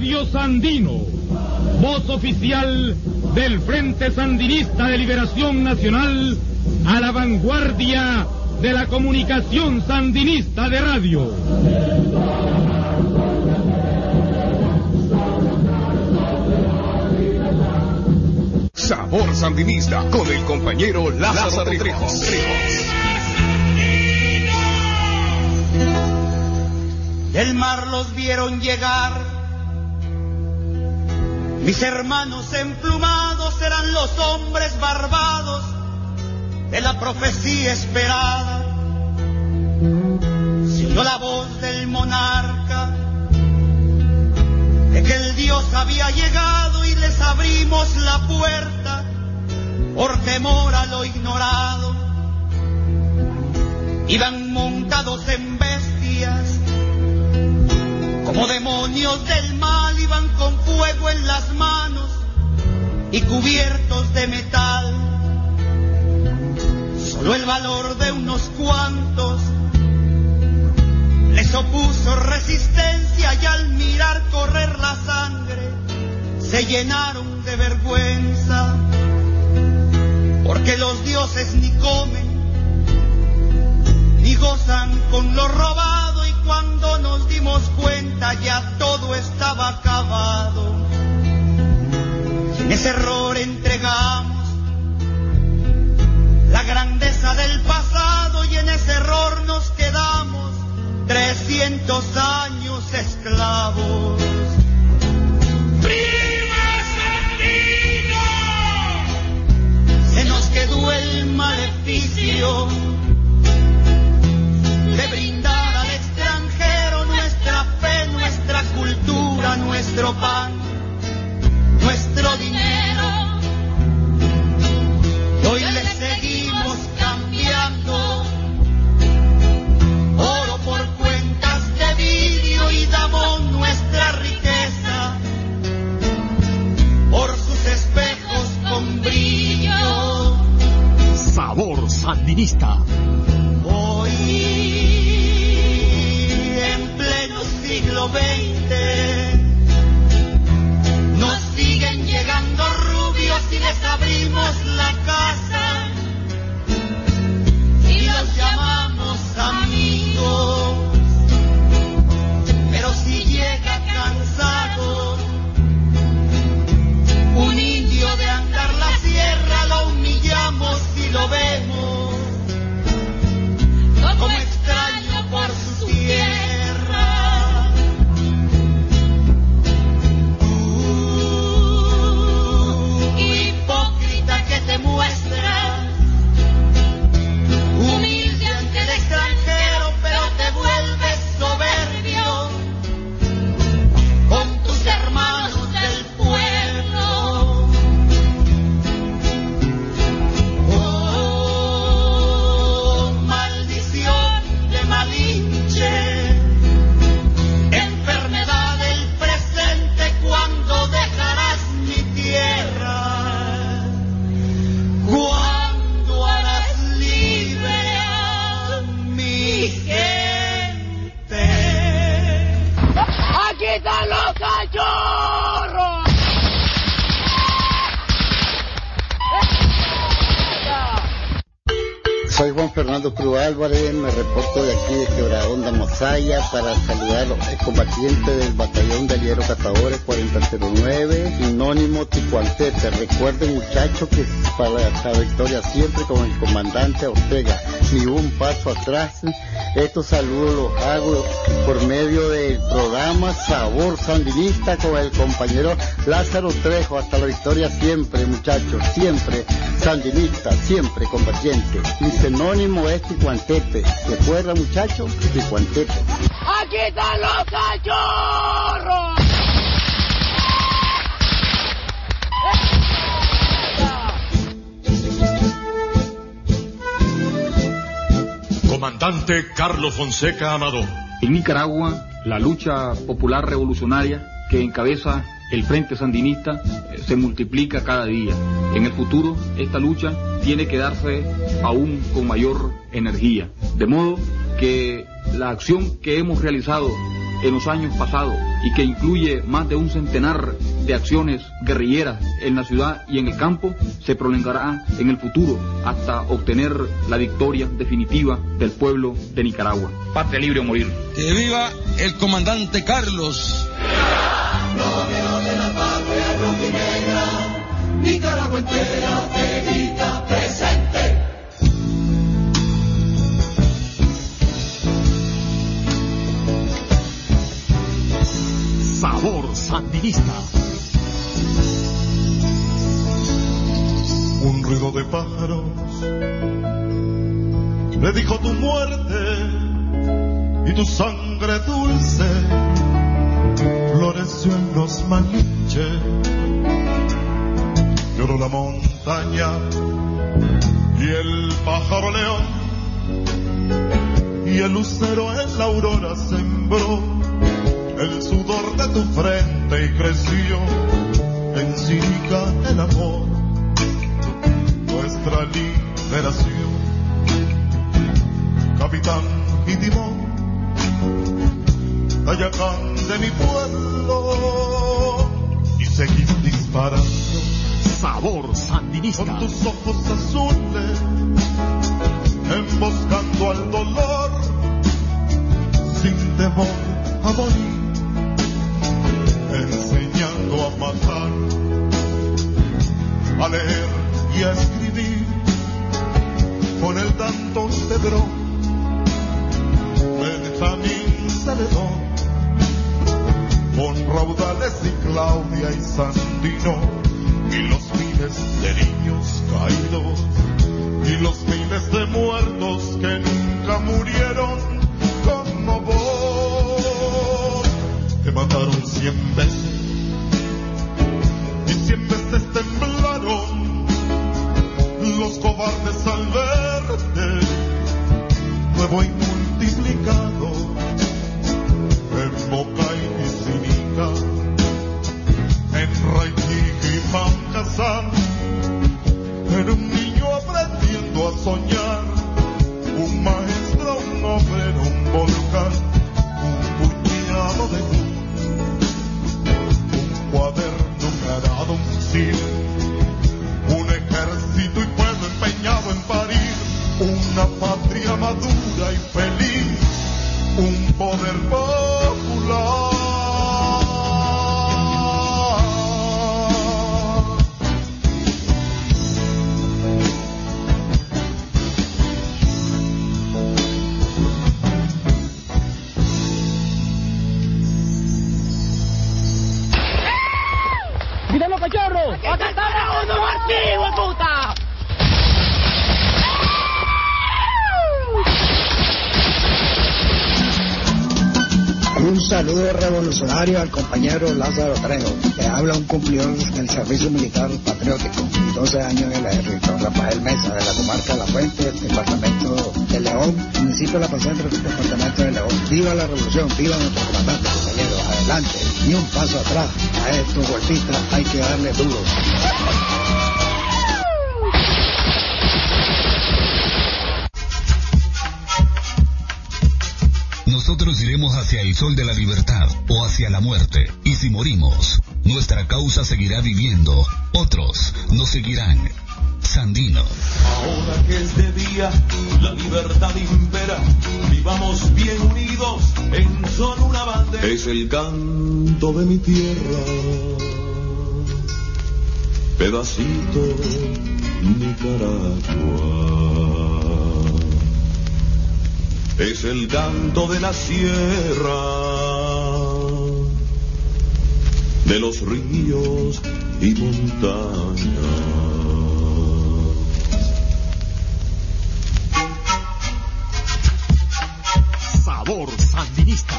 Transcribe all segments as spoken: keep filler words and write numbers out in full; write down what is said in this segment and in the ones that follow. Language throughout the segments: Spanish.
Radio Sandino, voz oficial del Frente Sandinista de Liberación Nacional, a la vanguardia de la comunicación sandinista de radio. Sabor Sandinista con el compañero Lázaro Trejo. Del mar los vieron llegar, mis hermanos emplumados eran los hombres barbados de la profecía esperada. Se oyó la voz del monarca de que el Dios había llegado y les abrimos la puerta por temor a lo ignorado. Iban montados en bestias, como demonios del mal, iban con fuego en las manos y cubiertos de metal. Solo el valor de unos cuantos les opuso resistencia y al mirar correr la sangre se llenaron de vergüenza, porque los dioses ni comen ni gozan con lo robado, y cuando nos dimos cuenta ya todo estaba acabado. En ese error entregamos la grandeza del pasado y en ese error nos quedamos trescientos años esclavos. ¡Viva Sandino! Se nos quedó el maleficio de brindar al extranjero nuestra fe, nuestra cultura, nuestro pan, nuestro dinero. Y hoy le seguimos cambiando oro por cuentas de vidrio y damos nuestra riqueza por sus espejos con brillo. Sabor Sandinista. Hoy, en pleno siglo veinte, nos siguen llegando rubios y les abrimos la casa y los llamamos amigos. Pero si llega cansado un indio de andar la sierra, lo humillamos y lo vemos como extraño por su tierra. Uh, hipócrita que te muestras, humilde ante el extranjero, pero te vuelves soberbio con tus hermanos del pueblo. Oh, maldición de Malinche, enfermedad del presente, ¿cuándo dejarás mi tierra? ¿Cuándo harás libre a mi gente? ¡Aquí están los cachorros! Soy Juan Fernando Cruz Álvarez, me reporto de aquí de Quebradonda, Mozaya, para saludar a los combatientes del batallón de Aliero Cazadores cuarenta cero nueve, sinónimo Ticuantete. Recuerden, muchachos, que para la victoria siempre con el comandante Ortega, ni un paso atrás. Estos saludos los hago por medio del programa Sabor Sandinista con el compañero Lázaro Trejo. Hasta la victoria siempre, muchachos, siempre sandinista, siempre combatiente. Mi sinónimo es Ticuantete. ¿Recuerda, muchachos? Ticuantete. ¡Aquí están los cachorros! Comandante Carlos Fonseca Amador. En Nicaragua, la lucha popular revolucionaria que encabeza el Frente Sandinista eh, se multiplica cada día. En el futuro, esta lucha tiene que darse aún con mayor energía. De modo que la acción que hemos realizado en los años pasados y que incluye más de un centenar de acciones guerrilleras en la ciudad y en el campo, se prolongará en el futuro hasta obtener la victoria definitiva del pueblo de Nicaragua. Patria libre o morir. ¡Que viva el comandante Carlos! De la patria rojinegra, Nicaragua entera te grita presente. Sabor sandinista. Un ruido de pájaros me dijo tu muerte y tu sangre dulce floreció en los malinches. Lloró la montaña y el pájaro león y el lucero en la aurora sembró el sudor de tu frente y creció en Sirica el amor, nuestra liberación. Capitán y timón, Tayacán de mi pueblo, y seguir disparando. Sabor sandinista. Con tus ojos azules, emboscando al dolor, sin temor a morir, enseñando a matar, a leer y a escribir, con el Danton de Bron, Benjamín Celedón, con Raudales y Claudia y Sandino, y los miles de niños caídos, y los miles de muertos que nunca murieron como vos. Te mataron cien veces, y cien veces temblaron los cobardes al verte, nuevo y multiplicado, en Boca y Sinica, en Raiquique y Mancasán, era un niño aprendiendo a soñar, un maestro, un obrero, un volcán, un puñado de luz, un cuaderno cargado, un fusil, un ejército y pueblo empeñado en parir una patria madura y feliz, un poder popular. ¡Quítalo, cachorro! ¡Acá está Raúl Martín, hijo de puta! Un saludo revolucionario al compañero Lázaro Trejo, que habla un cumplidor del servicio militar patriótico y doce años en el ejército. Rafael Mesa, de la comarca de La Fuente, departamento de León, municipio de La Pacentra, departamento de León. ¡Viva la revolución! ¡Viva nuestro comandante, compañeros! ¡Adelante! Ni un paso atrás. A estos golpistas hay que darle duro. Nosotros iremos hacia el sol de la libertad o hacia la muerte. Y si morimos, nuestra causa seguirá viviendo. Otros nos seguirán. Sandino. Ahora que es de día, la libertad impera. Vivamos bien unidos en solo una bandera. Es el canto de mi tierra, pedacito Nicaragua. Es el canto de la sierra, de los ríos y montañas. Sabor sandinista.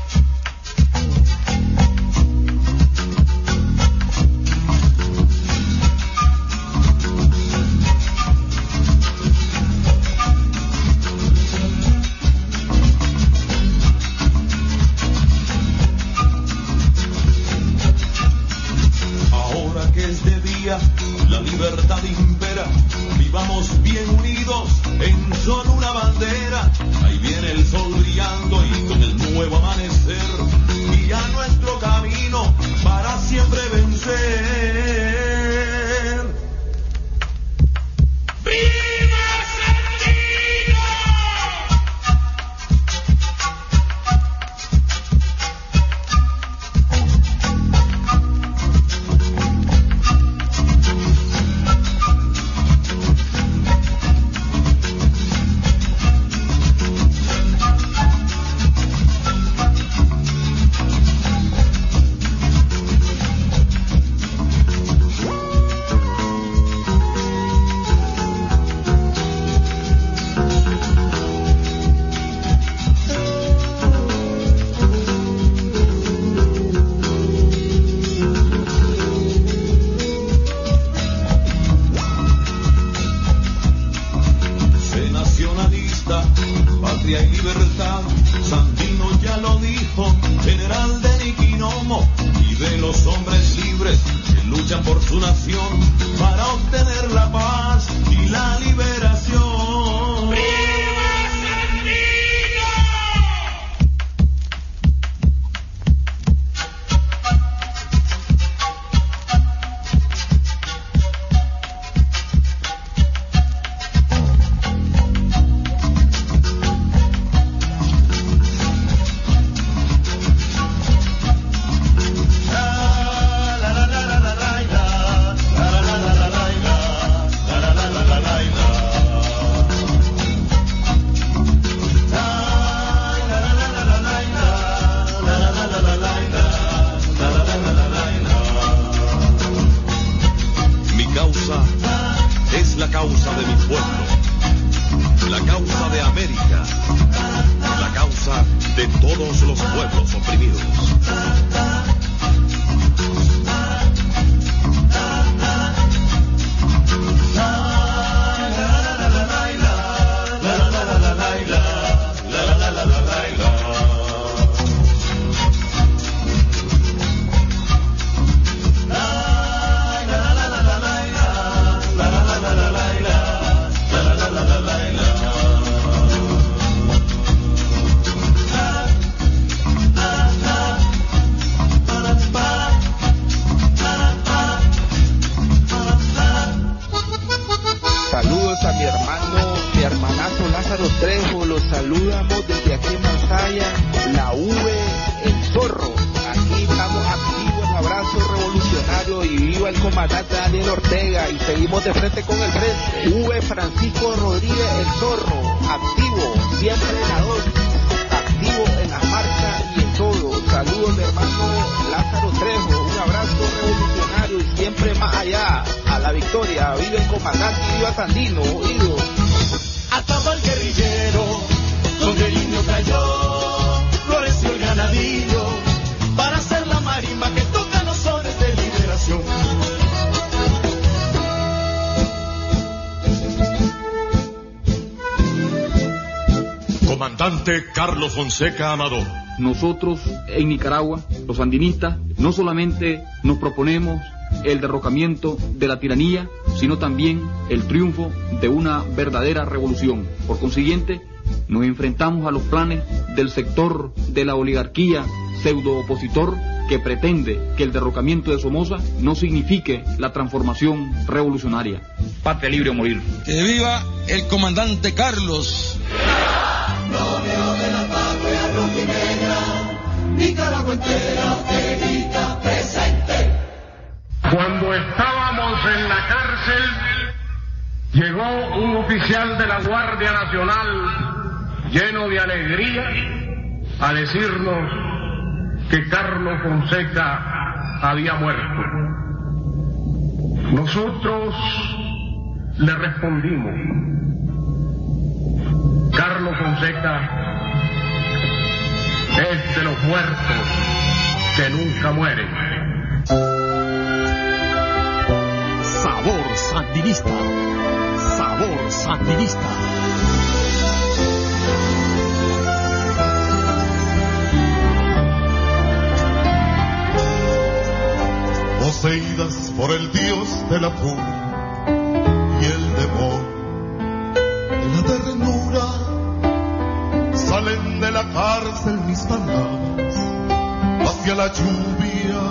La libertad impera, vivamos bien unidos en solo una bandera. Ahí viene el sol brillando y con el nuevo nuevo amanecer y a nuestro camino para siempre vencer. ¡Viva Sandino! Comandante Carlos Fonseca Amador. Nosotros en Nicaragua, los sandinistas, no solamente nos proponemos el derrocamiento de la tiranía, sino también el triunfo de una verdadera revolución. Por consiguiente, nos enfrentamos a los planes del sector de la oligarquía pseudo-opositor que pretende que el derrocamiento de Somoza no signifique la transformación revolucionaria. Patria libre o morir. ¡Que viva el comandante Carlos! Novio de la patria rojinegra, Nicaragua entera te grita presente. Cuando estábamos en la cárcel, llegó un oficial de la Guardia Nacional lleno de alegría a decirnos que Carlos Fonseca había muerto. Nosotros le respondimos: Carlos Fonseca es de los muertos que nunca mueren. Sabor sandinista, sabor sandinista. Poseídas por el dios de la furia y el demonio de la ternura, salen de la cárcel mis palabras hacia la lluvia.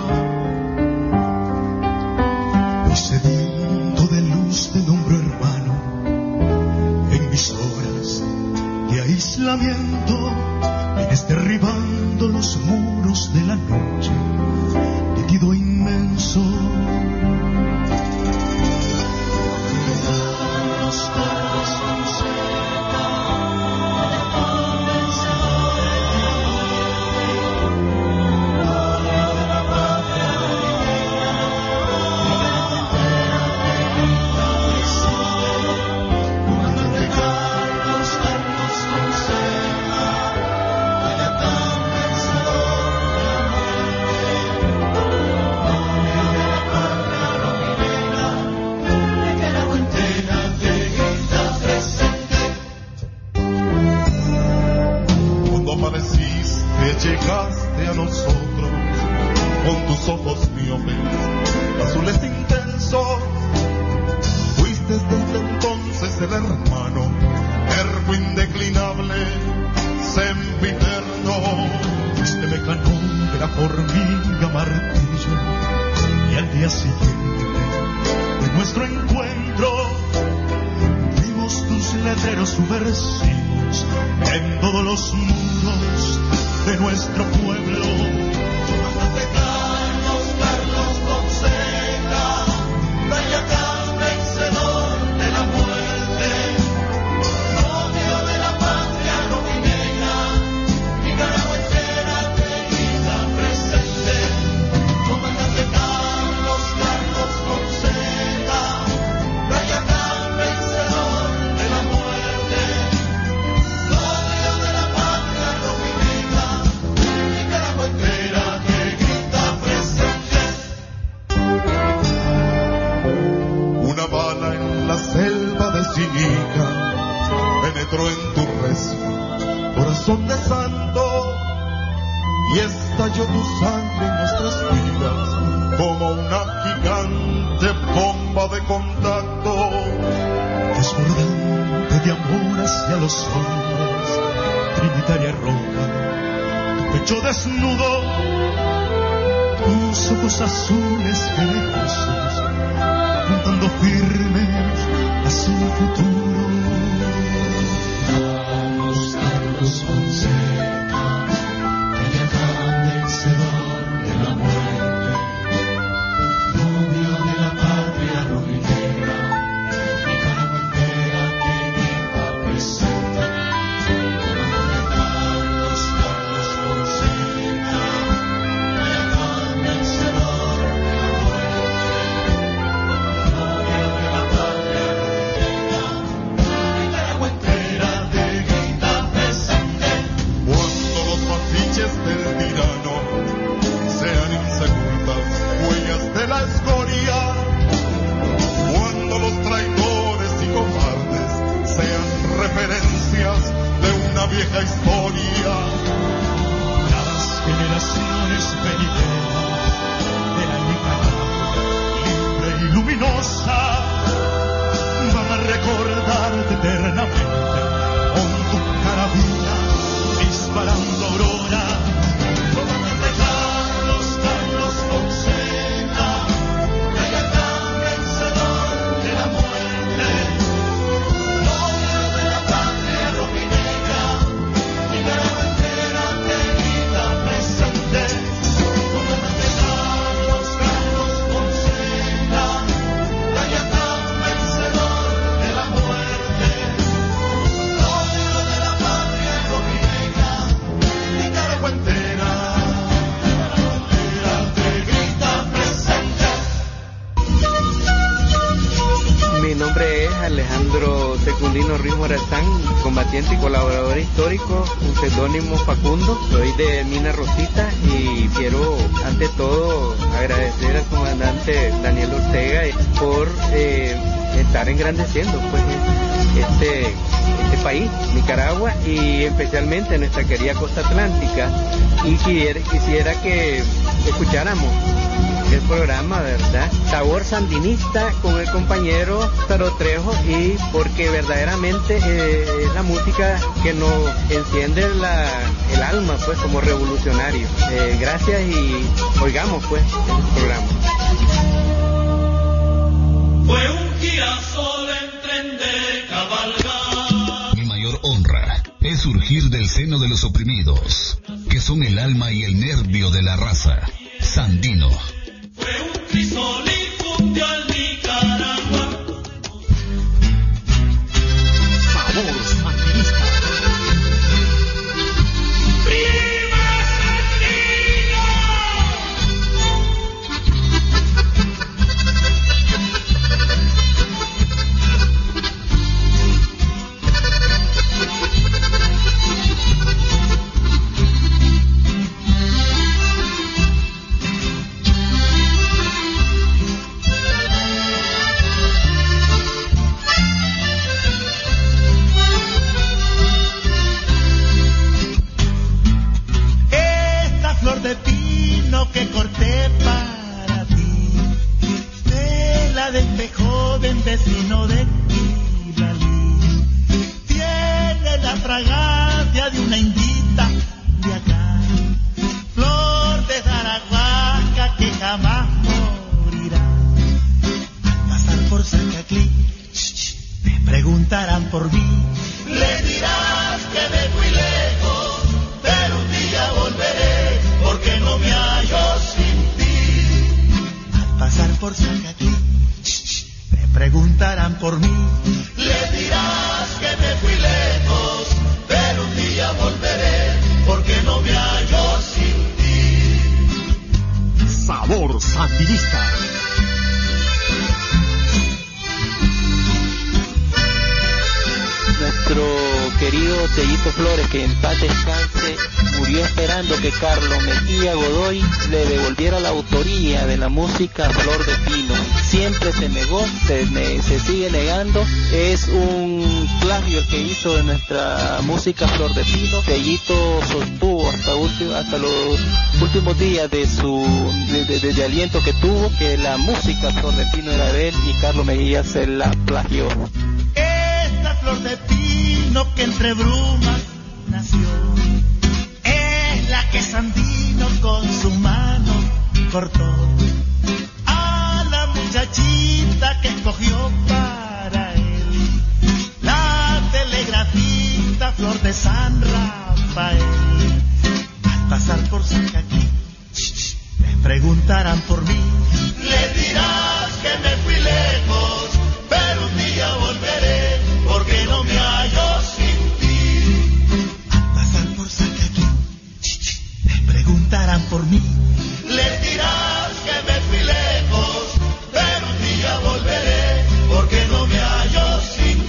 Hoy sediento de luz te nombro hermano en mis horas de aislamiento. Vienes derribando los muros de la noche, latido inmenso. Llegaste a nosotros con tus ojos miopes, azules intensos. Fuiste desde entonces el hermano, ergo indeclinable, sempiterno. Fuiste mecanón de la formiga martillo, y al día siguiente de nuestro encuentro vimos tus letreros subversivos en todos los muros de nuestro pueblo. Comandante Carlos, Carlos Fonseca, Dayacán vencedor de la muerte, novio de la patria rojinegra, Nicaragua entera te grita presente. Comandante Carlos, Carlos Fonseca, Dayacán vencedor de la muerte, novio de la patria rojinegra, Nicaragua entera te grita presente. Una bala en la selva de Sinica penetró en tu recio corazón de santo y estalló tu sangre en nuestras vidas como una gigante bomba de contacto, desbordante de amor hacia los hombres, trinitaria roja, pecho desnudo, tus ojos azules generosos, apuntando firmes hacia el futuro. Carlos, Carlos Fonseca, Dayacán vencedor de la muerte, novio de la patria rojinegra, Nicaragua entera te grita presente. Carlos, Carlos Fonseca, Dayacán vencedor de la muerte, novio de la patria rojinegra, Nicaragua entera te grita presente. Cuando los afiches del tirano sean insegurtas huellas de la escoria, cuando los traidores y cobardes sean referencias de una vieja historia, las generaciones venideras de la Nicaragua libre y luminosa van a recordarte eternamente con tu carabina disparando aurora. Comandante Carlos, Carlos Fonseca, Dayacán vencedor de la muerte, novio de la patria rojinegra, Nicaragua entera te grita presente. Comandante Carlos, Carlos Fonseca, Dayacán vencedor de la muerte, novio de la patria rojinegra, Nicaragua entera, entera te grita presente. Mi nombre es Alejandro Secundino Ruiz Morazán, combatiente y colaborador histórico, un seudónimo Facundo. Soy de Mina Rosita y quiero ante todo agradecer al comandante Daniel Ortega por eh, estar engrandeciendo pues este, este país, Nicaragua, y especialmente nuestra querida costa atlántica. Y quisiera, quisiera que escucháramos el programa, ¿verdad? Sabor Sandinista con el compañero Taro Trejo, y porque verdaderamente eh, es la música que nos enciende la el alma, pues, como revolucionario. Eh, gracias y oigamos, pues, el programa. Fue un girasol en tren de cabalgar. Mi mayor honra es surgir del seno de los oprimidos, que son el alma y el nervio de la raza. Sandino. Fue un crisol y fundió al Nicaragua. Sabor sandinista. Vecino de Ilalí, tiene la fragancia de una indita de acá, flor de Zaragoza que jamás morirá. Al pasar por Zancaclí, me preguntarán por mí, le dirás que me fui lejos, pero un día volveré, porque no me hallo sin ti. Al pasar por Zancaclí, preguntarán por mí, le dirás que me fui lejos, pero un día volveré, porque no me hallo sin ti. Sabor sandinista. Nuestro querido Tellito Flores, que en paz descanse, murió esperando que Carlos Mejía Godoy le devolviera la autoría de la música Flor de Pino. Siempre se negó, se, ne, se sigue negando. Es un plagio el que hizo de nuestra música Flor de Pino. Tellito sostuvo hasta, ulti, hasta los últimos días de su de, de, de, de aliento que tuvo, que la música Flor de Pino era de él y Carlos Mejía se la plagió. Esta flor de pino que entre brumas nació es la que Sandino con su mano cortó a la muchachita que escogió para él, la telegrafista Flor de San Rafael. Al pasar por Zancaclí, me preguntarán por mí, le dirás que me fui lejos, pero un día volveré, porque no me hallo sin ti. Al pasar por Zancaclí, me preguntarán por mí, les dirás que me fui lejos, pero un día volveré, porque no me hallo sin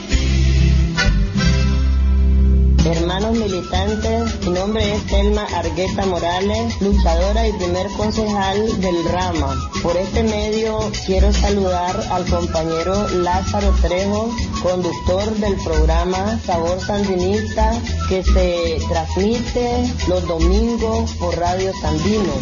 ti. Hermanos militantes, mi nombre es Selma Argueta Morales, luchadora y primer concejal del Rama. Por este medio quiero saludar al compañero Lázaro Trejo, conductor del programa Sabor Sandinista, que se transmite los domingos por Radio Sandino.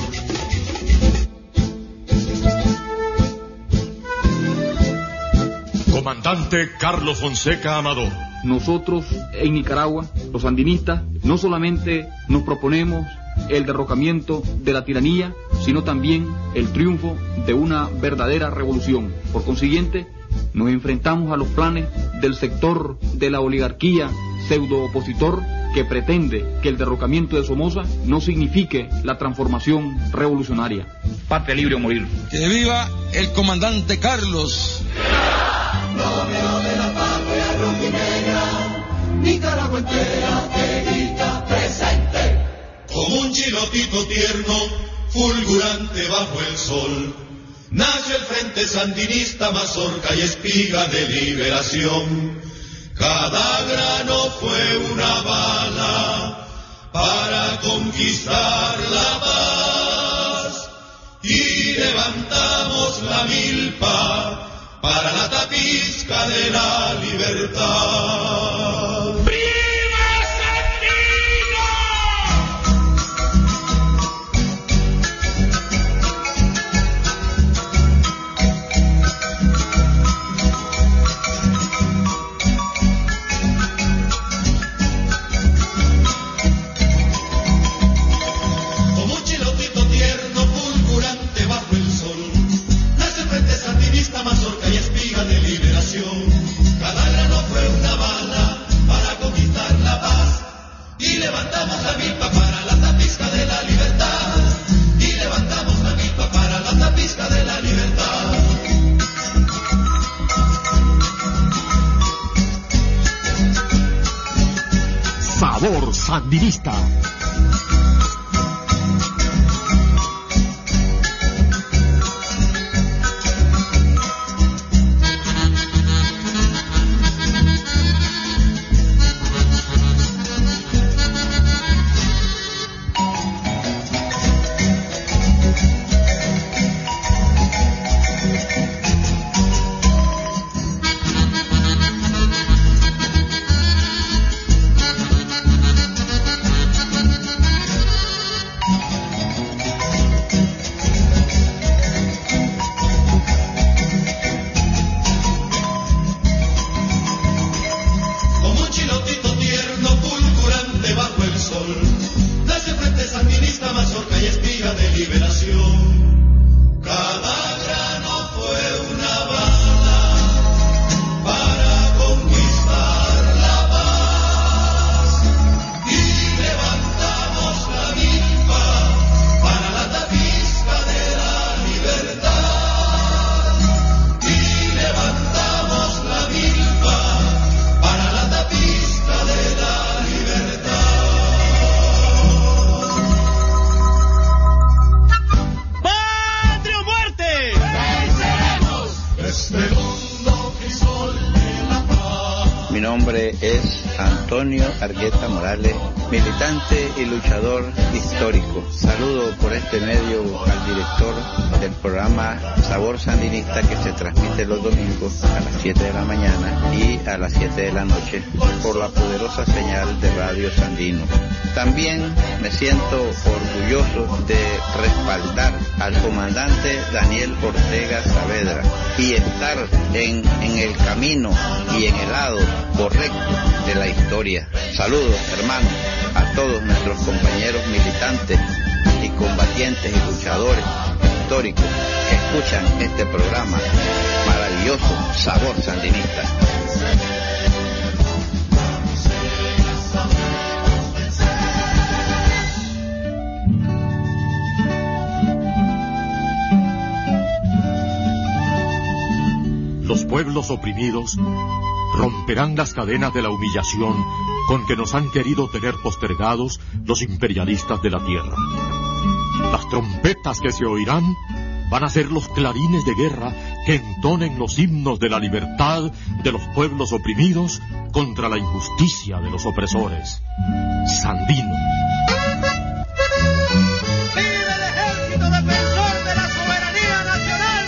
Comandante Carlos Fonseca Amador. Nosotros en Nicaragua, los sandinistas, no solamente nos proponemos el derrocamiento de la tiranía, sino también el triunfo de una verdadera revolución. Por consiguiente, nos enfrentamos a los planes del sector de la oligarquía pseudo-opositor que pretende que el derrocamiento de Somoza no signifique la transformación revolucionaria. Patria libre o morir. ¡Que viva el comandante Carlos! Romeo de la patria rojinegra, Nicaragua entera te grita presente. Como un chilotito tierno, fulgurante bajo el sol, nace el Frente Sandinista, mazorca y espiga de liberación. Cada grano fue una bala para conquistar la paz, y levantamos la milpa para la tapizca de la libertad. ¡Viva Sandino! Sabor Sandinista. Argueta Morales, militante y luchador histórico. Saludo por este medio al director del programa Sabor Sandinista, que se transmite los domingos a las siete de la mañana y a las siete de la noche por la poderosa señal de Radio Sandino. También me siento orgulloso de respaldar al comandante Daniel Ortega Saavedra y estar en, en el camino y en el lado correcto de la historia. Saludos, hermanos, a todos nuestros compañeros militantes y combatientes y luchadores históricos que escuchan este programa maravilloso, Sabor Sandinista. Los pueblos oprimidos romperán las cadenas de la humillación con que nos han querido tener postergados los imperialistas de la tierra. Las trompetas que se oirán van a ser los clarines de guerra que entonen los himnos de la libertad de los pueblos oprimidos contra la injusticia de los opresores. Sandino. ¡Viva el ejército defensor de la soberanía nacional!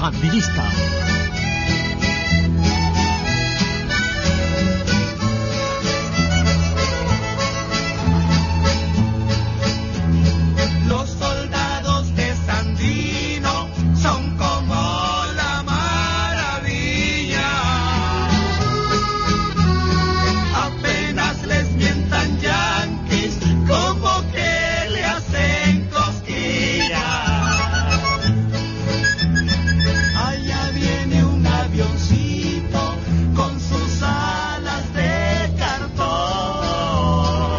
Sandinista. Los soldados de Sandino son como la maravilla. Apenas les mientan yanquis, como que le hacen cosquillas. Allá viene un avioncito con sus alas de cartón.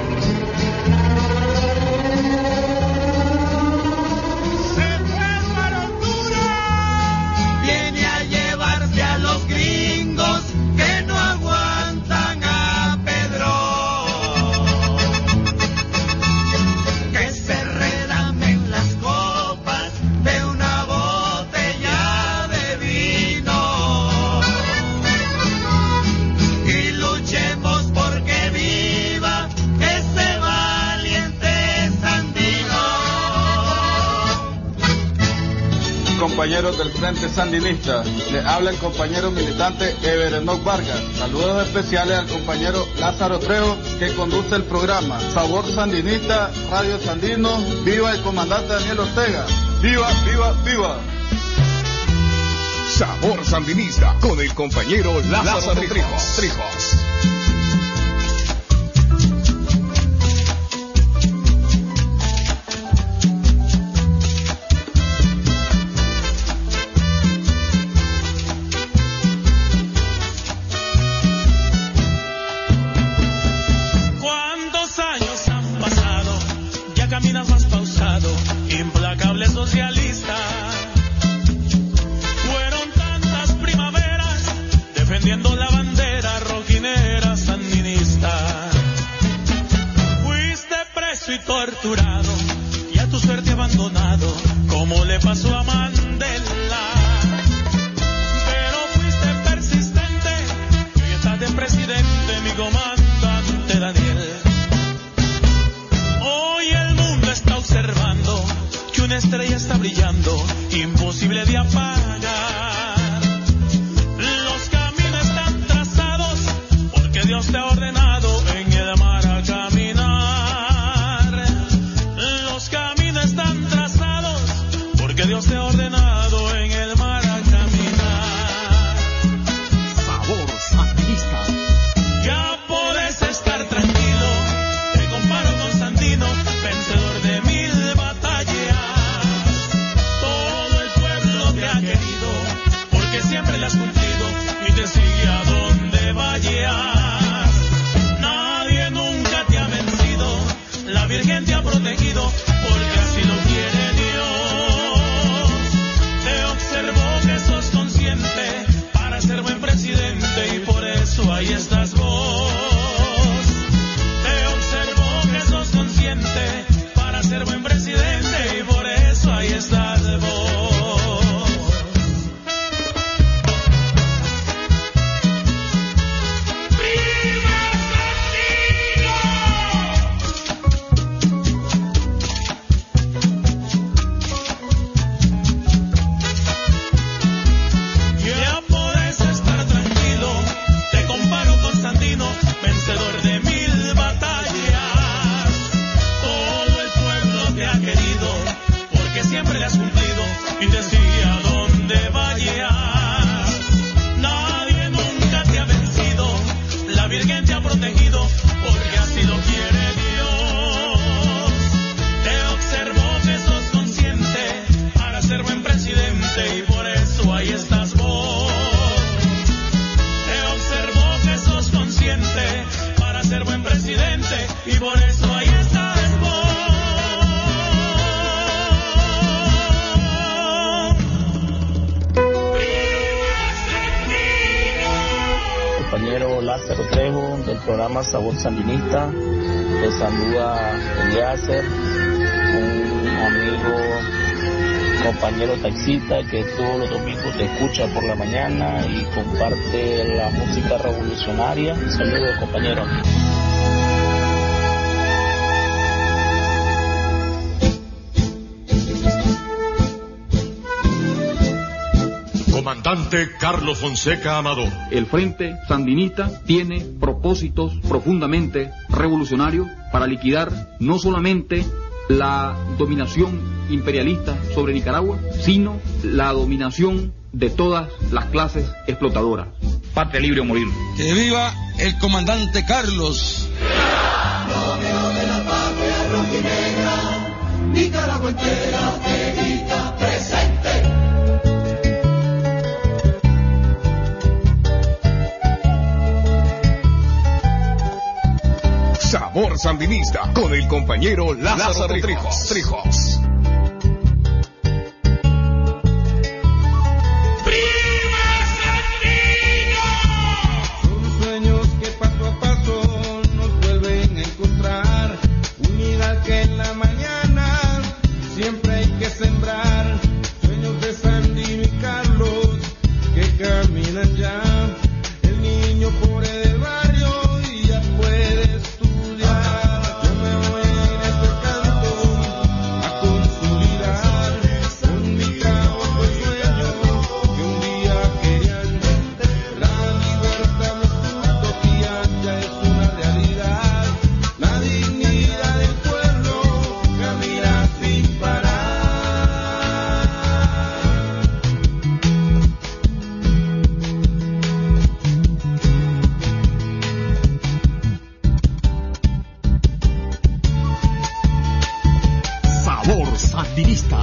Se fue para Honduras. Viene a llevarse a los gringos que no aguantan a Pedro. Que se redamen las copas de una botella de vino. Y luchemos porque viva ese valiente Sandino. Compañeros del Frente Sandinista, le habla el compañero militante Ever Enoch Vargas. Saludos especiales al compañero Lázaro Trejo, que conduce el programa Sabor Sandinista, Radio Sandino. ¡Viva el comandante Daniel Ortega! ¡Viva, viva, viva! Sabor Sandinista con el compañero Lázaro, Lázaro Trijos. Trijos. ¿Cuántos años han pasado? Ya caminas más pausado, implacable socialista. Fueron tantas primaveras defendiendo la bandera roquinera sandinista. Fuiste preso y torturado y a tu suerte abandonado, como le pasó a Mandela. Pero fuiste persistente y hoy estás de presidente, mi comandante Daniel. Hoy el mundo está observando que una estrella está brillando, imposible de apagar. Los caminos están trazados porque Dios te ha ordenado en el mar a caminar. Los caminos están trazados porque Dios te ha ordenado en el mar a caminar. Sabor Sandinista. Ya puedes estar tranquilo, te comparo con Sandino, vencedor de mil batallas. Todo el pueblo te ha querido, porque siempre le has cumplido y te sigue a donde vayas. Nadie nunca te ha vencido, la Virgen te ha protegido, porque así lo quiere Dios. Te observó que sos consciente para ser buen presidente y por eso ahí estás vos. Te observó que sos consciente para ser buen presidente y por eso ahí estás vos. ¡Viva Sandino! Ya puedes estar tranquilo, te comparo con Sandino, vencedor de mil batallas. Todo el pueblo te ha querido, porque siempre le has cumplido y te sigue a donde vayas. Nadie nunca te ha vencido, la Virgen te ha protegido, porque así lo quiere Dios. Te observó que sos consciente para ser buen presidente y por eso ahí estás vos. Te observó que sos consciente para ser buen presidente y por eso ahí estás vos. Compañero Lázaro Trejo del programa Sabor Sandinista, te saluda Eliezer, un amigo, compañero taxista que todos los domingos te escucha por la mañana y comparte la música revolucionaria. Saludos, compañero. Comandante Carlos Fonseca Amador. El Frente Sandinista tiene propósitos profundamente revolucionarios para liquidar no solamente la dominación imperialista sobre Nicaragua, sino la dominación de todas las clases explotadoras. Patria libre o morir. Que viva el comandante Carlos. Romeo de la patria rojinegra, Nicaragua entera te grita presente. Sabor Sandinista con el compañero Lázaro, Lázaro Trijos. Trijos. Son sueños que paso a paso nos vuelven a encontrar. Unidad que en la mañana siempre hay que sembrar. Sueños de Sandino y Carlos que caminan ya. El niño pobre del barrio y ya puede estudiar. Yo me voy en este canto a consolidar con mi trabajo el sueño que un día querían. La libertad no es utopía, ya es una realidad. La dignidad del pueblo camina sin parar. Sabor Sandinista.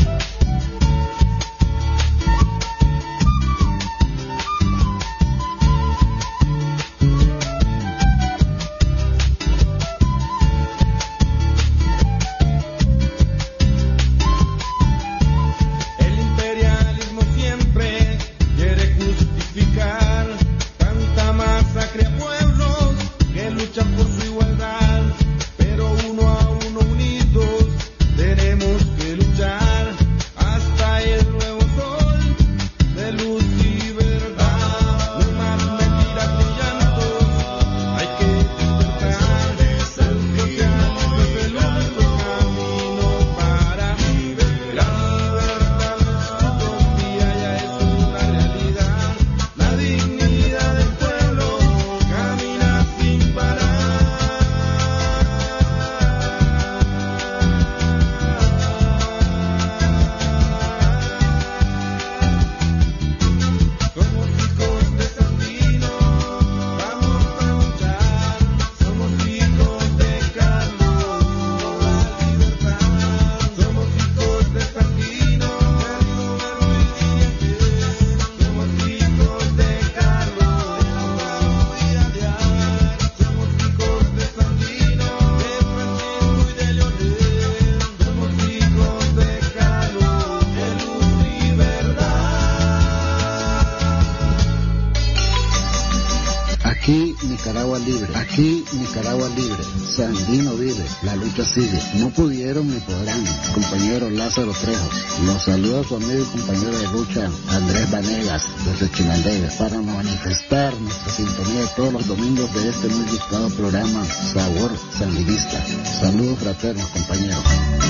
El imperialismo siempre quiere justificar tanta masacre a pueblos que luchan por su igualdad, pero uno a uno unidos tenemos que luchar hasta el nuevo sol de luz y verdad. No más mentiras ni llantos, hay que despertar. El socialismo es el único camino para vivir. La libertad no es utopía, ya es una realidad. La dignidad del pueblo camina sin parar. Somos hijos de Sandino, vamos a luchar. Somos hijos de Carlos, la libertad. Somos hijos de Sandino, somos hijos de Carlos, la vida. Somos hijos de Sandino, de Francisco y de Leonel. Somos hijos de Carlos, de luz y verdad. Aquí Nicaragua libre, aquí Nicaragua libre, Sandino vive, la lucha sigue. No pudieron ni podrán, compañero Lázaro Trejos. Los saluda su amigo y compañero de lucha Andrés Vanegas desde Chinandega para manifestar nuestra sintonía todos los domingos de este muy gustado programa Sabor Sandinista. Saludos fraternos, compañeros.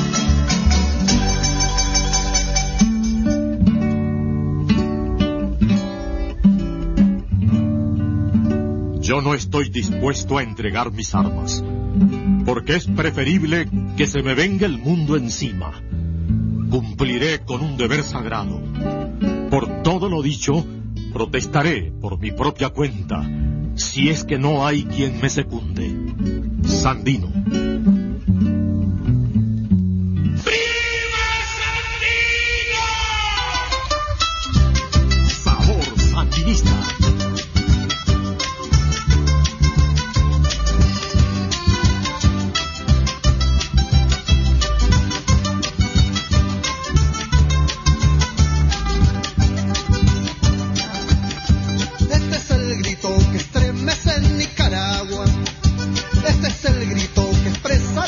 Yo no estoy dispuesto a entregar mis armas, porque es preferible que se me venga el mundo encima. Cumpliré con un deber sagrado. Por todo lo dicho, protestaré por mi propia cuenta, si es que no hay quien me secunde. Sandino. Sabor Sandinista. Este es el grito que estremece en Nicaragua. Este es el grito que expresa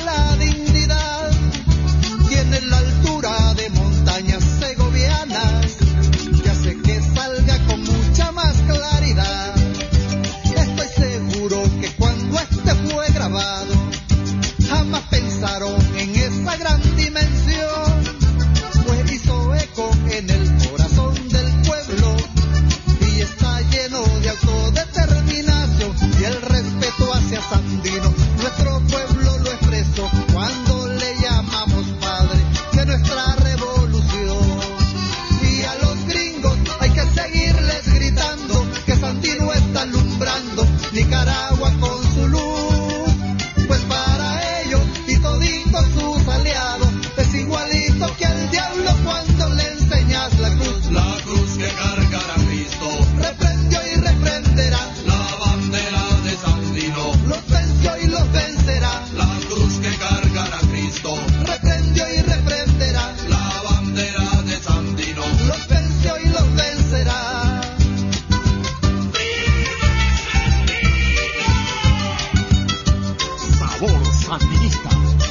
Sandinista.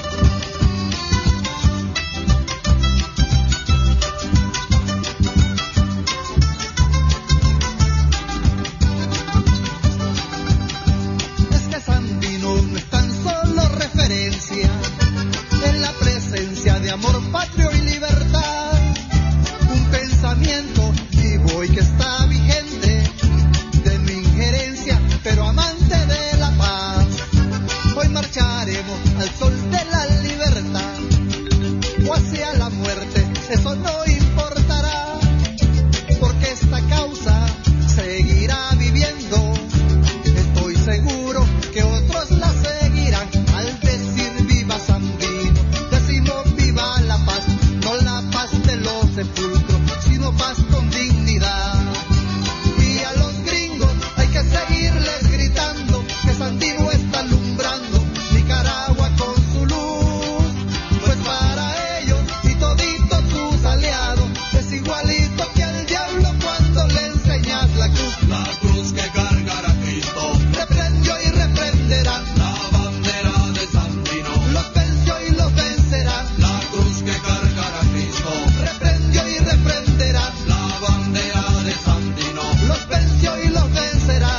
Es que Sandino no es tan solo referencia en la presencia de amor patrio y libertad, un pensamiento vivo y que está vigente, de mi injerencia, pero amante de la paz. Hoy marcharemos al sol de la libertad, o hacia la muerte, eso no importará, porque esta causa seguirá viviendo. Estoy seguro que otros la seguirán. Al decir viva Sandino, decimos viva la paz, no la paz de los sepulcros, sino paz con dignidad. Y a los gringos hay que seguirles gritando que Sandino está alumbrando Nicaragua con su luz, pues para ellos y toditos sus aliados es igualito que al diablo cuando le enseñas la cruz. La cruz que cargará Cristo reprendió y reprenderá la bandera de Sandino, los venció y los vencerá. La cruz que cargará Cristo reprendió y reprenderá la bandera de Sandino, los venció y los vencerá.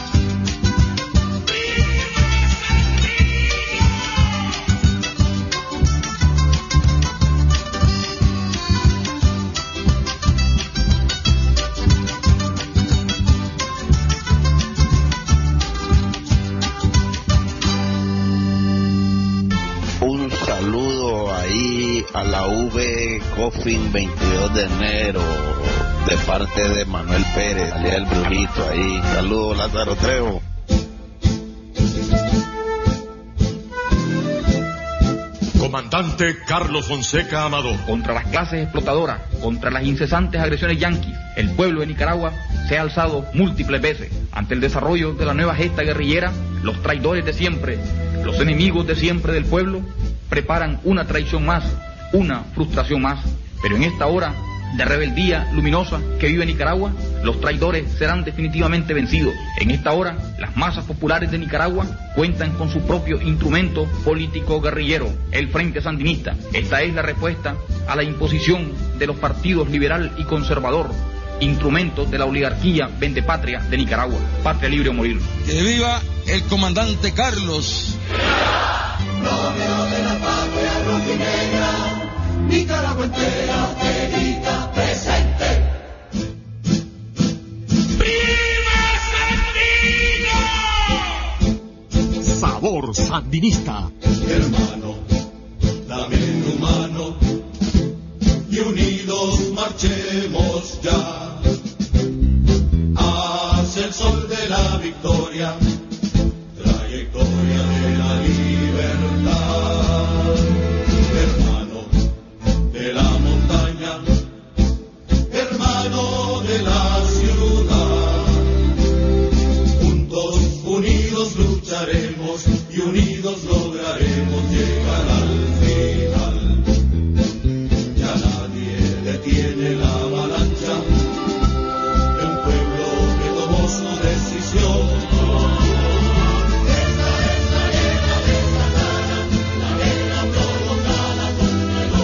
Un saludo ahí a la V Coffin veintidós de enero de parte de Manuel Pérez, alias el Brujito ahí. Saludos, Lázaro Trejo. Comandante Carlos Fonseca Amador. Contra las clases explotadoras, contra las incesantes agresiones yanquis, el pueblo de Nicaragua se ha alzado múltiples veces. Ante el desarrollo de la nueva gesta guerrillera, los traidores de siempre, los enemigos de siempre del pueblo, preparan una traición más, una frustración más. Pero en esta hora de rebeldía luminosa que vive Nicaragua, los traidores serán definitivamente vencidos. En esta hora, las masas populares de Nicaragua cuentan con su propio instrumento político guerrillero, el Frente Sandinista. Esta es la respuesta a la imposición de los partidos liberal y conservador, instrumentos de la oligarquía vendepatria de Nicaragua. Patria libre o morir. Que viva el comandante Carlos. Romeo de la patria rojinegra, Nicaragua entera te grita presente. ¡Viva Sandino! Sabor Sandinista. Hermano, dame tu mano y unidos marchemos ya hacia el sol de la victoria, trayectoria de la libertad. Hermano de la montaña, hermano de la ciudad, juntos, unidos lucharemos y unidos lograremos llegar al final. Ya nadie detiene la avalancha de un pueblo que tomó su decisión. Esta es la guerra desatada, la guerra provocada contra el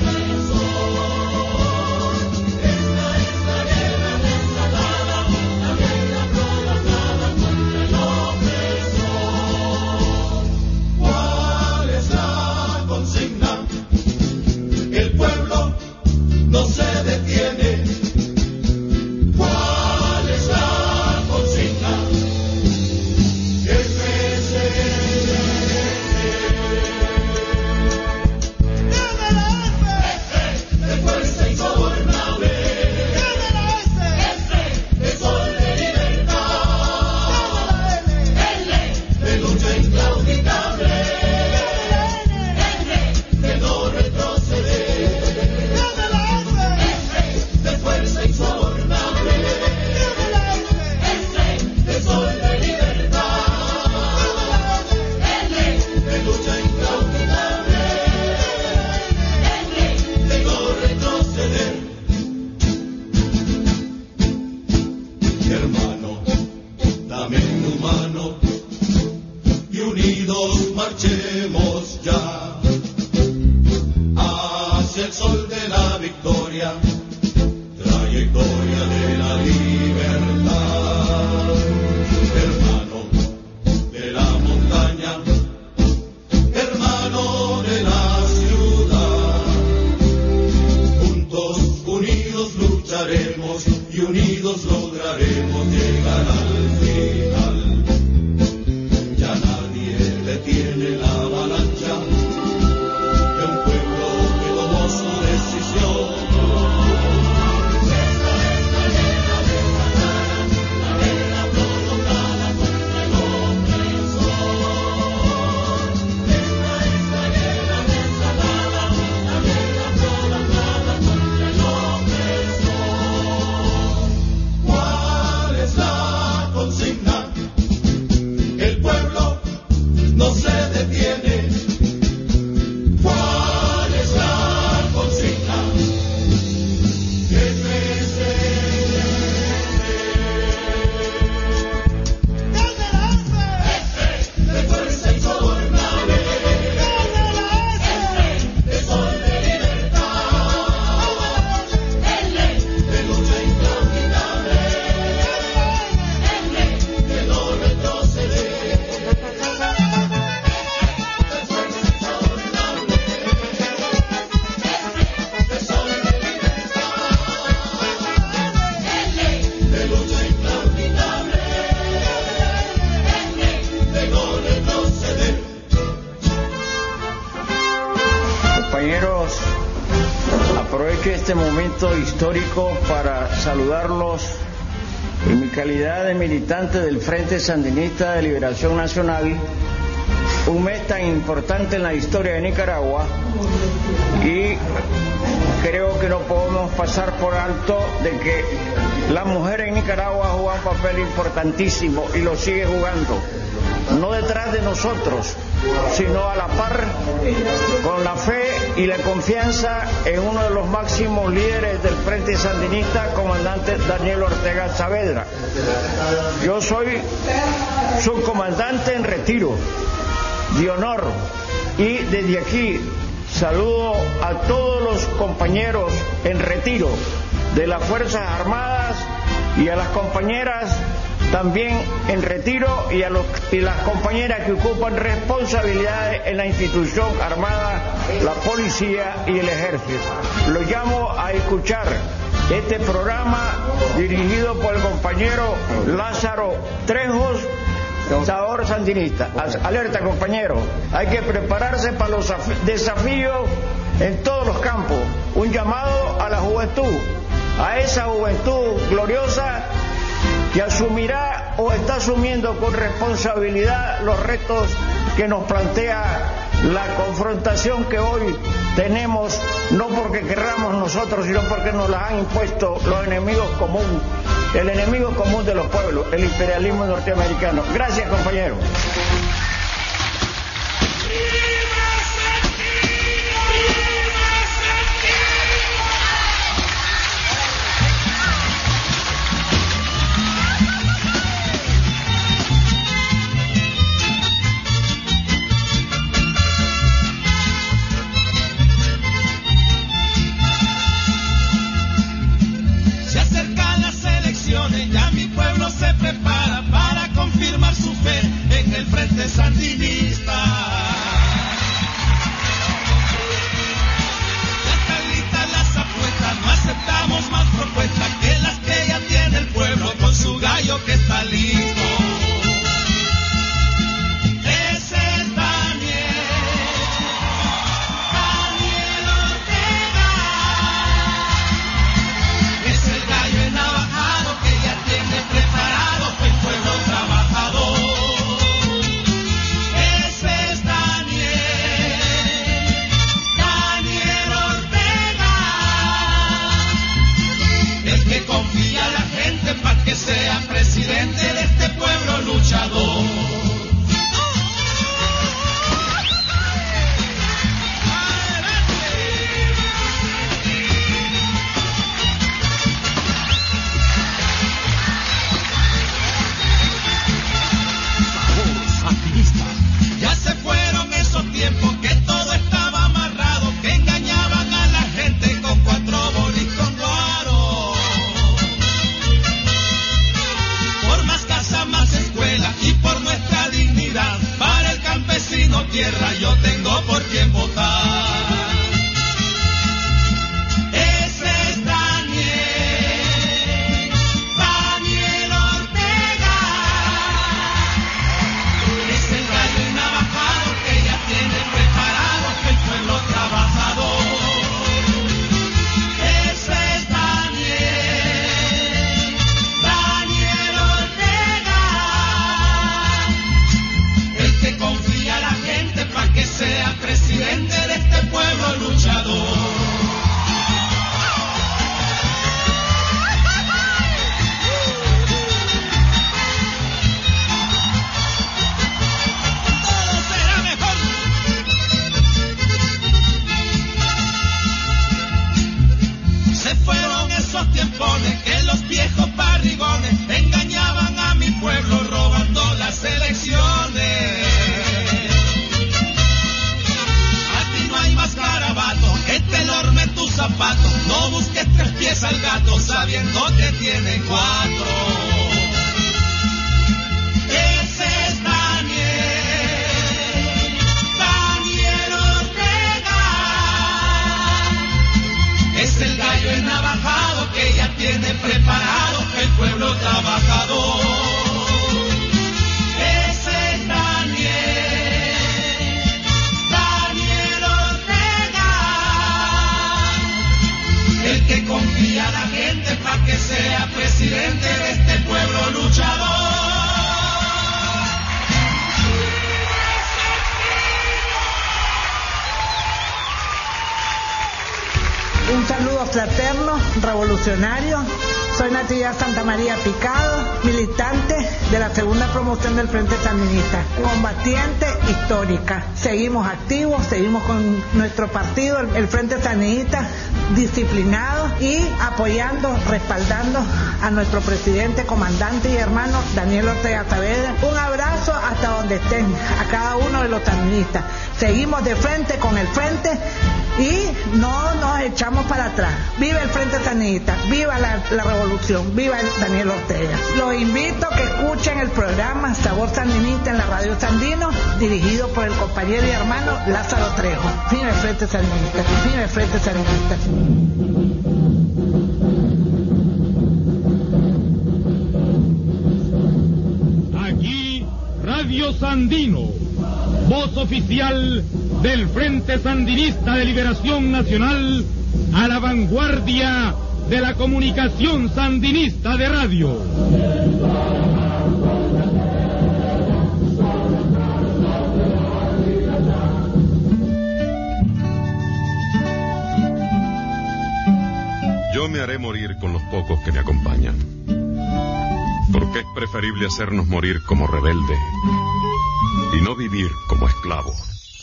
opresor. Esta es la guerra desatada, la guerra provocada contra el opresor. ¿Cuál es la unidos marchemos ya hacia el sol de la victoria, trayectoria de la libertad. Hermano de la montaña, hermano de la ciudad, juntos, unidos lucharemos y unidos lograremos llegar al final. Ya nadie detiene la avalancha de un pueblo que tomó su decisión. Esta es la guerra desatada, la guerra prolongada contra el opresor. Esta es la guerra desatada, la guerra prolongada contra el opresor. ¿Cuál es la consigna? El pueblo no se detiene. ¿Cuál es la consigna? F C F de fuerza insobornable, F de sol de libertad, L de lucha inconquistable, N de no retroceder. Compañeros, aprovecho este momento histórico para saludarlos en mi calidad de militante del Frente Sandinista de Liberación Nacional, un mes tan importante en la historia de Nicaragua, y creo que no podemos pasar por alto de que la mujer en Nicaragua juega un papel importantísimo y lo sigue jugando, no detrás de nosotros, sino a la par, con la fe y la confianza en uno de los máximos líderes del Frente Sandinista, comandante Daniel Ortega Saavedra. Yo soy subcomandante en retiro, de honor, y desde aquí saludo a todos los compañeros en retiro de las Fuerzas Armadas y a las compañeras también en retiro y a los, y las compañeras que ocupan responsabilidades en la institución armada, la policía y el ejército. Los llamo a escuchar este programa dirigido por el compañero Lázaro Trejos, Sabor Sandinista. Alerta, compañero, hay que prepararse para los desafíos en todos los campos. Un llamado a la juventud, a esa juventud gloriosa que asumirá o está asumiendo con responsabilidad los retos que nos plantea la confrontación que hoy tenemos, no porque querramos nosotros, sino porque nos las han impuesto los enemigos comunes, el enemigo común de los pueblos, el imperialismo norteamericano. Gracias, compañeros. Ya mi pueblo se prepara para confirmar su fe en el tierra yo tengo por quien votar. Ese es Daniel, Daniel Ortega. Es el gallo navajado que ya tiene preparado el pueblo trabajador. Ese es Daniel, Daniel Ortega. El que confía a la gente para que sea presidente de este pueblo luchador. Todo será mejor. Se fueron esos tiempones que los viejos barrigones engañaban a mi pueblo robando las elecciones. A ti no hay más garabato que te enorme tu zapato. No busques tres pies al gato sabiendo que tiene cuatro. Ese es Daniel, Daniel Ortega. Es el gallo enavajado que ya tiene preparado el pueblo trabajador. Ese es Daniel, Daniel Ortega. El que confía a la gente para que sea presidente de este pueblo luchador. Un saludo fraterno, revolucionario. Soy Natividad Santa María Picado, militante de la segunda promoción del Frente Sandinista, combatiente histórica. Seguimos activos, seguimos con nuestro partido, el Frente Sandinista, disciplinado y apoyando, respaldando a nuestro presidente, comandante y hermano Daniel Ortega Saavedra. Un abrazo hasta donde estén, a cada uno de los sandinistas. Seguimos de frente con el frente y no nos echamos para atrás. Viva el Frente Sandinista, viva la, la revolución, viva el Daniel Ortega. Los invito a que escuchen el programa Sabor Sandinista en la Radio Sandino, dirigido por el compañero y hermano Lázaro Trejo. Viva el Frente Sandinista, viva el Frente Sandinista. Aquí, Radio Sandino, voz oficial del Frente Sandinista de Liberación Nacional, a la vanguardia de la comunicación sandinista de radio. Yo me haré morir con los pocos que me acompañan, porque es preferible hacernos morir como rebelde y no vivir como esclavo.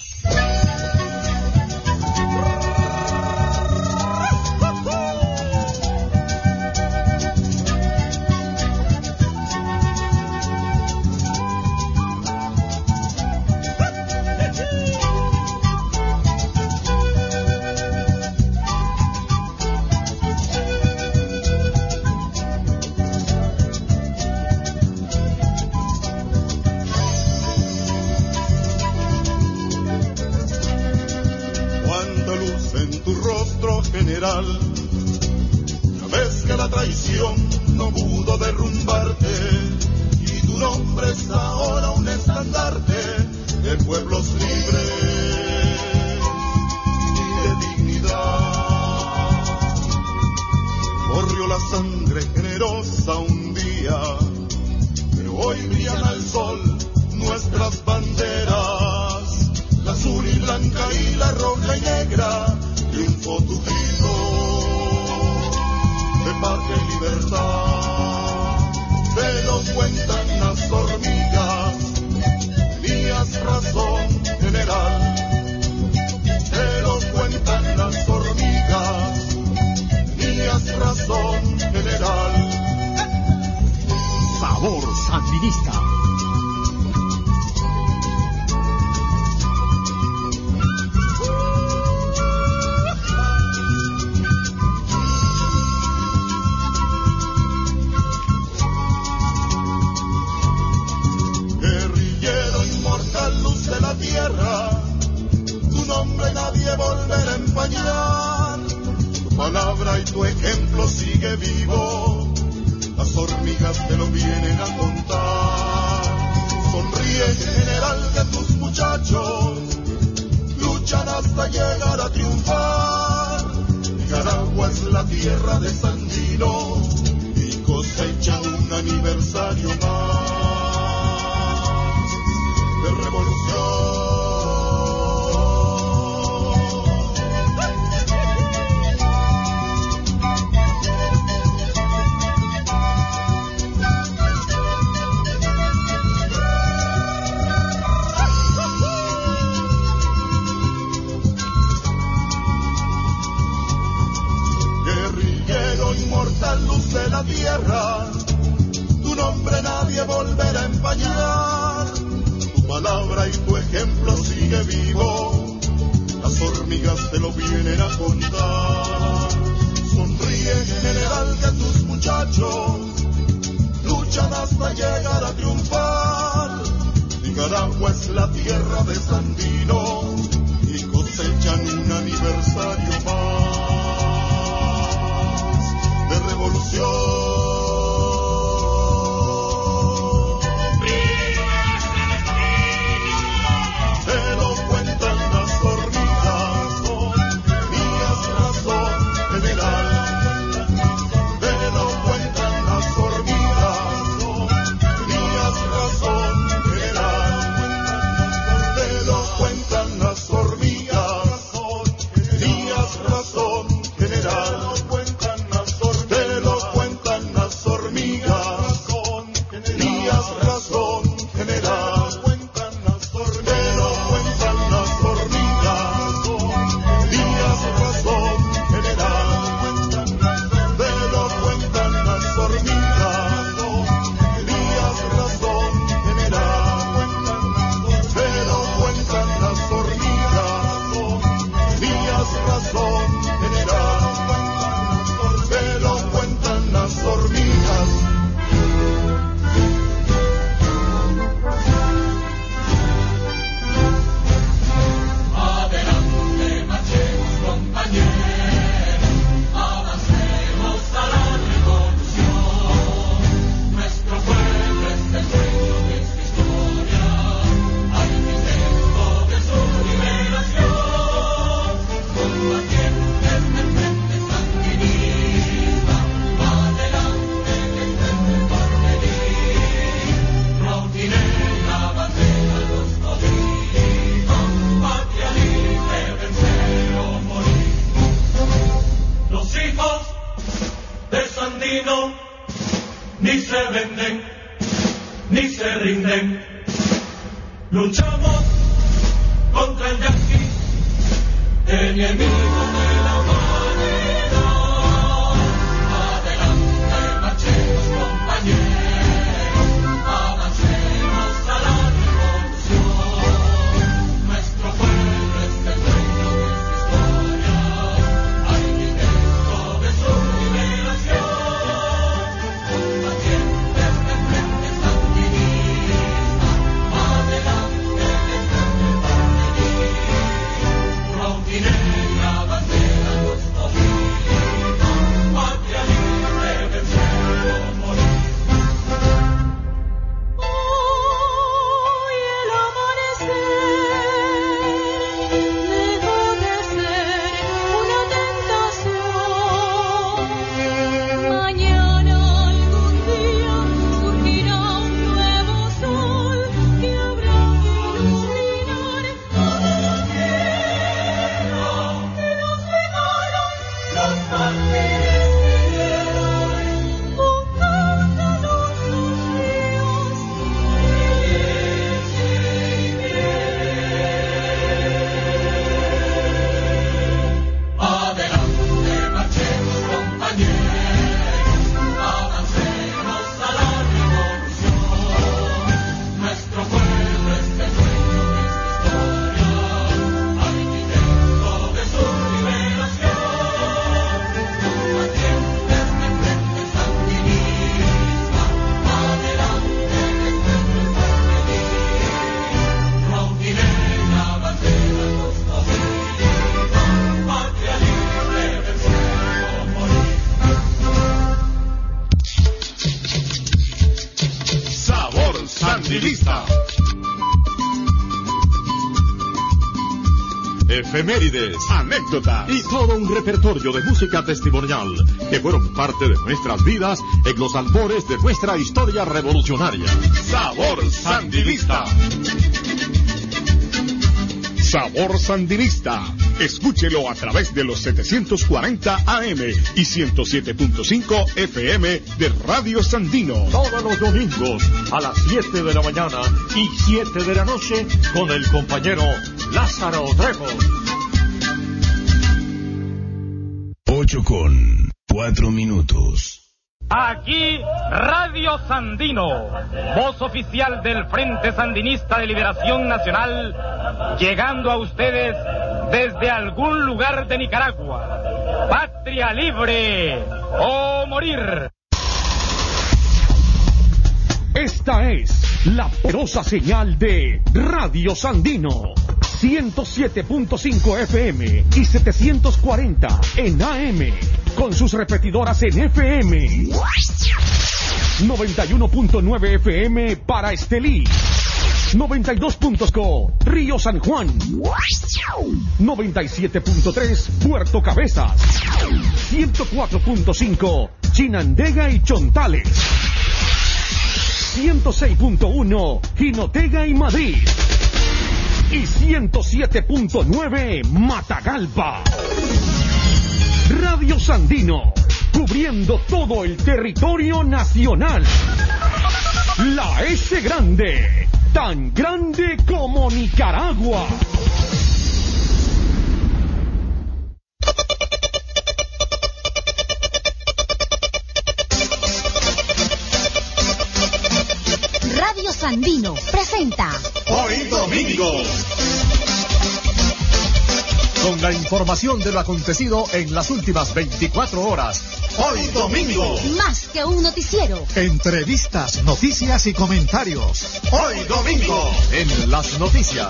Ya ves que la traición no pudo derrumbarte y tu nombre es ahora un estandarte de pueblos libres y de dignidad. Corrió la sangre generosa un día, pero hoy brillan al sol nuestras banderas, la azul y blanca y la roja y negra. Triunfó tu grito de patria y libertad. Te lo cuentan las hormigas, tenías razón, general. nadie volver a empañar. Tu palabra y tu ejemplo sigue vivo, las hormigas te lo vienen a contar. Sonríe, general, que tus muchachos luchan hasta llegar a triunfar. Nicaragua es la tierra de Sandino y cosecha un aniversario más de revolución. Inmortal luz de la tierra, tu nombre nadie volverá a empañar. Tu palabra y tu ejemplo sigue vivo, las hormigas te lo vienen a contar. Sonríe, general, que tus muchachos luchan hasta llegar a triunfar. Nicaragua es la tierra de Sandino y cosechan un aniversario más de revolución. Te lo cuentan las hormigas, mías razón general. Te lo cuentan las hormigas, mías razón general. Te lo cuentan las hormigas, mías razón general. Ni se venden, ni se rinden. Luchamos contra el yanqui, enemigo de la humanidad. Adelante, marchemos, compañeros, avancemos a la revolución. Nuestro pueblo es el dueño de su historia, arquitecto de su liberación. Negra efemérides, anécdotas y todo un repertorio de música testimonial que fueron parte de nuestras vidas en los albores de nuestra historia revolucionaria. Sabor Sandinista. Sabor Sandinista. Escúchelo a través de los setecientos cuarenta A M y ciento siete punto cinco F M de Radio Sandino. Todos los domingos a las siete de la mañana y siete de la noche con el compañero Lázaro Trejo. Ocho con cuatro minutos. Aquí Radio Sandino, voz oficial del Frente Sandinista de Liberación Nacional, llegando a ustedes desde algún lugar de Nicaragua. Patria libre o morir. Esta es la poderosa señal de Radio Sandino. ciento siete punto cinco F M y setecientos cuarenta en A M, con sus repetidoras en F M. noventa y uno punto nueve F M para Estelí. noventa y dos punto cinco Río San Juan. noventa y siete punto tres Puerto Cabezas. ciento cuatro punto cinco Chinandega y Chontales. ciento seis punto uno Jinotega y Madrid. Y ciento siete punto nueve Matagalpa. Radio Sandino, cubriendo todo el territorio nacional. La S grande, tan grande como Nicaragua. Radio Sandino presenta Hoy Domingo, con la información de lo acontecido en las últimas veinticuatro horas. Hoy Domingo, más que un noticiero. Entrevistas, noticias y comentarios. Hoy Domingo, en las noticias.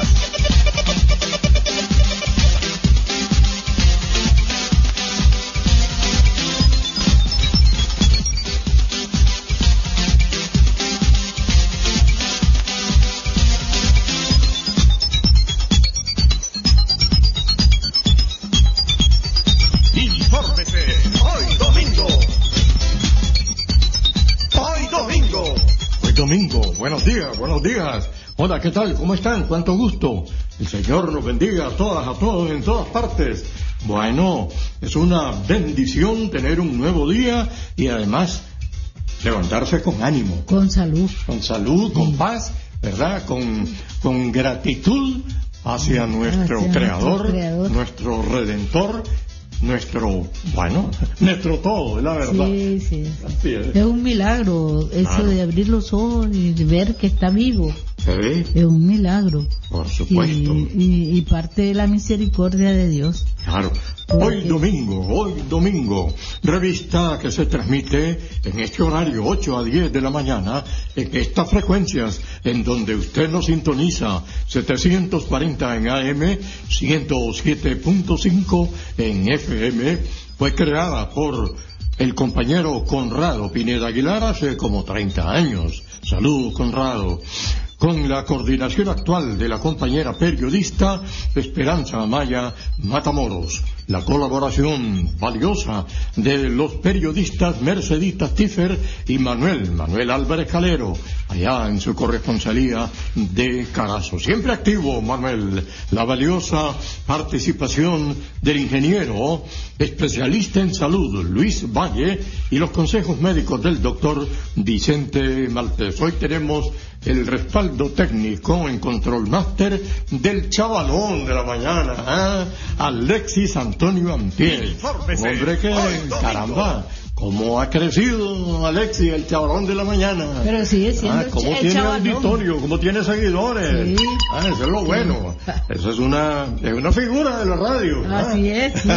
Buenos días, buenos días. Hola, ¿qué tal? ¿Cómo están? ¿Cuánto gusto? El Señor nos bendiga a todas, a todos, en todas partes. Bueno, es una bendición tener un nuevo día y además levantarse con ánimo. Con salud. Con salud, con sí. paz, ¿verdad? Con, con gratitud hacia nuestro hacia creador, nuestro creador, nuestro Redentor, nuestro, bueno, nuestro todo, es la verdad. Sí, sí. Así es. Es un milagro eso claro. de abrir los ojos y ver que está vivo. ¿Sí? Es un milagro. Por supuesto. Y, y, y parte de la misericordia de Dios. Claro. Hoy domingo, hoy domingo, revista que se transmite en este horario ocho a diez de la mañana, en estas frecuencias en donde usted nos sintoniza, setecientos cuarenta en A M, ciento siete punto cinco en F M, fue creada por el compañero Conrado Pineda Aguilar hace como treinta años. Saludos, Conrado. Con la coordinación actual de la compañera periodista Esperanza Amaya Matamoros, la colaboración valiosa de los periodistas Mercedita Tiffer y Manuel, Manuel Álvarez Calero, allá en su corresponsalía de Carazo. Siempre activo, Manuel. La valiosa participación del ingeniero, especialista en salud, Luis Valle, y los consejos médicos del doctor Vicente Maltés. Hoy tenemos el respaldo técnico en Control Master del chavalón de la mañana, ¿eh? Alexis Antonio Ampier. Hombre que, caramba, cómo ha crecido Alexis, el chavalón de la mañana. Pero sigue siendo ah, cómo el tiene chavalón. Auditorio, cómo tiene seguidores. Sí. Ah, eso es lo bueno. Eso es una, es una figura de la radio. Así ¿ah? es, sí.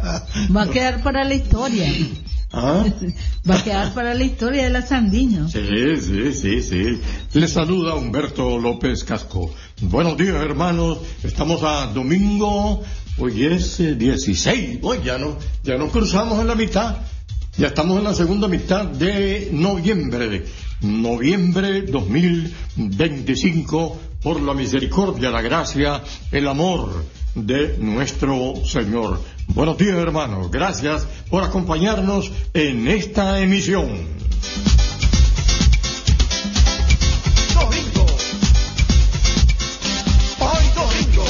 Va a quedar para la historia. ¿Ah? Va a quedar para la historia de la Sandino. Sí, sí, sí, sí. Le saluda Humberto López Casco. Buenos días, hermanos. Estamos a domingo. Hoy es eh, dieciséis. Hoy ya no, ya no cruzamos en la mitad. Ya estamos en la segunda mitad de noviembre. Noviembre dos mil veinticinco. Por la misericordia, la gracia, el amor de nuestro Señor. Buenos días, hermanos. Gracias por acompañarnos en esta emisión. Domingo. Hoy domingo.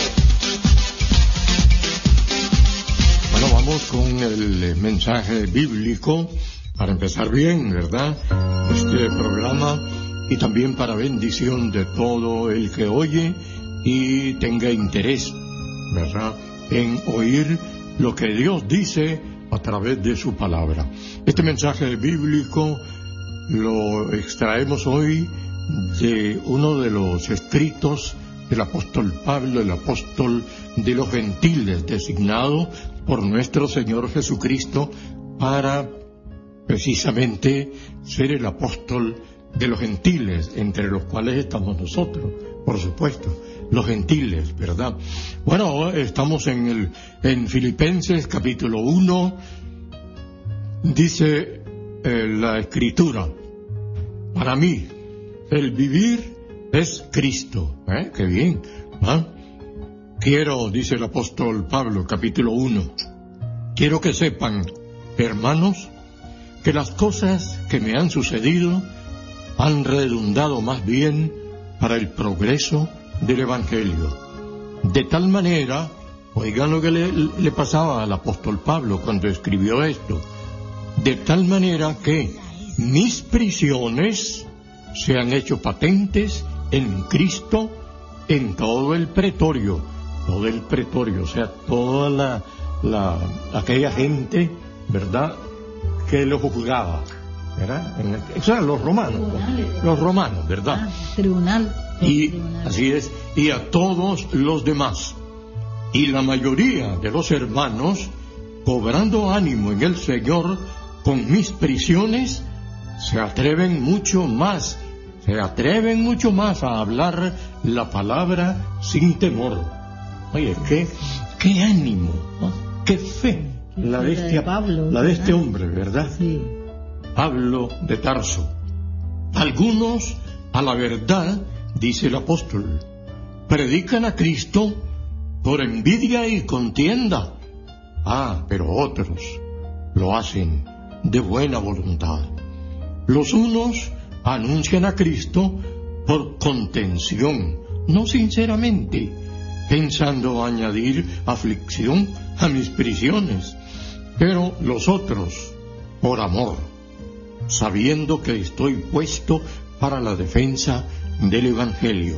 Bueno, vamos con el mensaje bíblico para empezar bien, ¿verdad? Este programa, y también para bendición de todo el que oye y tenga interés, ¿verdad?, en oír lo que Dios dice a través de su palabra. Este mensaje bíblico lo extraemos hoy de uno de los escritos del apóstol Pablo, el apóstol de los gentiles, designado por nuestro Señor Jesucristo para precisamente ser el apóstol de los gentiles, entre los cuales estamos nosotros, por supuesto, los gentiles, ¿verdad? Bueno, estamos en el en Filipenses capítulo uno, dice eh, la Escritura: para mí el vivir es Cristo. ¿Eh? Qué bien, ¿ah? Quiero, dice el apóstol Pablo, capítulo uno, quiero que sepan, hermanos, que las cosas que me han sucedido han redundado más bien para el progreso del Evangelio. De tal manera, oigan lo que le, le pasaba al apóstol Pablo cuando escribió esto, de tal manera que mis prisiones se han hecho patentes en Cristo en todo el pretorio, todo el pretorio, o sea, toda la, la aquella gente, ¿verdad?, que lo juzgaba, ¿verdad? En el, o sea, los romanos, los romanos, ¿verdad? Ah, tribunal. Y tribunal. así es, y a todos los demás. Y la mayoría de los hermanos, cobrando ánimo en el Señor con mis prisiones, se atreven mucho más, se atreven mucho más a hablar la palabra sin temor. Oye, qué, qué ánimo, ¿no? Qué fe la de este, Pablo, la de este hombre, ¿verdad? Sí. Pablo de Tarso. Algunos, a la verdad, dice el apóstol, predican a Cristo por envidia y contienda. Ah, pero otros lo hacen de buena voluntad. Los unos anuncian a Cristo por contención, no sinceramente, pensando añadir aflicción a mis prisiones, pero los otros por amor, sabiendo que estoy puesto para la defensa del Evangelio.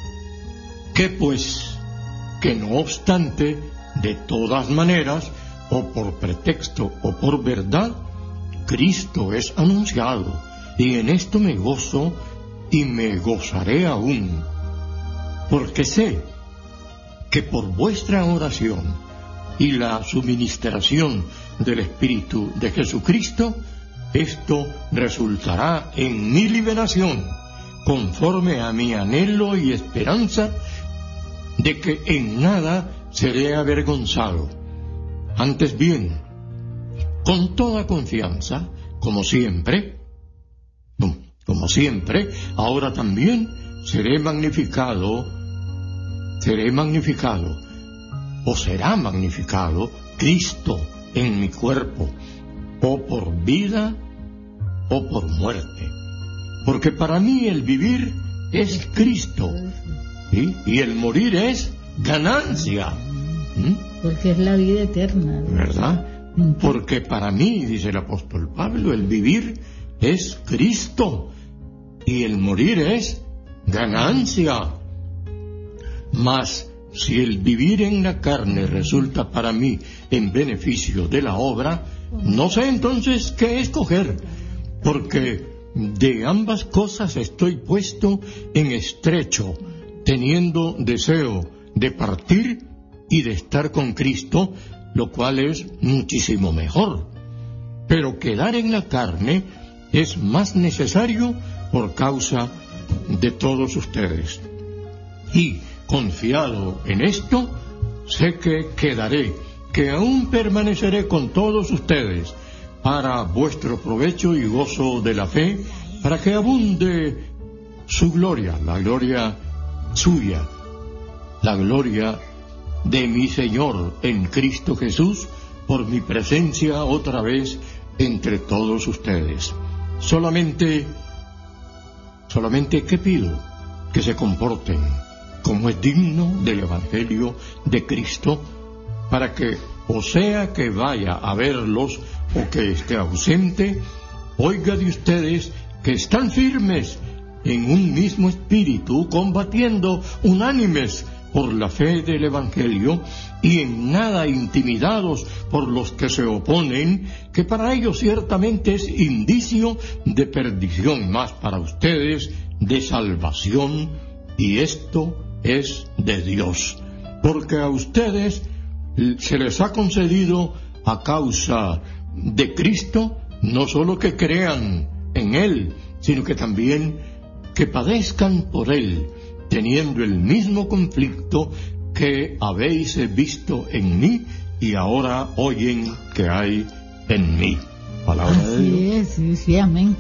Que pues, que no obstante, de todas maneras, o por pretexto o por verdad, Cristo es anunciado, y en esto me gozo y me gozaré aún, porque sé que por vuestra oración y la suministración del Espíritu de Jesucristo, esto resultará en mi liberación, conforme a mi anhelo y esperanza de que en nada seré avergonzado. Antes bien, con toda confianza, como siempre, como siempre, ahora también seré magnificado, seré magnificado, o será magnificado Cristo en mi cuerpo, o por vida o por muerte. Porque para mí el vivir es Cristo, ¿sí?, y el morir es ganancia. ¿Mm? Porque es la vida eterna, ¿verdad? Porque para mí, dice el apóstol Pablo, el vivir es Cristo y el morir es ganancia. Mas si el vivir en la carne resulta para mí en beneficio de la obra, no sé entonces qué escoger, porque de ambas cosas estoy puesto en estrecho, teniendo deseo de partir y de estar con Cristo, lo cual es muchísimo mejor. Pero quedar en la carne es más necesario por causa de todos ustedes. Y, confiado en esto, sé que quedaré, que aún permaneceré con todos ustedes, para vuestro provecho y gozo de la fe, para que abunde su gloria, la gloria suya, la gloria de mi Señor en Cristo Jesús por mi presencia otra vez entre todos ustedes. Solamente, solamente que pido que se comporten como es digno del Evangelio de Cristo, para que, o sea que vaya a verlos o que esté ausente, oiga de ustedes que están firmes en un mismo espíritu, combatiendo unánimes por la fe del Evangelio y en nada intimidados por los que se oponen, que para ellos ciertamente es indicio de perdición, más para ustedes de salvación, y esto es de Dios, porque a ustedes se les ha concedido a causa de Cristo no solo que crean en Él, sino que también que padezcan por Él, teniendo el mismo conflicto que habéis visto en mí y ahora oyen que hay en mí. Palabra Así de Dios. es, sí, sí, amén.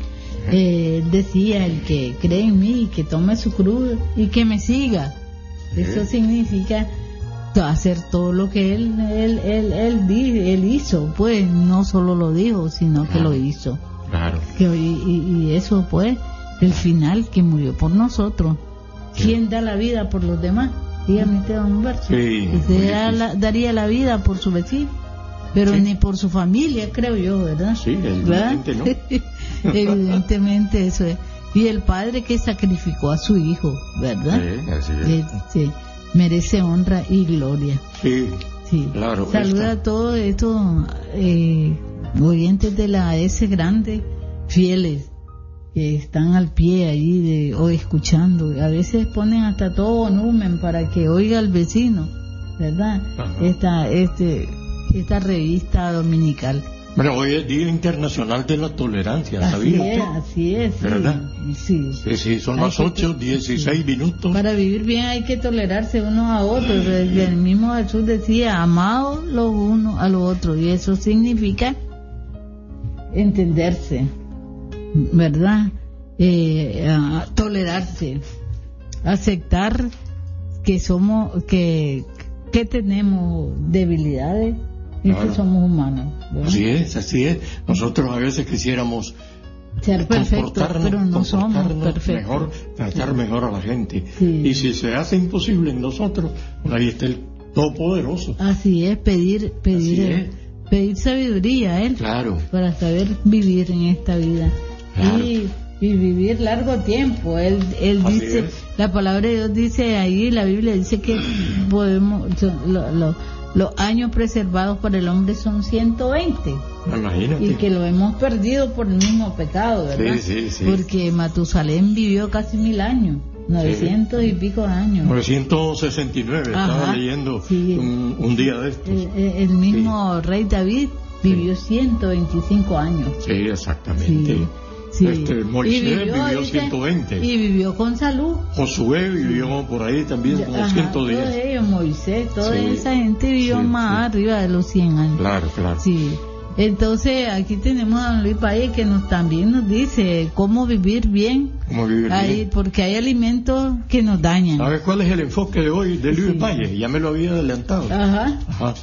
Eh, decía, el que cree en mí, que tome su cruz y que me siga. Eso significa hacer todo lo que él él él él, él, él hizo, pues no solo lo dijo, sino que claro. lo hizo. Claro. Que, y, y eso, pues, el final, que murió por nosotros. Sí. ¿Quién da la vida por los demás? Dígame usted un verso. Sí, usted da la, daría la vida por su vecino, pero sí. ni por su familia, creo yo, ¿verdad? Sí, evidentemente no. Evidentemente eso es. Y el padre que sacrificó a su hijo, ¿verdad? Sí, así es. Eh, sí, merece honra y gloria. Sí, sí. Claro. Saluda esta. a todos estos eh, oyentes de la S grande, fieles, que están al pie ahí de, o escuchando. A veces ponen hasta todo volumen para que oiga el vecino, ¿verdad? Ajá. Esta este esta revista dominical. Bueno, hoy es Día Internacional de la Tolerancia, ¿sabía así es, usted? Así es, sí. ¿Verdad? Sí. Sí, sí, son las ocho, dieciséis minutos. Para vivir bien hay que tolerarse unos a otros. El mismo Jesús decía, amaos los unos a los otros, y eso significa entenderse, ¿verdad? Eh, uh, tolerarse, aceptar que somos, que, que tenemos debilidades y claro. que somos humanos, ¿verdad? Así es, así es. Nosotros a veces quisiéramos ser perfectos, pero no somos perfectos. Mejor, tratar sí. mejor a la gente. Sí. Y si se hace imposible en nosotros, pues ahí está el Todopoderoso. Así es, pedir, pedir, así es. pedir sabiduría a Él, claro. para saber vivir en esta vida. Claro. Y, y vivir largo tiempo. Él, él dice, es. La palabra de Dios dice ahí, la Biblia dice que podemos, lo, lo, los años preservados para el hombre son ciento veinte. Imagínate. Y que lo hemos perdido por el mismo pecado, ¿verdad? Sí, sí, sí. Porque Matusalén vivió casi mil años, novecientos sí. y pico años. novecientos sesenta y nueve, Ajá, estaba leyendo sí. un, un día de estos. El, el mismo sí. rey David vivió sí. ciento veinticinco años. Sí, exactamente. Sí. Sí. Este, Moisés vivió, vivió dice, ciento veinte. Y vivió con salud. Josué vivió por ahí también como Ajá, ciento diez. Todos ellos, Moisés, toda sí. esa gente vivió sí, más sí. arriba de los cien años. Claro, claro. Sí. Entonces aquí tenemos a don Luis Paye que nos también nos dice cómo vivir bien. Cómo vivir hay, bien. Porque hay alimentos que nos dañan. ¿Sabes cuál es el enfoque de hoy de Luis sí. Paye? Ya me lo había adelantado. Ajá. Ajá.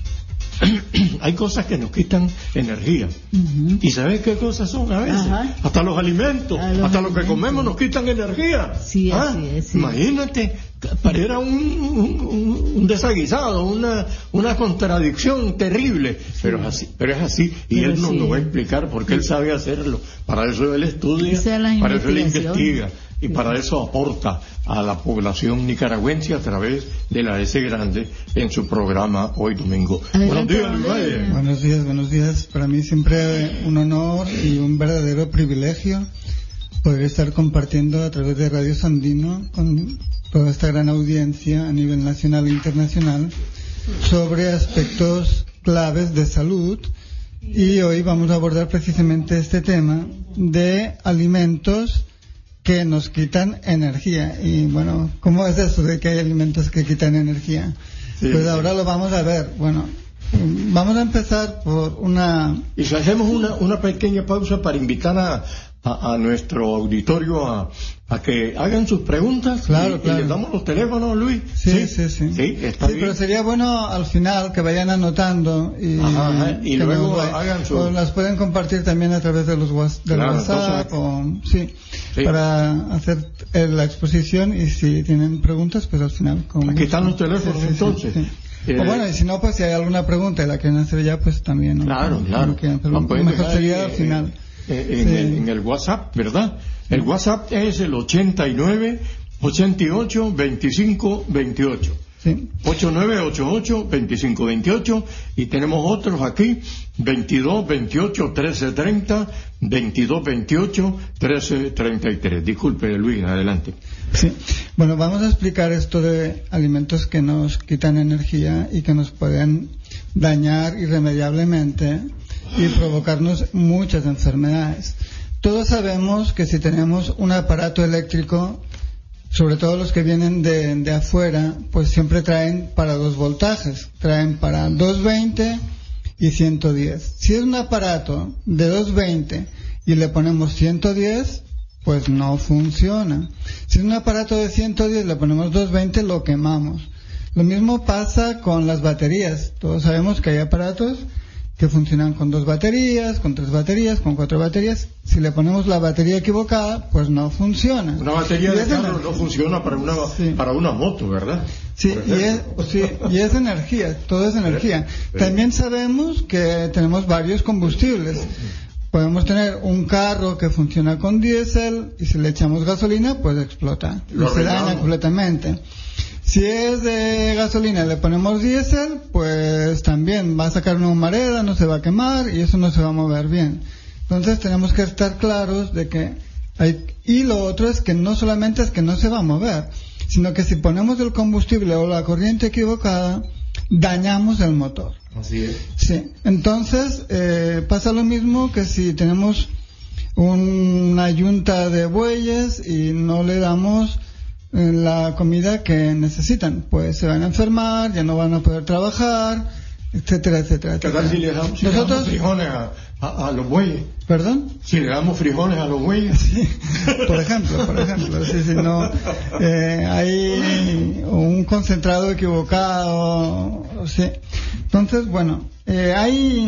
Hay cosas que nos quitan energía. Uh-huh. ¿Y sabes qué cosas son a veces? Ajá. Hasta los alimentos, a los hasta alimentos. Lo que comemos nos quitan energía. Sí, ¿Ah? así es, sí. Imagínate, era un, un, un desaguisado, una, una contradicción terrible, sí. pero es así, pero es así, y pero él nos sí. lo va a explicar porque sí. él sabe hacerlo. Para eso él estudia, para eso él investiga. Y para eso aporta a la población nicaragüense a través de la S Grande en su programa hoy domingo. Buenos días, Luis Valle. Buenos días, buenos días. Para mí siempre un honor y un verdadero privilegio poder estar compartiendo a través de Radio Sandino con toda esta gran audiencia a nivel nacional e internacional sobre aspectos claves de salud. Y hoy vamos a abordar precisamente este tema de alimentos que nos quitan energía. Y bueno, ¿cómo es eso de que hay alimentos que quitan energía? Sí, pues ahora sí. lo vamos a ver. Bueno, vamos a empezar por una... Y si hacemos una, una pequeña pausa para invitar a, a, a nuestro auditorio a, a que hagan sus preguntas. Claro, y, claro. y les damos los teléfonos, Luis. Sí, sí, sí. Sí, está sí bien. Pero sería bueno al final que vayan anotando y, Ajá, ajá, y que luego nos, hagan su... o las pueden compartir también a través de los was- del Claro, WhatsApp entonces... o, sí, sí, para hacer eh, la exposición, y si tienen preguntas pues al final con aquí gusto. están los teléfonos. Sí, sí, entonces sí, sí. Eh, O bueno, y si no, pues si hay alguna pregunta y la quieren hacer ya, pues también. ¿no? Claro, claro. No quieren, pero Lo pueden mejor dejar sería ahí, al final. eh, en, Sí. el, en el WhatsApp, ¿verdad? El WhatsApp es el ochenta y nueve, ochenta y ocho, veinticinco, veintiocho. Sí. ocho nueve ocho ocho, veinticinco veintiocho, y tenemos otros aquí, veintidós veintiocho, trece treinta, veintidós veintiocho, trece treinta y tres. Disculpe, Luis, adelante. Sí. Bueno, vamos a explicar esto de alimentos que nos quitan energía y que nos pueden dañar irremediablemente y provocarnos muchas enfermedades. Todos sabemos que si tenemos un aparato eléctrico, sobre todo los que vienen de, de afuera, pues siempre traen para dos voltajes, traen para doscientos veinte y ciento diez. Si es un aparato de doscientos veinte y le ponemos ciento diez, pues no funciona. Si es un aparato de ciento diez, le ponemos doscientos veinte, lo quemamos. Lo mismo pasa con las baterías. Todos sabemos que hay aparatos que funcionan con dos baterías, con tres baterías, con cuatro baterías. Si le ponemos la batería equivocada, pues no funciona. Una batería Y de es carro ener- no funciona para una, Sí. para una moto, ¿verdad? Sí, Por y es, ejemplo. sí, y es energía, todo es energía. Sí. También sabemos que tenemos varios combustibles. Podemos tener un carro que funciona con diésel y si le echamos gasolina, pues explota. Lo Y se daña arreglamos. completamente. Si es de gasolina y le ponemos diésel, pues también va a sacar una humareda, no se va a quemar y eso no se va a mover bien. Entonces tenemos que estar claros de que hay... Y lo otro es que no solamente es que no se va a mover, sino que si ponemos el combustible o la corriente equivocada, dañamos el motor. Así es. Sí, entonces eh, pasa lo mismo que si tenemos una yunta de bueyes y no le damos eh, la comida que necesitan, pues se van a enfermar, ya no van a poder trabajar, etcétera, etcétera, ¿Qué etcétera. tal si le damos, si le Nosotros, damos frijoles a, a, a los bueyes? ¿Perdón? Si le damos frijoles a los bueyes. Sí, por ejemplo, por ejemplo, sí, sí, no, eh, hay un concentrado equivocado, sí. Entonces, bueno, eh, hay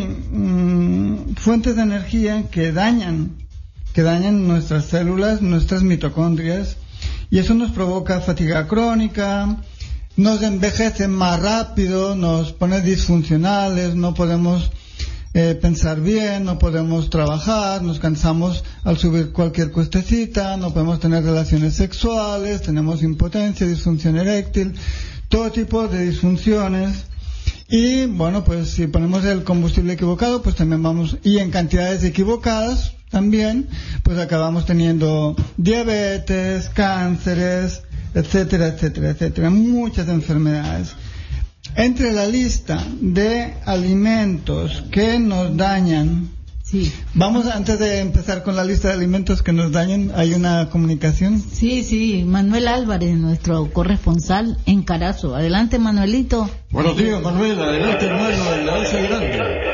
mm, fuentes de energía que dañan, que dañan nuestras células, nuestras mitocondrias, y eso nos provoca fatiga crónica, nos envejece más rápido, nos pone disfuncionales, no podemos eh, pensar bien, no podemos trabajar, nos cansamos al subir cualquier cuestecita, no podemos tener relaciones sexuales, tenemos impotencia, disfunción eréctil, todo tipo de disfunciones. Y bueno, pues si ponemos el combustible equivocado, pues también vamos, y en cantidades equivocadas también, pues acabamos teniendo diabetes, cánceres, etcétera, etcétera, etcétera, muchas enfermedades. Entre la lista de alimentos que nos dañan, sí. Vamos, antes de empezar con la lista de alimentos que nos dañan, ¿hay una comunicación? Sí, sí, Manuel Álvarez, nuestro corresponsal en Carazo. Adelante, Manuelito. Buenos días, Manuel. Adelante, hermano, de la Alza Grande.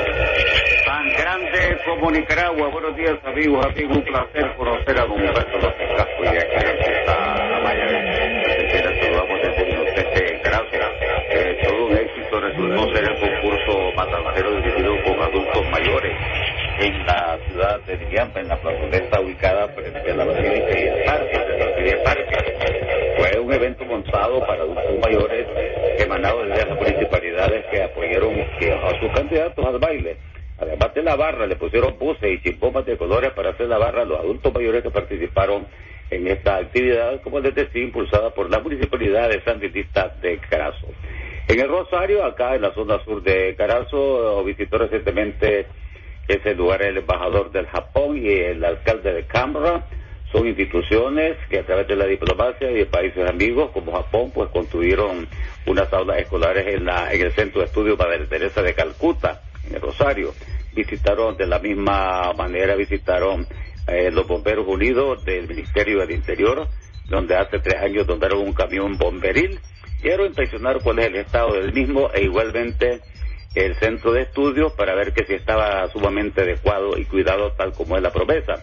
Tan grande como Nicaragua. Buenos días, amigos, amigos. Un placer conocer a don Humberto López Casco y a quien está la mañana. Saludamos desde el inocente Carazo. Eh, todo un éxito resultó ser el concurso matancero dirigido con adultos mayores en la ciudad de Diliampa, en la plazoleta ubicada frente a la Basílica y el Parque, de la Basílica y Parque. Fue un evento montado para adultos mayores emanado desde las municipalidades que apoyaron que a sus candidatos al baile. Además de la barra, le pusieron buses y chimbomas de colores para hacer la barra a los adultos mayores que participaron en esta actividad, como les decía, impulsada por la municipalidad de Sandinista de Carazo. En el Rosario, acá en la zona sur de Carazo, visitó recientemente ese lugar el embajador del Japón y el alcalde de Canberra. Son instituciones que a través de la diplomacia y de países amigos como Japón, pues construyeron unas aulas escolares en, la, en el Centro de Estudios Madre Teresa de Calcuta, en el Rosario. Visitaron de la misma manera, visitaron eh, los bomberos unidos del Ministerio del Interior, donde hace tres años donaron un camión bomberil. Quiero impresionar cuál es el estado del mismo e igualmente el centro de estudios para ver que si estaba sumamente adecuado y cuidado tal como es la promesa.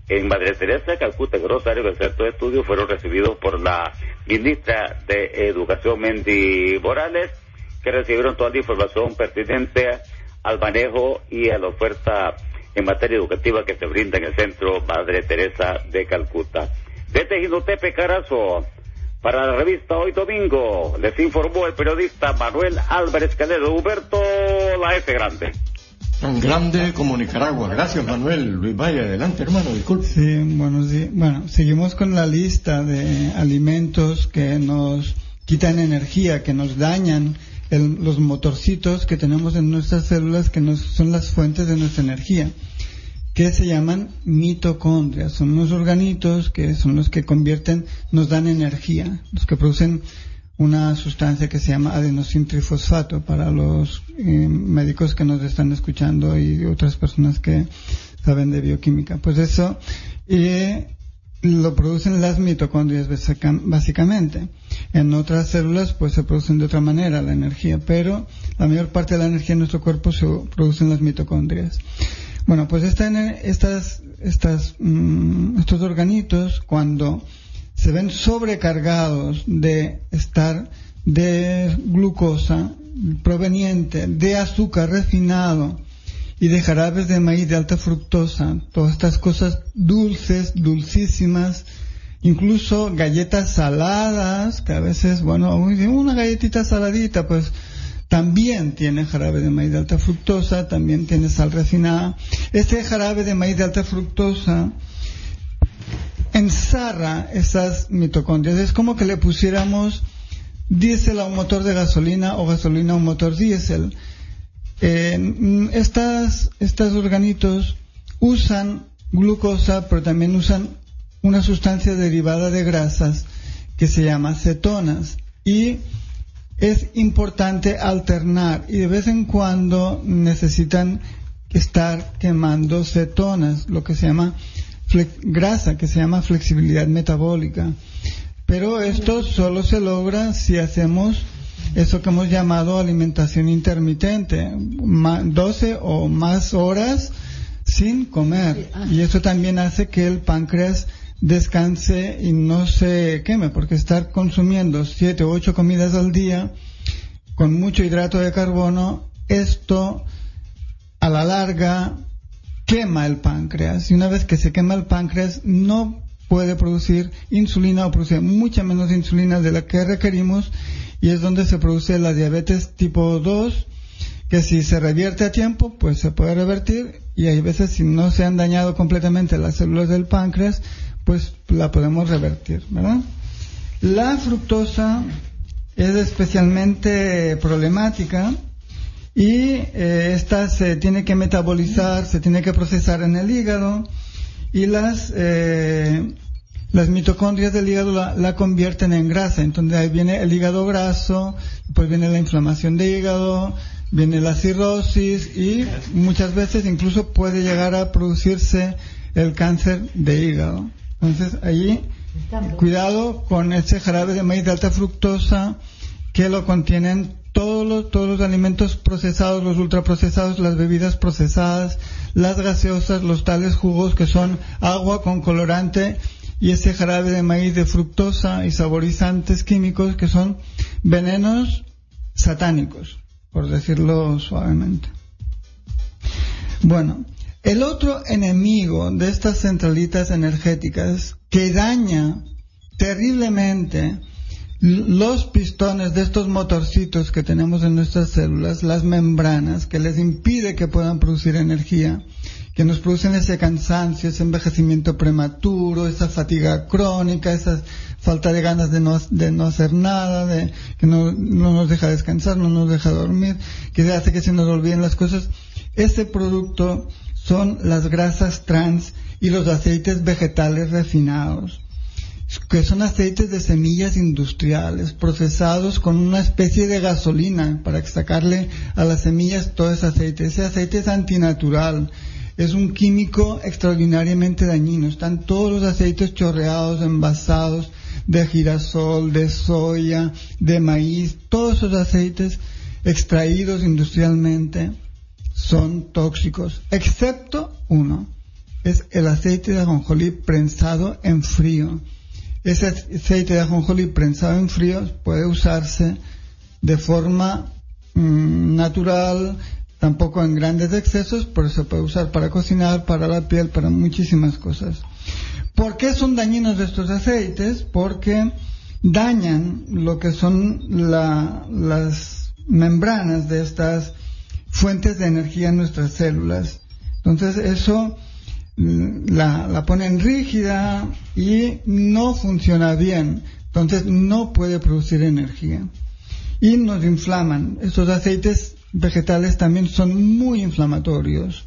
en Madre Teresa de Calcuta, en Rosario, en el centro de estudios, fueron recibidos por la ministra de Educación, Mendy Morales, que recibieron toda la información pertinente al manejo y a la oferta en materia educativa que se brinda en el centro Madre Teresa de Calcuta. Desde Jinotepe, Carazo, para la revista Hoy Domingo, les informó el periodista Manuel Álvarez Canedo. Humberto, la F grande. Tan grande como Nicaragua. Gracias, Manuel. Luis Valle, adelante, hermano, disculpe. Sí, bueno, sí. Bueno, seguimos con la lista de alimentos que nos quitan energía, que nos dañan el, los motorcitos que tenemos en nuestras células, que nos, son las fuentes de nuestra energía, que se llaman mitocondrias. Son unos organitos que son los que convierten, nos dan energía, los que producen una sustancia que se llama adenosintrifosfato para los eh, médicos que nos están escuchando y otras personas que saben de bioquímica. Pues eso eh, lo producen las mitocondrias básicamente. En otras células pues se producen de otra manera la energía, pero la mayor parte de la energía en nuestro cuerpo se produce en las mitocondrias. Bueno, pues esta, estas, estas, mmm, estos organitos, cuando se ven sobrecargados de estar de glucosa proveniente de azúcar refinado y de jarabes de maíz de alta fructosa, todas estas cosas dulces, dulcísimas, incluso galletas saladas, que a veces, bueno, una galletita saladita, pues también tiene jarabe de maíz de alta fructosa, también tiene sal refinada. Este jarabe de maíz de alta fructosa enzarra esas mitocondrias. Es como que le pusiéramos diésel a un motor de gasolina o gasolina a un motor diésel. Eh, estas, estos organitos usan glucosa, pero también usan una sustancia derivada de grasas que se llama cetonas. Y es importante alternar, y de vez en cuando necesitan estar quemando cetonas, lo que se llama grasa, que se llama flexibilidad metabólica. Pero esto solo se logra si hacemos eso que hemos llamado alimentación intermitente, doce o más horas sin comer, y eso también hace que el páncreas descanse y no se queme, porque estar consumiendo siete o ocho comidas al día con mucho hidrato de carbono, esto a la larga quema el páncreas, y una vez que se quema el páncreas no puede producir insulina, o produce mucha menos insulina de la que requerimos, y es donde se produce la diabetes tipo dos, que si se revierte a tiempo pues se puede revertir, y hay veces si no se han dañado completamente las células del páncreas pues la podemos revertir, ¿verdad? La fructosa es especialmente problemática, y eh, esta se tiene que metabolizar, se tiene que procesar en el hígado, y las eh, las mitocondrias del hígado la, la convierten en grasa. Entonces ahí viene el hígado graso, después viene la inflamación de hígado, viene la cirrosis, y muchas veces incluso puede llegar a producirse el cáncer de hígado. Entonces allí cuidado con ese jarabe de maíz de alta fructosa, que lo contienen todos los, todos los alimentos procesados, los ultraprocesados, las bebidas procesadas, las gaseosas, los tales jugos que son agua con colorante, y ese jarabe de maíz de fructosa y saborizantes químicos que son venenos satánicos, por decirlo suavemente. Bueno, el otro enemigo de estas centralitas energéticas que daña terriblemente los pistones de estos motorcitos que tenemos en nuestras células, las membranas, que les impide que puedan producir energía, que nos producen ese cansancio, ese envejecimiento prematuro, esa fatiga crónica, esa falta de ganas de no, de no hacer nada, de que no, no nos deja descansar, no nos deja dormir, que hace que se nos olviden las cosas. Ese producto son las grasas trans y los aceites vegetales refinados, que son aceites de semillas industriales procesados con una especie de gasolina para sacarle a las semillas todo ese aceite. Ese aceite es antinatural, es un químico extraordinariamente dañino. Están todos los aceites chorreados, envasados, de girasol, de soya, de maíz. Todos esos aceites extraídos industrialmente son tóxicos, excepto uno, es el aceite de ajonjolí prensado en frío. Ese aceite de ajonjolí prensado en frío puede usarse de forma mmm, natural, tampoco en grandes excesos, pero se puede usar para cocinar, para la piel, para muchísimas cosas. ¿Por qué son dañinos estos aceites? Porque dañan lo que son la, las membranas de estas fuentes de energía en nuestras células. Entonces eso la, la ponen rígida y no funciona bien. Entonces no puede producir energía. Y nos inflaman. Estos aceites vegetales también son muy inflamatorios.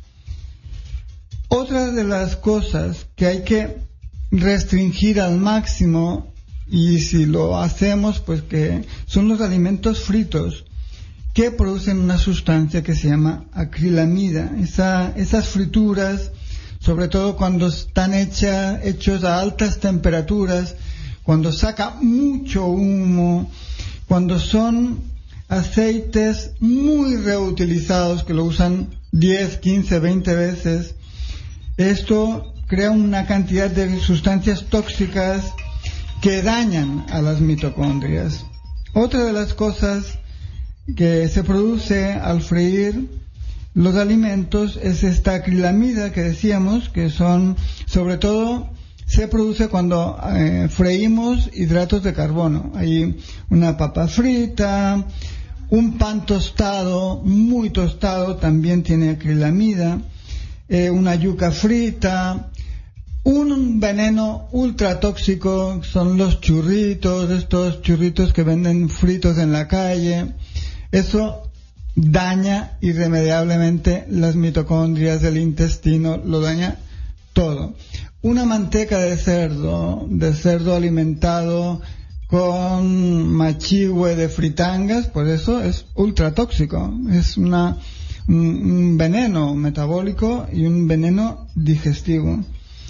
Otra de las cosas que hay que restringir al máximo, y si lo hacemos, pues que son los alimentos fritos, que producen una sustancia que se llama acrilamida. Esa, esas frituras, sobre todo cuando están hecha, hechos a altas temperaturas, cuando saca mucho humo, cuando son aceites muy reutilizados, que lo usan diez, quince, veinte veces, esto crea una cantidad de sustancias tóxicas que dañan a las mitocondrias. Otra de las cosas que se produce al freír los alimentos es esta acrilamida que decíamos, que son, sobre todo, se produce cuando eh, freímos hidratos de carbono. Hay una papa frita, un pan tostado, muy tostado, también tiene acrilamida, eh, una yuca frita, un veneno ultra tóxico, son los churritos, estos churritos que venden fritos en la calle. Eso daña irremediablemente las mitocondrias del intestino, lo daña todo. Una manteca de cerdo, de cerdo alimentado con machihue de fritangas, pues eso es ultra tóxico, es una, un, un veneno metabólico y un veneno digestivo.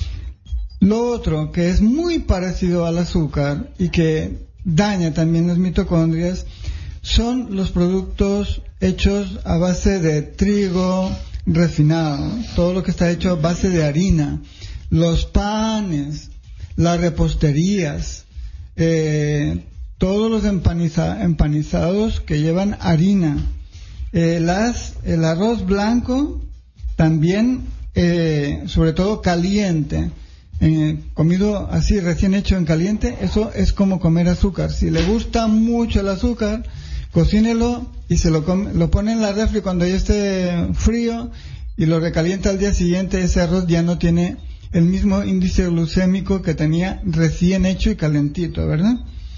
Lo otro, que es muy parecido al azúcar y que daña también las mitocondrias, son los productos hechos a base de trigo refinado, todo lo que está hecho a base de harina, los panes, las reposterías, eh, todos los empaniza, empanizados que llevan harina, eh, las, el arroz blanco también, eh, sobre todo caliente, eh, comido así recién hecho en caliente, eso es como comer azúcar. Si le gusta mucho el azúcar, cocínelo y se lo, come, lo pone en la refri cuando ya esté frío y lo recalienta al día siguiente. Ese arroz ya no tiene el mismo índice glucémico que tenía recién hecho y calentito, ¿verdad?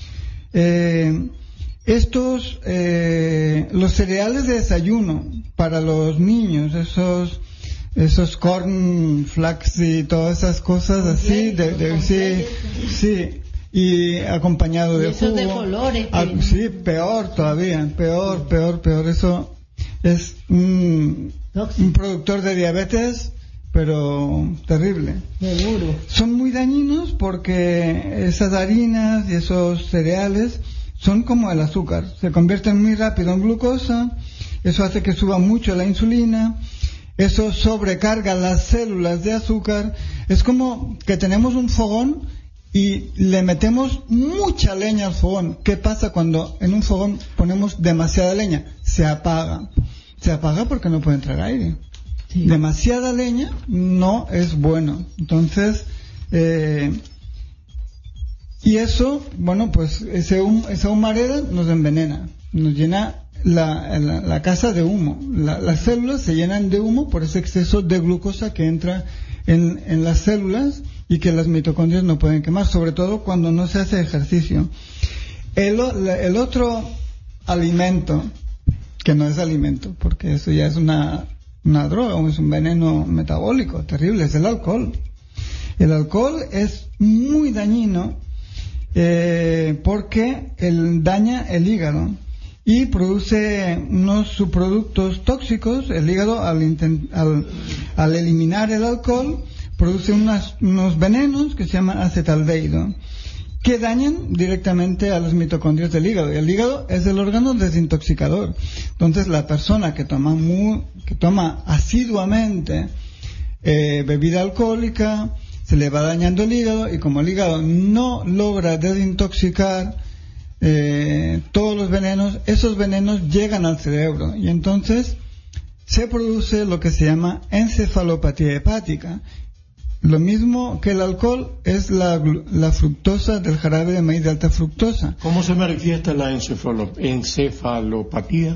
Eh, estos, eh, los cereales de desayuno para los niños, esos, esos corn flakes y todas esas cosas así, de, de, sí, sí. Y acompañado de jugo. De colores, ah, sí, peor todavía, peor, peor, peor. Eso es un, un productor de diabetes, pero terrible. Seguro. Son muy dañinos porque esas harinas y esos cereales son como el azúcar, se convierten muy rápido en glucosa, eso hace que suba mucho la insulina, eso sobrecarga las células de azúcar. Es como que tenemos un fogón y le metemos mucha leña al fogón. ¿Qué pasa cuando en un fogón ponemos demasiada leña? Se apaga. Se apaga porque no puede entrar aire. Sí. Demasiada leña no es bueno. Entonces, eh, y eso, bueno, pues ese hum, esa humareda nos envenena, nos llena la, la, la casa de humo. La, las células se llenan de humo por ese exceso de glucosa que entra en, en las células y que las mitocondrias no pueden quemar, sobre todo cuando no se hace ejercicio. El, el otro alimento, que no es alimento, porque eso ya es una, una droga, es un veneno metabólico terrible, es el alcohol. El alcohol es muy dañino eh, porque el, daña el hígado y produce unos subproductos tóxicos. El hígado, al, intent, al, al eliminar el alcohol, produce unas, unos venenos que se llaman acetaldehído, que dañan directamente a las mitocondrias del hígado. Y el hígado es el órgano desintoxicador. Entonces, la persona que toma muy, que toma asiduamente eh, bebida alcohólica, se le va dañando el hígado, y como el hígado no logra desintoxicar eh, todos los venenos, esos venenos llegan al cerebro y entonces se produce lo que se llama encefalopatía hepática. Lo mismo que el alcohol es la, la fructosa del jarabe de maíz de alta fructosa. ¿Cómo se manifiesta la encefalo, encefalopatía?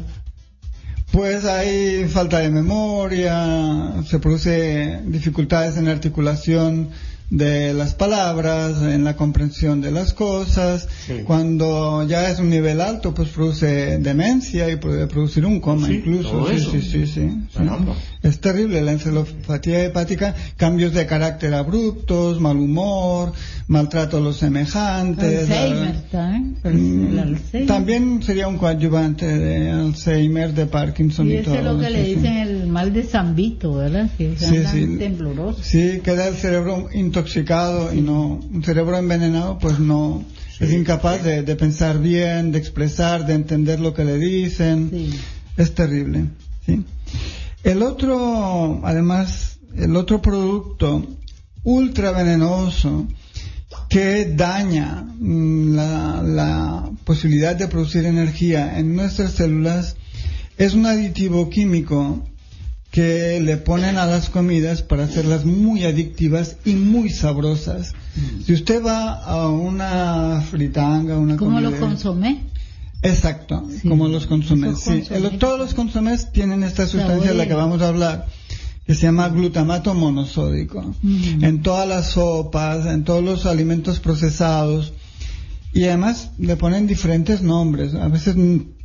Pues hay falta de memoria, se produce dificultades en la articulación de las palabras, en la comprensión de las cosas. Sí. Cuando ya es un nivel alto, pues produce demencia y puede producir un coma, sí, incluso. Sí, sí, sí, sí, sí. Es terrible la encefalopatía hepática, cambios de carácter abruptos, mal humor, maltrato a los semejantes. Alzheimer, la... Alzheimer. También sería un coadyuvante de Alzheimer, de Parkinson y, y todo. Y eso es lo que sí, le dicen sí. el mal de San Vito, ¿verdad? Que sí, sí. tembloroso. Sí, queda el cerebro intoxicado y no, un cerebro envenenado pues no sí, es incapaz sí. de, de pensar bien, de expresar, de entender lo que le dicen. Sí. Es terrible, ¿sí? El otro, además, el otro producto ultra venenoso que daña la, la posibilidad de producir energía en nuestras células es un aditivo químico que le ponen a las comidas para hacerlas muy adictivas y muy sabrosas. Mm. Si usted va a una fritanga, una ¿Cómo comida... lo consomé? Exacto, sí, como los consomés. Sí. El, todos los consomés tienen esta sustancia de la que vamos a hablar, que se llama glutamato monosódico. Mm. En todas las sopas, en todos los alimentos procesados. Y además le ponen diferentes nombres. A veces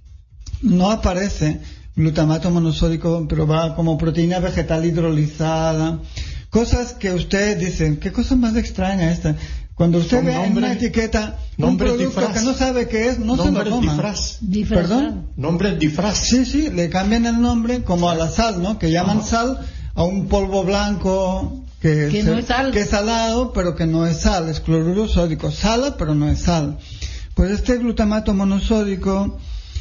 no aparece glutamato monosódico, pero va como proteína vegetal hidrolizada. Cosas que usted dice, ¿qué cosa más extraña esta? Cuando usted ve en una etiqueta un producto disfraz. que no sabe qué es, no se lo toma. Disfraz. ¿Perdón? Nombre disfraz. Sí, sí, le cambian el nombre como a la sal, ¿no? Que llaman Ajá. sal a un polvo blanco que, que, se, no es sal. que es salado, pero que no es sal, es cloruro sódico. Sala, pero no es sal. Pues este glutamato monosódico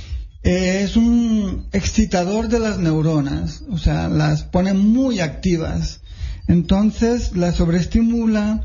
eh, es un excitador de las neuronas, o sea, las pone muy activas. Entonces, las sobreestimula,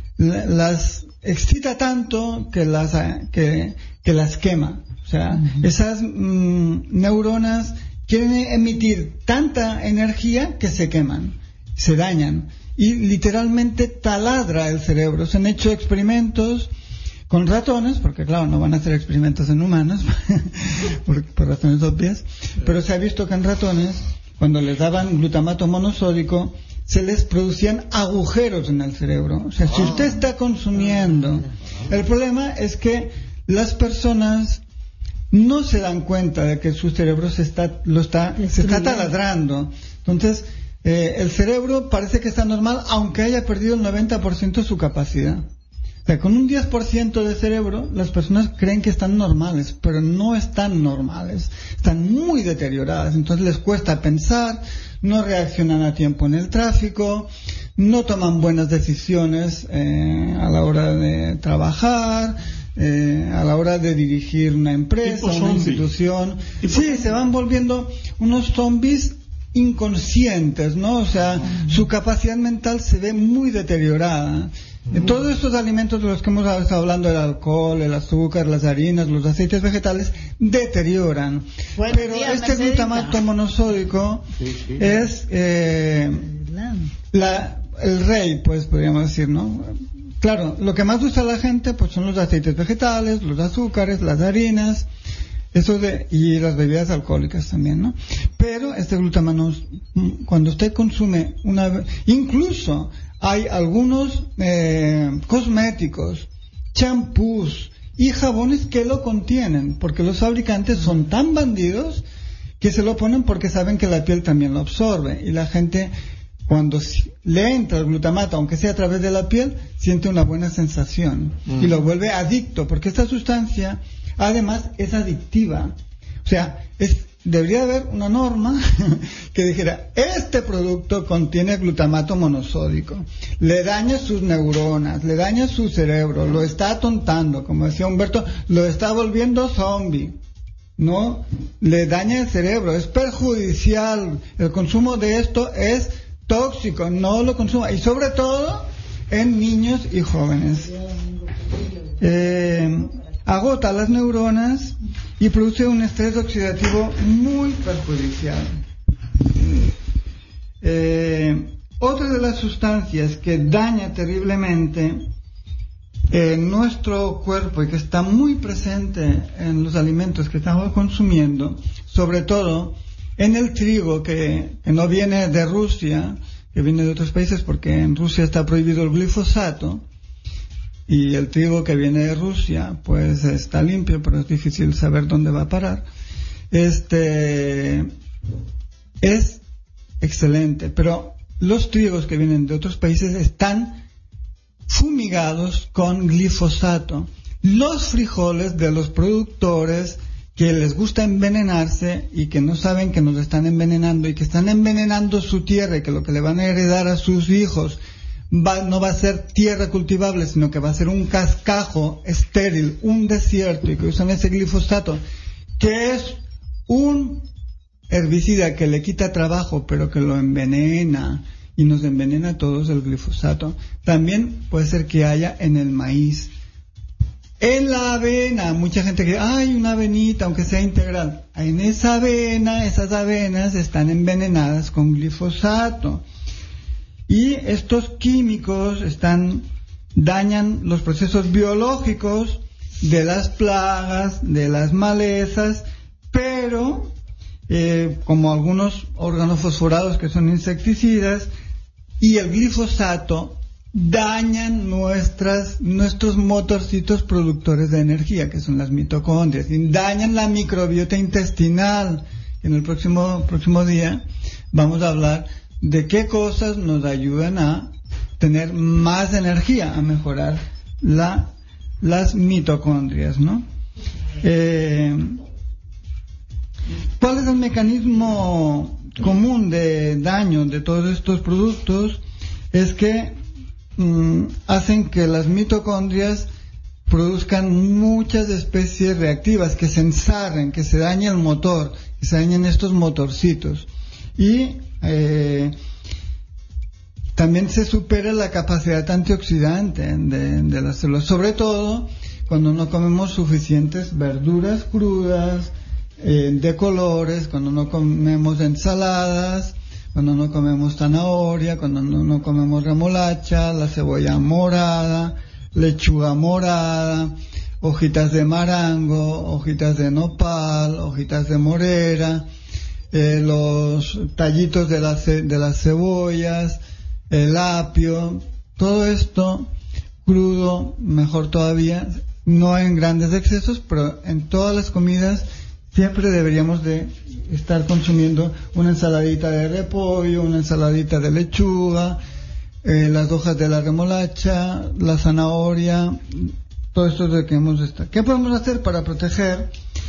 las excita tanto que las que, que las quema. O sea, uh-huh. esas mm, neuronas quieren emitir tanta energía que se queman, se dañan y literalmente taladra el cerebro. Se han hecho experimentos con ratones, porque claro, no van a hacer experimentos en humanos por, por razones obvias, pero se ha visto que en ratones, cuando les daban glutamato monosódico, se les producían agujeros en el cerebro. O sea, si usted está consumiendo, el problema es que las personas no se dan cuenta de que su cerebro se está, lo está, se está taladrando. Entonces, eh, el cerebro parece que está normal, aunque haya perdido el noventa por ciento de su capacidad. O sea, con un diez por ciento de cerebro, las personas creen que están normales, pero no están normales. Están muy deterioradas, entonces les cuesta pensar, no reaccionan a tiempo en el tráfico, no toman buenas decisiones eh, a la hora de trabajar, eh, a la hora de dirigir una empresa, una zombie. institución. Sí, se van volviendo unos zombies inconscientes, ¿no? O sea, uh-huh. su capacidad mental se ve muy deteriorada. Uh-huh. Todos estos alimentos de los que hemos estado hablando, el alcohol, el azúcar, las harinas, los aceites vegetales, deterioran. Bueno, pero día, este glutamato monosódico sí, sí. es eh, la, el rey, pues podríamos decir, ¿no? Claro, lo que más usa la gente pues son los aceites vegetales, los azúcares, las harinas, eso de, y las bebidas alcohólicas también, ¿no? Pero este glutamato, cuando usted consume una, incluso hay algunos eh, cosméticos, champús y jabones que lo contienen, porque los fabricantes son tan bandidos que se lo ponen porque saben que la piel también lo absorbe, y la gente, cuando le entra el glutamato, aunque sea a través de la piel, siente una buena sensación mm. y lo vuelve adicto, porque esta sustancia además es adictiva. O sea, es, debería haber una norma que dijera, este producto contiene glutamato monosódico, le daña sus neuronas, le daña su cerebro, lo está atontando, como decía Humberto, lo está volviendo zombie, ¿no? Le daña el cerebro, es perjudicial, el consumo de esto es tóxico, no lo consuma, y sobre todo en niños y jóvenes. Eh, agota las neuronas y produce un estrés oxidativo muy perjudicial. Eh, otra de las sustancias que daña terriblemente en nuestro cuerpo y que está muy presente en los alimentos que estamos consumiendo, sobre todo en el trigo que, que no viene de Rusia, que viene de otros países, porque en Rusia está prohibido el glifosato, y el trigo que viene de Rusia pues está limpio, pero es difícil saber dónde va a parar. Este es excelente, pero los trigos que vienen de otros países están fumigados con glifosato. Los frijoles de los productores que les gusta envenenarse y que no saben que nos están envenenando y que están envenenando su tierra, y que lo que le van a heredar a sus hijos va, no va a ser tierra cultivable, sino que va a ser un cascajo estéril, un desierto, y que usan ese glifosato, que es un herbicida que le quita trabajo pero que lo envenena y nos envenena a todos el glifosato. También puede ser que haya en el maíz, en la avena. Mucha gente que, ay, una avenita, aunque sea integral. En esa avena, esas avenas están envenenadas con glifosato. Y estos químicos están, dañan los procesos biológicos de las plagas, de las malezas, pero eh, como algunos organofosforados que son insecticidas, y el glifosato dañan nuestras, nuestros motorcitos productores de energía, que son las mitocondrias, y dañan la microbiota intestinal. En el próximo, próximo día vamos a hablar de qué cosas nos ayudan a tener más energía, a mejorar la, las mitocondrias, ¿no? Eh, ¿Cuál es el mecanismo común de daño de todos estos productos? Es que mm, hacen que las mitocondrias produzcan muchas especies reactivas, que se ensarren, que se dañe el motor, que se dañen estos motorcitos. Y eh, también se supera la capacidad antioxidante de, de las células, sobre todo cuando no comemos suficientes verduras crudas, eh, de colores, cuando no comemos ensaladas, cuando no comemos zanahoria, cuando no, no comemos remolacha, la cebolla morada, lechuga morada, hojitas de marango, hojitas de nopal, hojitas de morera, eh, los tallitos de, la ce- de las cebollas, el apio, todo esto crudo, mejor todavía, no en grandes excesos, pero en todas las comidas siempre deberíamos de estar consumiendo una ensaladita de repollo, una ensaladita de lechuga, eh, las hojas de la remolacha, la zanahoria, todo esto de que hemos estado. ¿Qué podemos hacer para proteger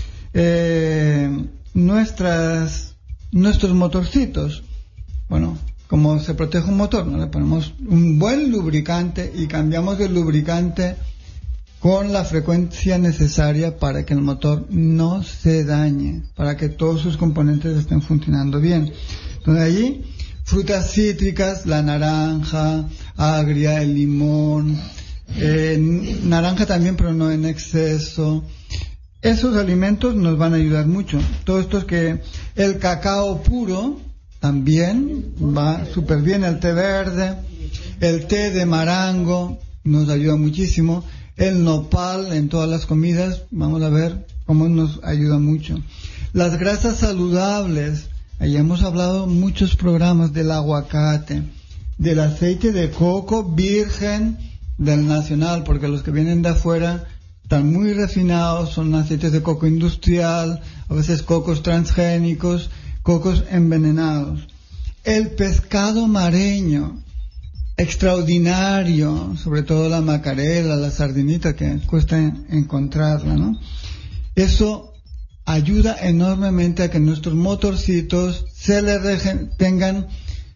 eh, nuestras nuestros motorcitos? Bueno, como se protege un motor, ¿no? Le ponemos un buen lubricante y cambiamos el lubricante con la frecuencia necesaria para que el motor no se dañe, para que todos sus componentes estén funcionando bien. Entonces allí, frutas cítricas, la naranja agria, el limón, eh, naranja también, pero no en exceso. Esos alimentos nos van a ayudar mucho. Todo esto es que el cacao puro también va súper bien, el té verde, el té de marango nos ayuda muchísimo. El nopal en todas las comidas, vamos a ver cómo nos ayuda mucho. Las grasas saludables, ahí hemos hablado muchos programas del aguacate, del aceite de coco virgen, del nacional, porque los que vienen de afuera están muy refinados, son aceites de coco industrial, a veces cocos transgénicos, cocos envenenados. El pescado mareño, extraordinario, sobre todo la macarela, la sardinita, que cuesta encontrarla, ¿no? Eso ayuda enormemente a que nuestros motorcitos se les regen, tengan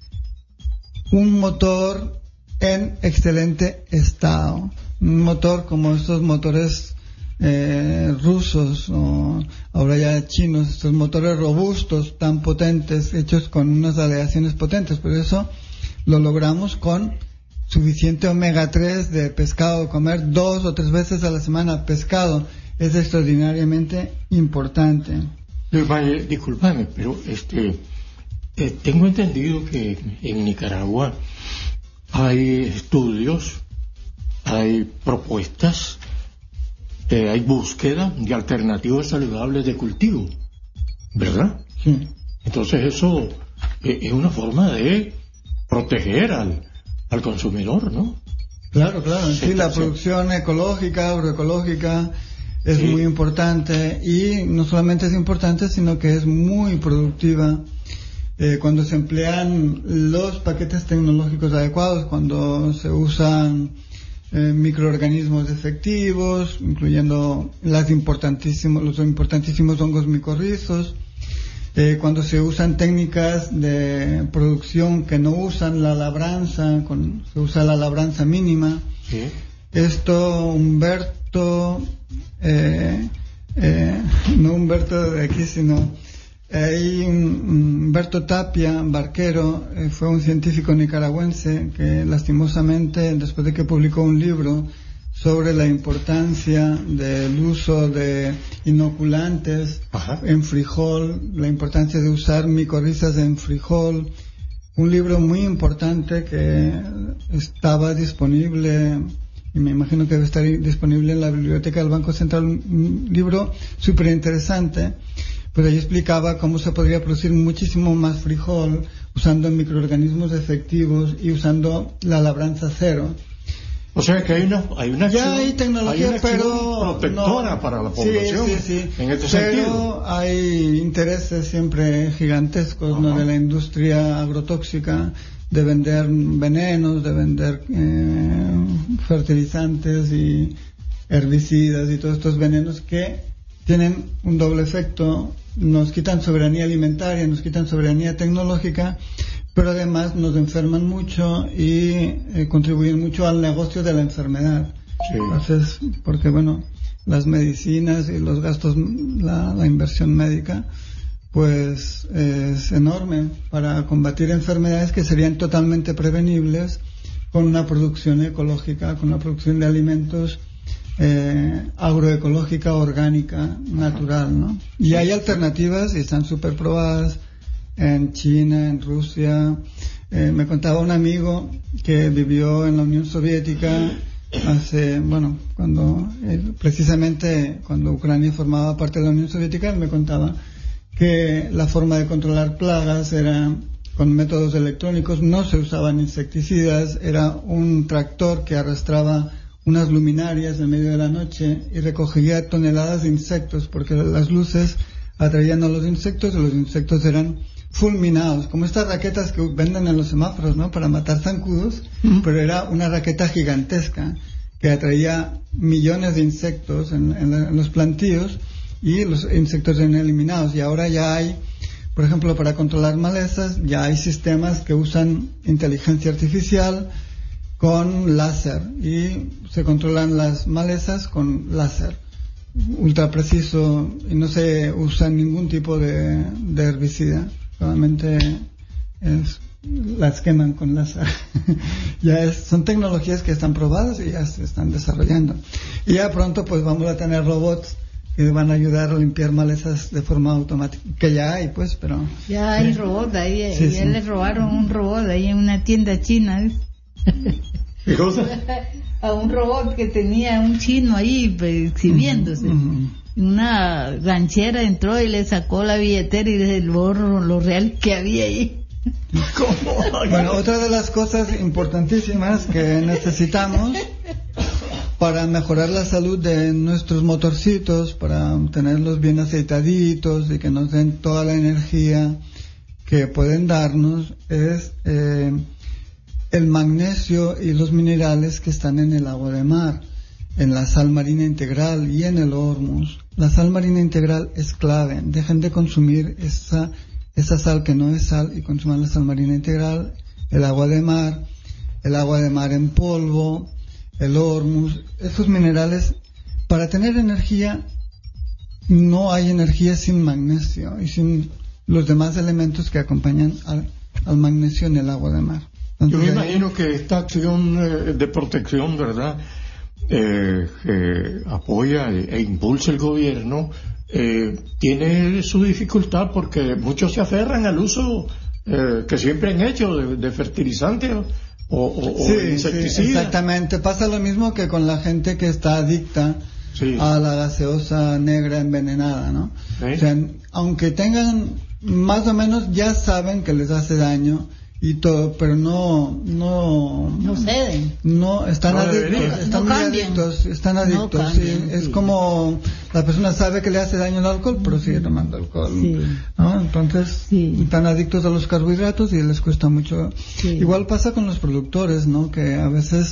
un motor en excelente estado, un motor como estos motores eh, rusos o ahora ya chinos, estos motores robustos tan potentes, hechos con unas aleaciones potentes, pero eso lo logramos con suficiente omega tres de pescado. Comer dos o tres veces a la semana pescado es extraordinariamente importante. Disculpame, pero este eh, tengo entendido que en Nicaragua hay estudios, hay propuestas, eh, hay búsqueda de alternativas saludables de cultivo, ¿verdad? Sí. Entonces eso eh, es una forma de proteger al, al consumidor, ¿no? Claro, claro. Sí, sí, la sí. producción ecológica, agroecológica es sí. muy importante, y no solamente es importante, sino que es muy productiva. Eh, cuando se emplean los paquetes tecnológicos adecuados, cuando se usan eh, microorganismos efectivos, incluyendo las importantísimos, los importantísimos hongos micorrizos, eh, cuando se usan técnicas de producción que no usan la labranza, con, se usa la labranza mínima. Sí. Esto, Humberto, eh, eh, no Humberto de aquí, sino hay un, Humberto Tapia Barquero, eh, fue un científico nicaragüense que lastimosamente, después de que publicó un libro sobre la importancia del uso de inoculantes Ajá. en frijol, la importancia de usar micorrizas en frijol, un libro muy importante que estaba disponible, y me imagino que debe estar disponible en la biblioteca del Banco Central, un libro súper interesante, pero ahí explicaba cómo se podría producir muchísimo más frijol usando microorganismos efectivos y usando la labranza cero. O sea que hay una, hay una ya acción, hay tecnología, hay una acción pero protectora no, para la población. Sí, sí, sí. En este pero sentido. hay intereses siempre gigantescos, ¿no?, de la industria agrotóxica, de vender venenos, de vender eh, fertilizantes y herbicidas y todos estos venenos que tienen un doble efecto: nos quitan soberanía alimentaria, nos quitan soberanía tecnológica, pero además nos enferman mucho y eh, contribuyen mucho al negocio de la enfermedad. Sí. Entonces, porque bueno, las medicinas y los gastos, la, la inversión médica, pues es enorme para combatir enfermedades que serían totalmente prevenibles con una producción ecológica, con una producción de alimentos eh, agroecológica, orgánica, natural, ¿no? Y hay alternativas y están súper probadas en China, en Rusia. Eh, me contaba un amigo que vivió en la Unión Soviética hace, bueno, cuando eh, precisamente cuando Ucrania formaba parte de la Unión Soviética, él me contaba que la forma de controlar plagas era con métodos electrónicos, no se usaban insecticidas, era un tractor que arrastraba unas luminarias en medio de la noche y recogía toneladas de insectos, porque las luces atraían a los insectos y los insectos eran fulminados, como estas raquetas que venden en los semáforos, ¿no?, para matar zancudos, uh-huh. pero era una raqueta gigantesca que atraía millones de insectos en, en, en los plantíos, y los insectos eran eliminados. Y ahora ya hay, por ejemplo, para controlar malezas, ya hay sistemas que usan inteligencia artificial con láser, y se controlan las malezas con láser ultra preciso, y no se usa ningún tipo de, de herbicida, solamente es, las queman con láser. Ya es, son tecnologías que están probadas y ya se están desarrollando, y ya pronto pues vamos a tener robots que van a ayudar a limpiar malezas de forma automática, que ya hay pues, pero ya hay eh, robots ahí, sí, ya sí. les robaron un robot ahí en una tienda china, ¿eh? ¿Qué cosa? A un robot que tenía un chino ahí pues, exhibiéndose. Uh-huh. Una ranchera entró y le sacó la billetera y el borro, lo real que había ahí. ¿Cómo? Bueno, otra de las cosas importantísimas que necesitamos para mejorar la salud de nuestros motorcitos, para tenerlos bien aceitaditos y que nos den toda la energía que pueden darnos, es eh, el magnesio y los minerales que están en el agua de mar, en la sal marina integral y en el hormus. La sal marina integral es clave. Dejen de consumir esa, esa sal que no es sal y consuman la sal marina integral, el agua de mar, el agua de mar en polvo, el hormus. Esos minerales, para tener energía, no hay energía sin magnesio y sin los demás elementos que acompañan al, al magnesio en el agua de mar. Entonces, yo me imagino que esta acción eh, de protección, ¿verdad?, eh, que apoya e, e impulsa el gobierno, eh, tiene su dificultad porque muchos se aferran al uso eh, que siempre han hecho de, de fertilizantes o, o, sí, o insecticidas. Sí, exactamente. Pasa lo mismo que con la gente que está adicta sí. a la gaseosa negra envenenada, ¿no? ¿Sí? O sea, aunque tengan más o menos, ya saben que les hace daño y todo, pero no no no ceden, no están no adictos, no, están no muy adictos, están adictos, no cambian, sí. Es sí. como la persona sabe que le hace daño el alcohol, pero sigue tomando alcohol, sí. ¿no? Entonces sí. están adictos a los carbohidratos y les cuesta mucho. Sí. Igual pasa con los productores, ¿no? Que a veces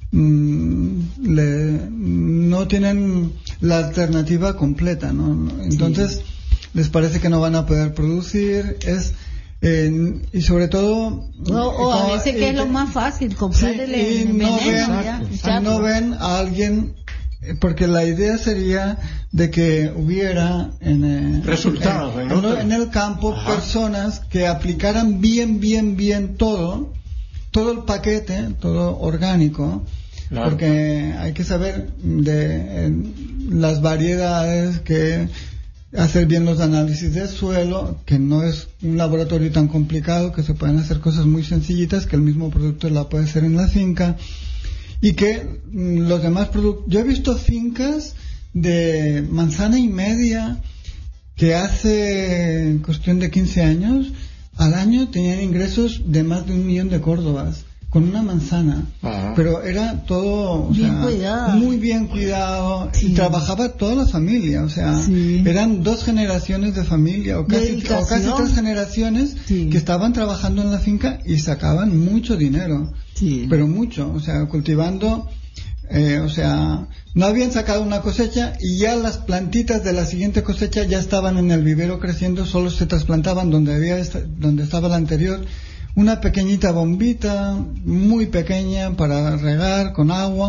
mmm, le, no tienen la alternativa completa, ¿no? Entonces sí. les parece que no van a poder producir, es Eh, y sobre todo no, o a veces que eh, es lo más fácil comprar sí, el, el no veneno ven, ya, no ven a alguien, porque la idea sería de que hubiera en, eh, resultados en, en, en, en el campo Ajá. personas que aplicaran bien bien bien todo todo el paquete, todo orgánico, claro. porque hay que saber de eh, las variedades, que hacer bien los análisis del suelo, que no es un laboratorio tan complicado, que se pueden hacer cosas muy sencillitas, que el mismo productor la puede hacer en la finca, y que mm, los demás productos, yo he visto fincas de manzana y media que hace cuestión de quince años al año tenían ingresos de más de un millón de córdobas con una manzana. Ajá. Pero era todo, o bien sea, cuidado. muy bien cuidado, sí. y trabajaba toda la familia, o sea, sí. eran dos generaciones de familia o casi, o casi tres generaciones sí. que estaban trabajando en la finca y sacaban mucho dinero, sí. pero mucho, o sea, cultivando, eh, o sea, no habían sacado una cosecha y ya las plantitas de la siguiente cosecha ya estaban en el vivero creciendo, solo se trasplantaban donde había esta, donde estaba la anterior. Una pequeñita bombita, muy pequeña, para regar con agua.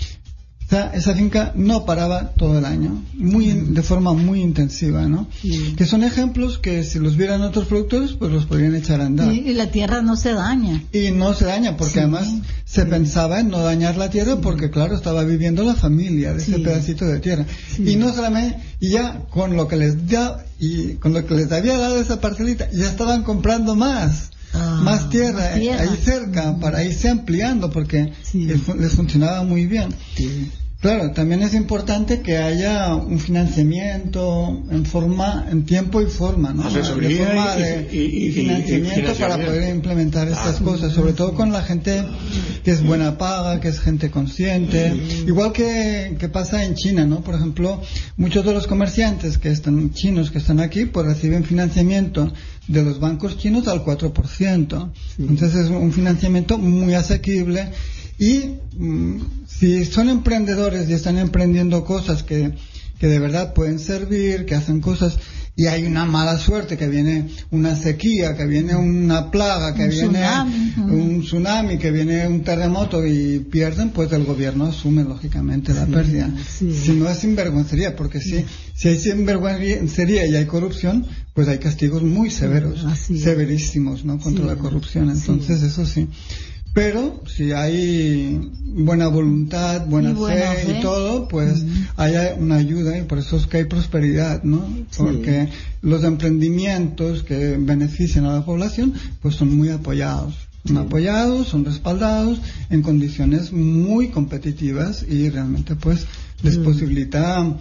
O sea, esa finca no paraba todo el año, muy de forma muy intensiva, ¿no? Sí. Que son ejemplos que si los vieran otros productores, pues los podrían echar a andar. Sí, y la tierra no se daña. Y no se daña, porque sí. además se sí. pensaba en no dañar la tierra, sí. porque claro, estaba viviendo la familia de sí. ese pedacito de tierra. Sí. Y no solamente, y ya con lo que les da, y con lo que les había dado esa parcelita, ya estaban comprando más. Ah, más tierra, más tierra ahí cerca, mm. para irse ampliando, porque sí. les, les funcionaba muy bien. Sí. Claro, también es importante que haya un financiamiento en forma, en tiempo y forma, ¿no? Asesoría de forma y, de, y, y, y financiamiento y para poder implementar estas ah, cosas, sobre todo con la gente que es buena paga, que es gente consciente, mm. igual que, que pasa en China, ¿no? Por ejemplo, muchos de los comerciantes que están chinos que están aquí, pues reciben financiamiento de los bancos chinos al cuatro por ciento. Sí. Entonces es un financiamiento muy asequible. Y mmm, si son emprendedores y están emprendiendo cosas que, que de verdad pueden servir, que hacen cosas, y hay una mala suerte, que viene una sequía, que viene una plaga, que un viene tsunami. un tsunami, que viene un terremoto y pierden, pues el gobierno asume lógicamente la sí, pérdida. Sí. Si no es sinvergüencería, porque si, sí. si hay sinvergüencería y hay corrupción, pues hay castigos muy severos, sí, severísimos, ¿no? Contra sí. la corrupción. Entonces sí. eso sí. Pero si hay buena voluntad, buena, y buena fe, fe y todo, pues uh-huh. hay una ayuda, y por eso es que hay prosperidad, ¿no? Sí. Porque los emprendimientos que benefician a la población, pues son muy apoyados. Son sí. apoyados, son respaldados en condiciones muy competitivas, y realmente pues les uh-huh. posibilita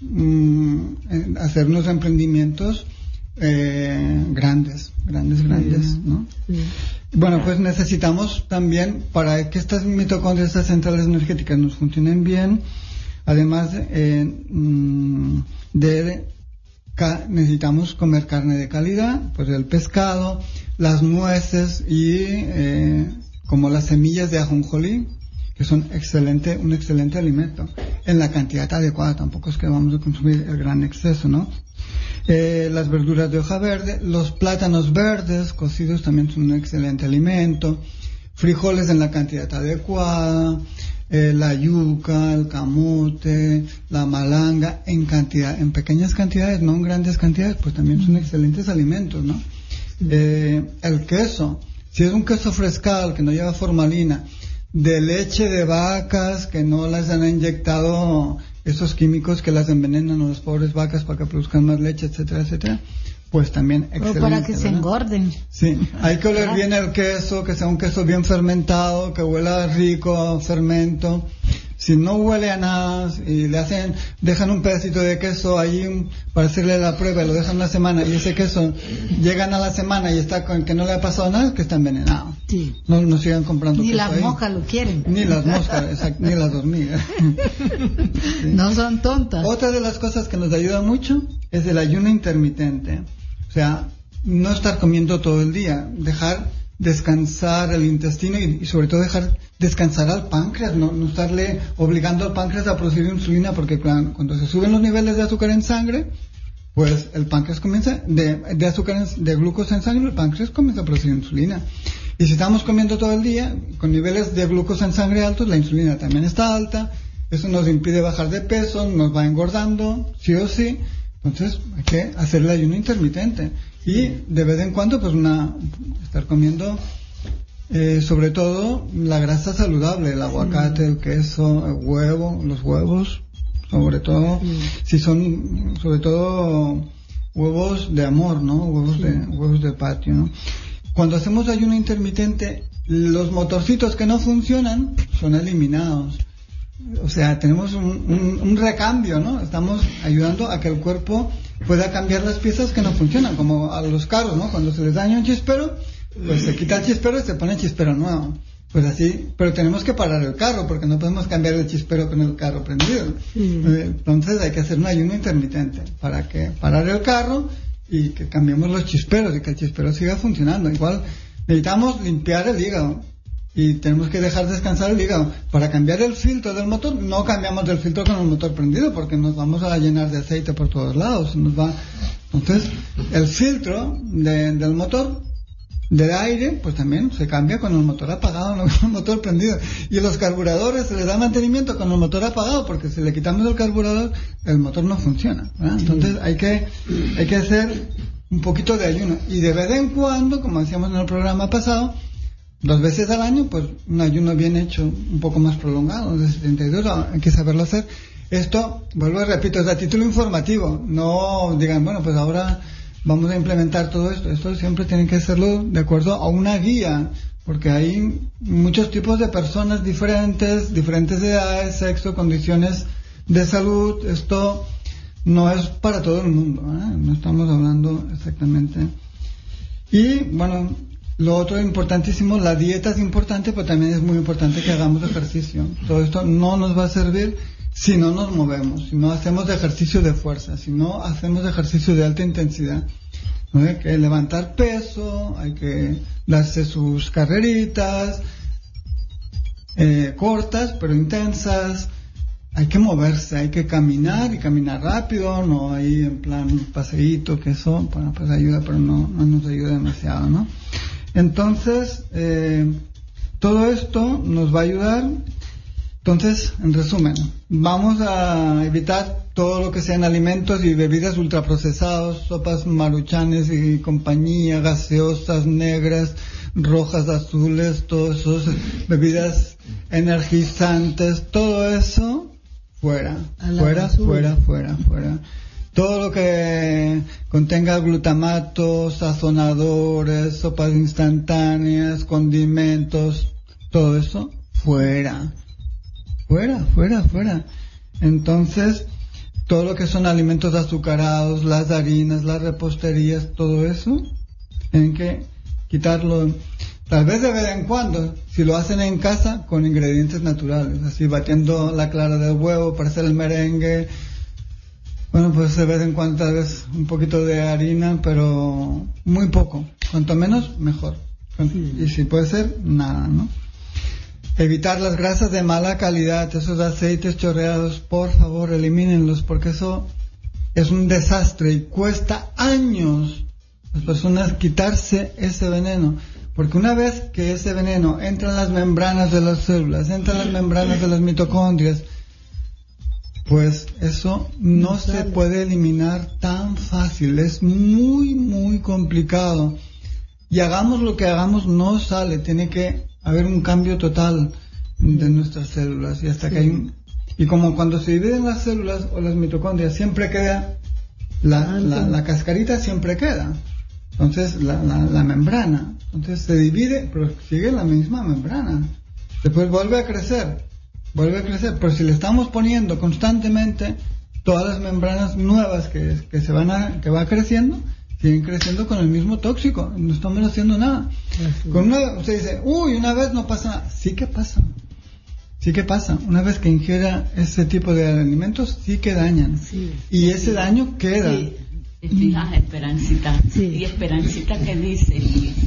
um, hacer unos emprendimientos eh, grandes, grandes, grandes, sí. ¿no? Sí. Bueno, pues necesitamos también, para que estas mitocondrias, estas centrales energéticas nos funcionen bien, además eh, de ca- necesitamos comer carne de calidad, pues el pescado, las nueces y eh, como las semillas de ajonjolí, que son excelente, un excelente alimento, en la cantidad adecuada, tampoco es que vamos a consumir el gran exceso, ¿no? Eh, las verduras de hoja verde, los plátanos verdes cocidos también son un excelente alimento, frijoles en la cantidad adecuada, eh, la yuca, el camote, la malanga, en cantidad, en pequeñas cantidades, no en grandes cantidades, pues también son excelentes alimentos, ¿no? Eh, el queso, Si es un queso frescal que no lleva formalina, de leche de vacas que no las han inyectado esos químicos que las envenenan a las pobres vacas para que produzcan más leche, etcétera, etcétera, pues también excelente. O para que ¿verdad? se engorden. Sí, hay que oler bien el queso, que sea un queso bien fermentado, que huela rico a fermento. Si no huele a nada y le hacen, dejan un pedacito de queso ahí para hacerle la prueba, lo dejan una semana y ese queso llegan a la semana y está con que no le ha pasado nada, es que está envenenado. Sí. No, no sigan comprando Ni queso las ahí. moscas lo quieren. Ni las moscas, exacto, ni las hormigas. Sí. No son tontas. Otra de las cosas que nos ayuda mucho es el ayuno intermitente. O sea, no estar comiendo todo el día, dejar descansar el intestino y, y sobre todo dejar descansar al páncreas, no, no estarle obligando al páncreas a producir insulina, porque cuando, cuando se suben los niveles de azúcar en sangre, pues el páncreas comienza, de, de azúcar, en, de glucosa en sangre, el páncreas comienza a producir insulina. Y si estamos comiendo todo el día, con niveles de glucosa en sangre altos, la insulina también está alta, eso nos impide bajar de peso, nos va engordando, sí o sí. Entonces hay que hacer el ayuno intermitente y de vez en cuando pues una estar comiendo eh, sobre todo la grasa saludable, el aguacate, el queso, el huevo, los huevos, sobre todo si son sobre todo huevos de amor, ¿no? Huevos de huevos de patio, ¿no? Cuando hacemos ayuno intermitente, los motorcitos que no funcionan son eliminados. O sea, tenemos un, un, un recambio, ¿no? Estamos ayudando a que el cuerpo pueda cambiar las piezas que no funcionan, como a los carros, ¿no? Cuando se les daña un chispero, pues se quita el chispero y se pone el chispero nuevo. Pues así, pero tenemos que parar el carro, porque no podemos cambiar el chispero con el carro prendido. Sí. Entonces hay que hacer un ayuno intermitente para que parar el carro y que cambiemos los chisperos y que el chispero siga funcionando. Igual necesitamos limpiar el hígado. Y tenemos que dejar descansar el hígado. Para cambiar el filtro del motor, no cambiamos el filtro con el motor prendido, porque nos vamos a llenar de aceite por todos lados. Nos va... Entonces, el filtro de, del motor, de aire, pues también se cambia con el motor apagado, no con el motor prendido. Y los carburadores se les da mantenimiento con el motor apagado, porque si le quitamos el carburador, el motor no funciona, ¿verdad? Entonces, hay que, hay que hacer un poquito de ayuno. Y de vez en cuando, como decíamos en el programa pasado, dos veces al año, pues un ayuno bien hecho, un poco más prolongado, de setenta y dos, hay que saberlo hacer. Esto, vuelvo y repito, es a título informativo, no digan, bueno, pues ahora vamos a implementar todo esto. Esto siempre tienen que hacerlo de acuerdo a una guía, porque hay muchos tipos de personas diferentes, diferentes edades, sexo, condiciones de salud. Esto no es para todo el mundo, ¿eh? No estamos hablando exactamente. Y, bueno, lo otro importantísimo, la dieta es importante, pero también es muy importante que hagamos ejercicio. Todo esto no nos va a servir si no nos movemos, si no hacemos ejercicio de fuerza, si no hacemos ejercicio de alta intensidad. ¿No? Hay que levantar peso, hay que darse sus carreritas, eh, cortas pero intensas. Hay que moverse, hay que caminar y caminar rápido, no ahí en plan paseíto, que eso, bueno, pues ayuda, pero no, no nos ayuda demasiado, ¿no? Entonces, eh, todo esto nos va a ayudar. Entonces, en resumen, vamos a evitar todo lo que sean alimentos y bebidas ultraprocesados, sopas maruchanes y compañía, gaseosas negras, rojas, azules, todas esas bebidas energizantes, todo eso, fuera, fuera, fuera, fuera, fuera. Todo lo que contenga glutamato, sazonadores, sopas instantáneas, condimentos, todo eso, fuera. Fuera, fuera, fuera. Entonces, todo lo que son alimentos azucarados, las harinas, las reposterías, todo eso, tienen que quitarlo. Tal vez de vez en cuando, si lo hacen en casa, con ingredientes naturales, así batiendo la clara del huevo para hacer el merengue. Bueno, pues de vez en cuando tal vez un poquito de harina, pero muy poco. Cuanto menos, mejor. Y si puede ser, nada, ¿no? Evitar las grasas de mala calidad, esos aceites chorreados, por favor, elimínenlos, porque eso es un desastre y cuesta años a las personas quitarse ese veneno. Porque una vez que ese veneno entra en las membranas de las células, entra en las membranas de las mitocondrias, pues eso no, no se puede eliminar tan fácil, es muy, muy complicado. y hagamos lo que hagamos no sale, tiene que haber un cambio total de nuestras células, y hasta sí. que hay un, y como cuando se dividen las células o las mitocondrias siempre queda la, la, la cascarita, siempre queda, entonces la, la, la membrana, entonces se divide pero sigue la misma membrana, después vuelve a crecer, vuelve a crecer, pero si le estamos poniendo constantemente todas las membranas nuevas que, que se van a, que va creciendo, siguen creciendo con el mismo tóxico, no estamos haciendo nada. Sí. Con una, usted dice, uy, una vez no pasa nada, sí que pasa, sí que pasa, una vez que ingiera ese tipo de alimentos, sí que dañan, sí. y ese daño queda. Sí. Te fijas, Esperancita, sí. y Esperancita que dice,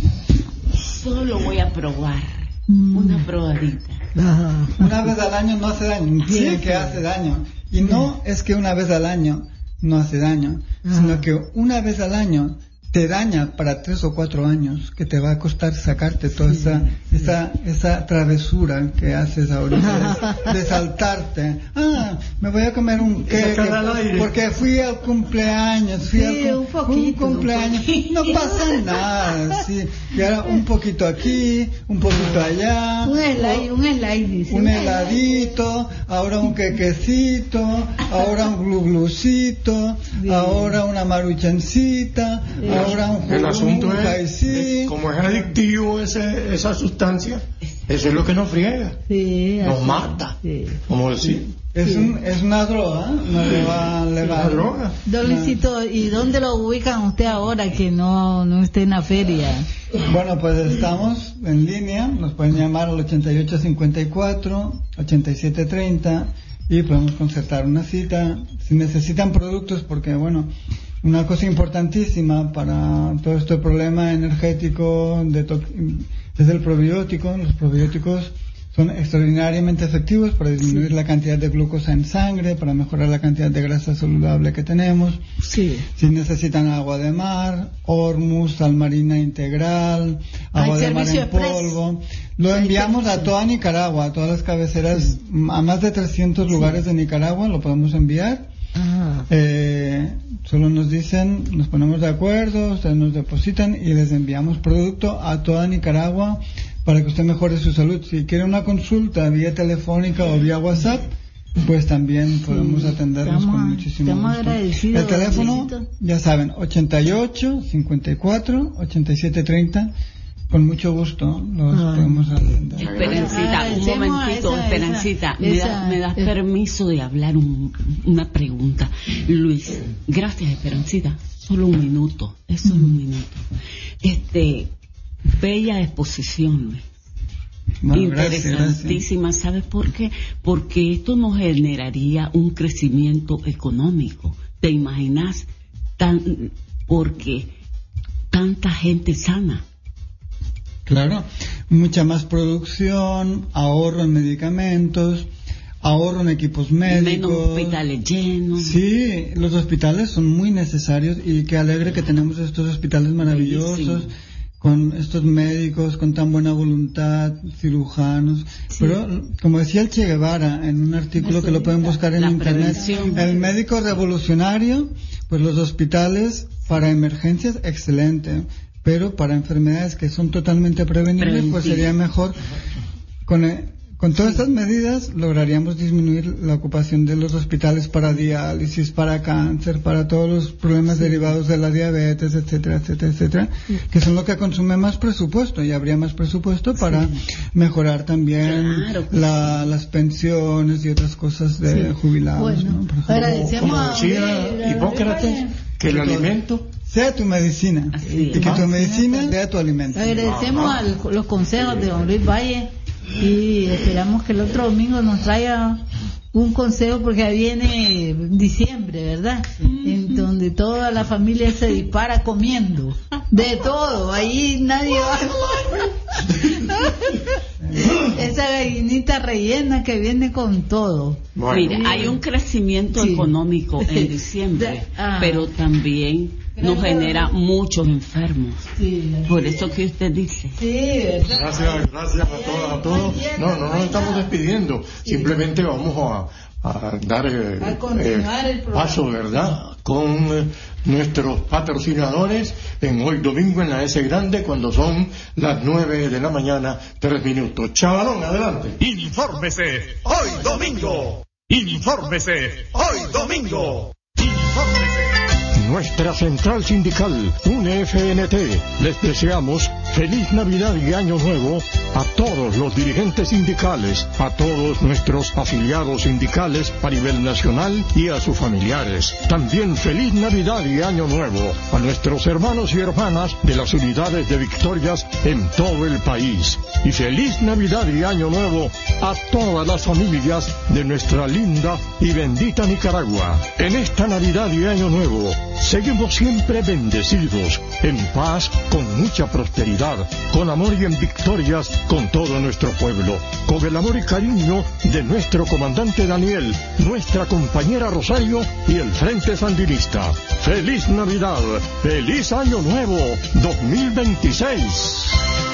solo voy a probar, mm. una probadita. Ajá. Una vez al año no hace daño, sí, sí que hace daño, y no es que una vez al año no hace daño, ah. sino que una vez al año te daña para tres o cuatro años, que te va a costar sacarte toda sí, esa, sí. esa esa travesura que haces ahorita de, de saltarte. Ah, me voy a comer un queque porque fui al cumpleaños, fui sí, al, un, poquito, un cumpleaños, un no pasa nada, sí. Y ahora un poquito aquí, un poquito allá, un slide, un slide, dice, un heladito, ahora un quequecito, ahora un glu glucito, ahora una maruchancita. Sí. Ahora un el asunto es, es como es adictivo ese, esa sustancia, eso es lo que nos friega, sí, nos mata, sí. como decir. Es, sí. un, es una droga, una droga legal. Una droga. Don Luisito, ¿y dónde lo ubican usted ahora que no, no esté en la feria? Bueno, pues estamos en línea, nos pueden llamar al ochenta y ocho cincuenta y cuatro, ochenta y siete treinta y podemos concertar una cita. Si necesitan productos, porque bueno, una cosa importantísima para todo este problema energético de to- es el probiótico. Los probióticos son extraordinariamente efectivos para disminuir sí. la cantidad de glucosa en sangre, para mejorar la cantidad de grasa saludable que tenemos. Sí. Si necesitan agua de mar, Hormuz, sal marina integral, agua de mar en polvo, lo enviamos a toda Nicaragua, a todas las cabeceras, sí. a más de trescientos lugares sí. de Nicaragua lo podemos enviar. Ah. Eh, solo nos dicen, nos ponemos de acuerdo, ustedes nos depositan y les enviamos producto a toda Nicaragua para que usted mejore su salud. Si quiere una consulta vía telefónica o vía WhatsApp, pues también podemos sí, atenderlos con muchísimo gusto. El teléfono, ya saben, ochenta y ocho cincuenta y cuatro ochenta y siete treinta. Con mucho gusto los ah. podemos atender. Esperancita, un momentito, esa, Esperancita, esa, ¿me, esa, da, ¿me das esa. permiso de hablar un, una pregunta? Luis, gracias, Esperancita, solo un minuto, eso es un minuto. Este, bella exposición, Luis. Bueno, interesantísima, gracias, gracias. ¿Sabes por qué? Porque esto nos generaría un crecimiento económico. ¿Te imaginas? Tan, porque tanta gente sana. Claro, mucha más producción, ahorro en medicamentos, ahorro en equipos médicos. Menos hospitales llenos. Sí, los hospitales son muy necesarios y qué alegre que tenemos estos hospitales maravillosos, sí. con estos médicos con tan buena voluntad, cirujanos. Sí. Pero, como decía el Che Guevara en un artículo Eso, que lo pueden buscar en internet, el médico revolucionario, pues los hospitales para emergencias, excelente. Pero para enfermedades que son totalmente prevenibles, Preventiva. pues sería mejor. Con, eh, con todas estas medidas lograríamos disminuir la ocupación de los hospitales para diálisis, para cáncer, para todos los problemas sí. derivados de la diabetes, etcétera, etcétera, etcétera, sí. que son lo que consume más presupuesto, y habría más presupuesto para sí. mejorar también claro, pues la, sí. las pensiones y otras cosas de sí. jubilados. Bueno, ¿no? agradecemos como decía Hipócrates, que el alimento sea tu medicina Así y que tu medicina sea tu alimento. Agradecemos a los consejos de don Luis Valle y esperamos que el otro domingo nos traiga un consejo, porque ahí viene diciembre, ¿verdad? Mm-hmm. En donde toda la familia se dispara comiendo de todo, ahí nadie va esa gallinita rellena que viene con todo. Bueno. Mira, hay un crecimiento sí. económico en diciembre, ah. pero también nos genera muchos enfermos. Sí, por eso que usted dice. Sí, gracias, gracias a todos, a todos. No, no nos estamos despidiendo. Simplemente vamos a, a dar eh, a continuar eh, el programa. paso, ¿verdad? con eh, nuestros patrocinadores en hoy domingo en la S Grande cuando son las nueve de la mañana, tres minutos. Chavalón, adelante. Infórmese hoy domingo. Infórmese hoy domingo. Infórmese. Nuestra central sindical, U N F N T, les deseamos feliz Navidad y Año Nuevo a todos los dirigentes sindicales, a todos nuestros afiliados sindicales a nivel nacional y a sus familiares. También feliz Navidad y Año Nuevo a nuestros hermanos y hermanas de las unidades de Victorias en todo el país. Y feliz Navidad y Año Nuevo a todas las familias de nuestra linda y bendita Nicaragua. En esta Navidad y Año Nuevo, seguimos siempre bendecidos, en paz, con mucha prosperidad, con amor y en victorias con todo nuestro pueblo, con el amor y cariño de nuestro comandante Daniel, nuestra compañera Rosario y el Frente Sandinista. ¡Feliz Navidad! ¡Feliz Año Nuevo dos mil veintiséis!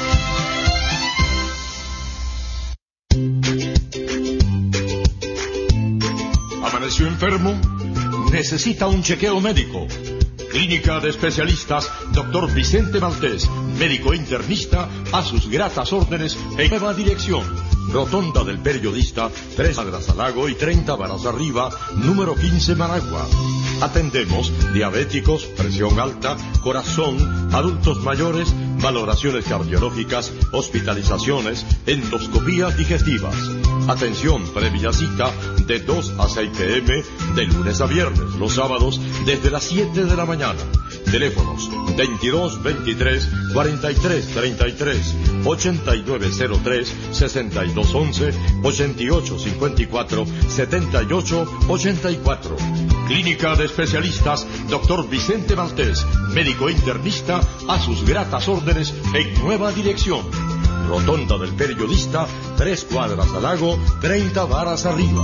¿Amaneció enfermo? ¿Necesita un chequeo médico? Clínica de Especialistas, doctor Vicente Maltés, médico internista, a sus gratas órdenes en nueva dirección. Rotonda del Periodista, tres cuadras al lago y treinta varas arriba, número quince Managua. Atendemos diabéticos, presión alta, corazón, adultos mayores, valoraciones cardiológicas, hospitalizaciones, endoscopías digestivas. Atención previa cita de dos a seis pe eme de lunes a viernes, los sábados desde las siete de la mañana. Teléfonos veintidós veintitrés cuarenta y tres treinta y tres, ochenta y nueve cero tres sesenta y dos once, ochenta y ocho cincuenta y cuatro setenta y ocho ochenta y cuatro. Clínica de Especialistas, doctor Vicente Maltés, médico internista, a sus gratas órdenes en nueva dirección. Rotonda del Periodista, tres cuadras al lago, treinta varas arriba.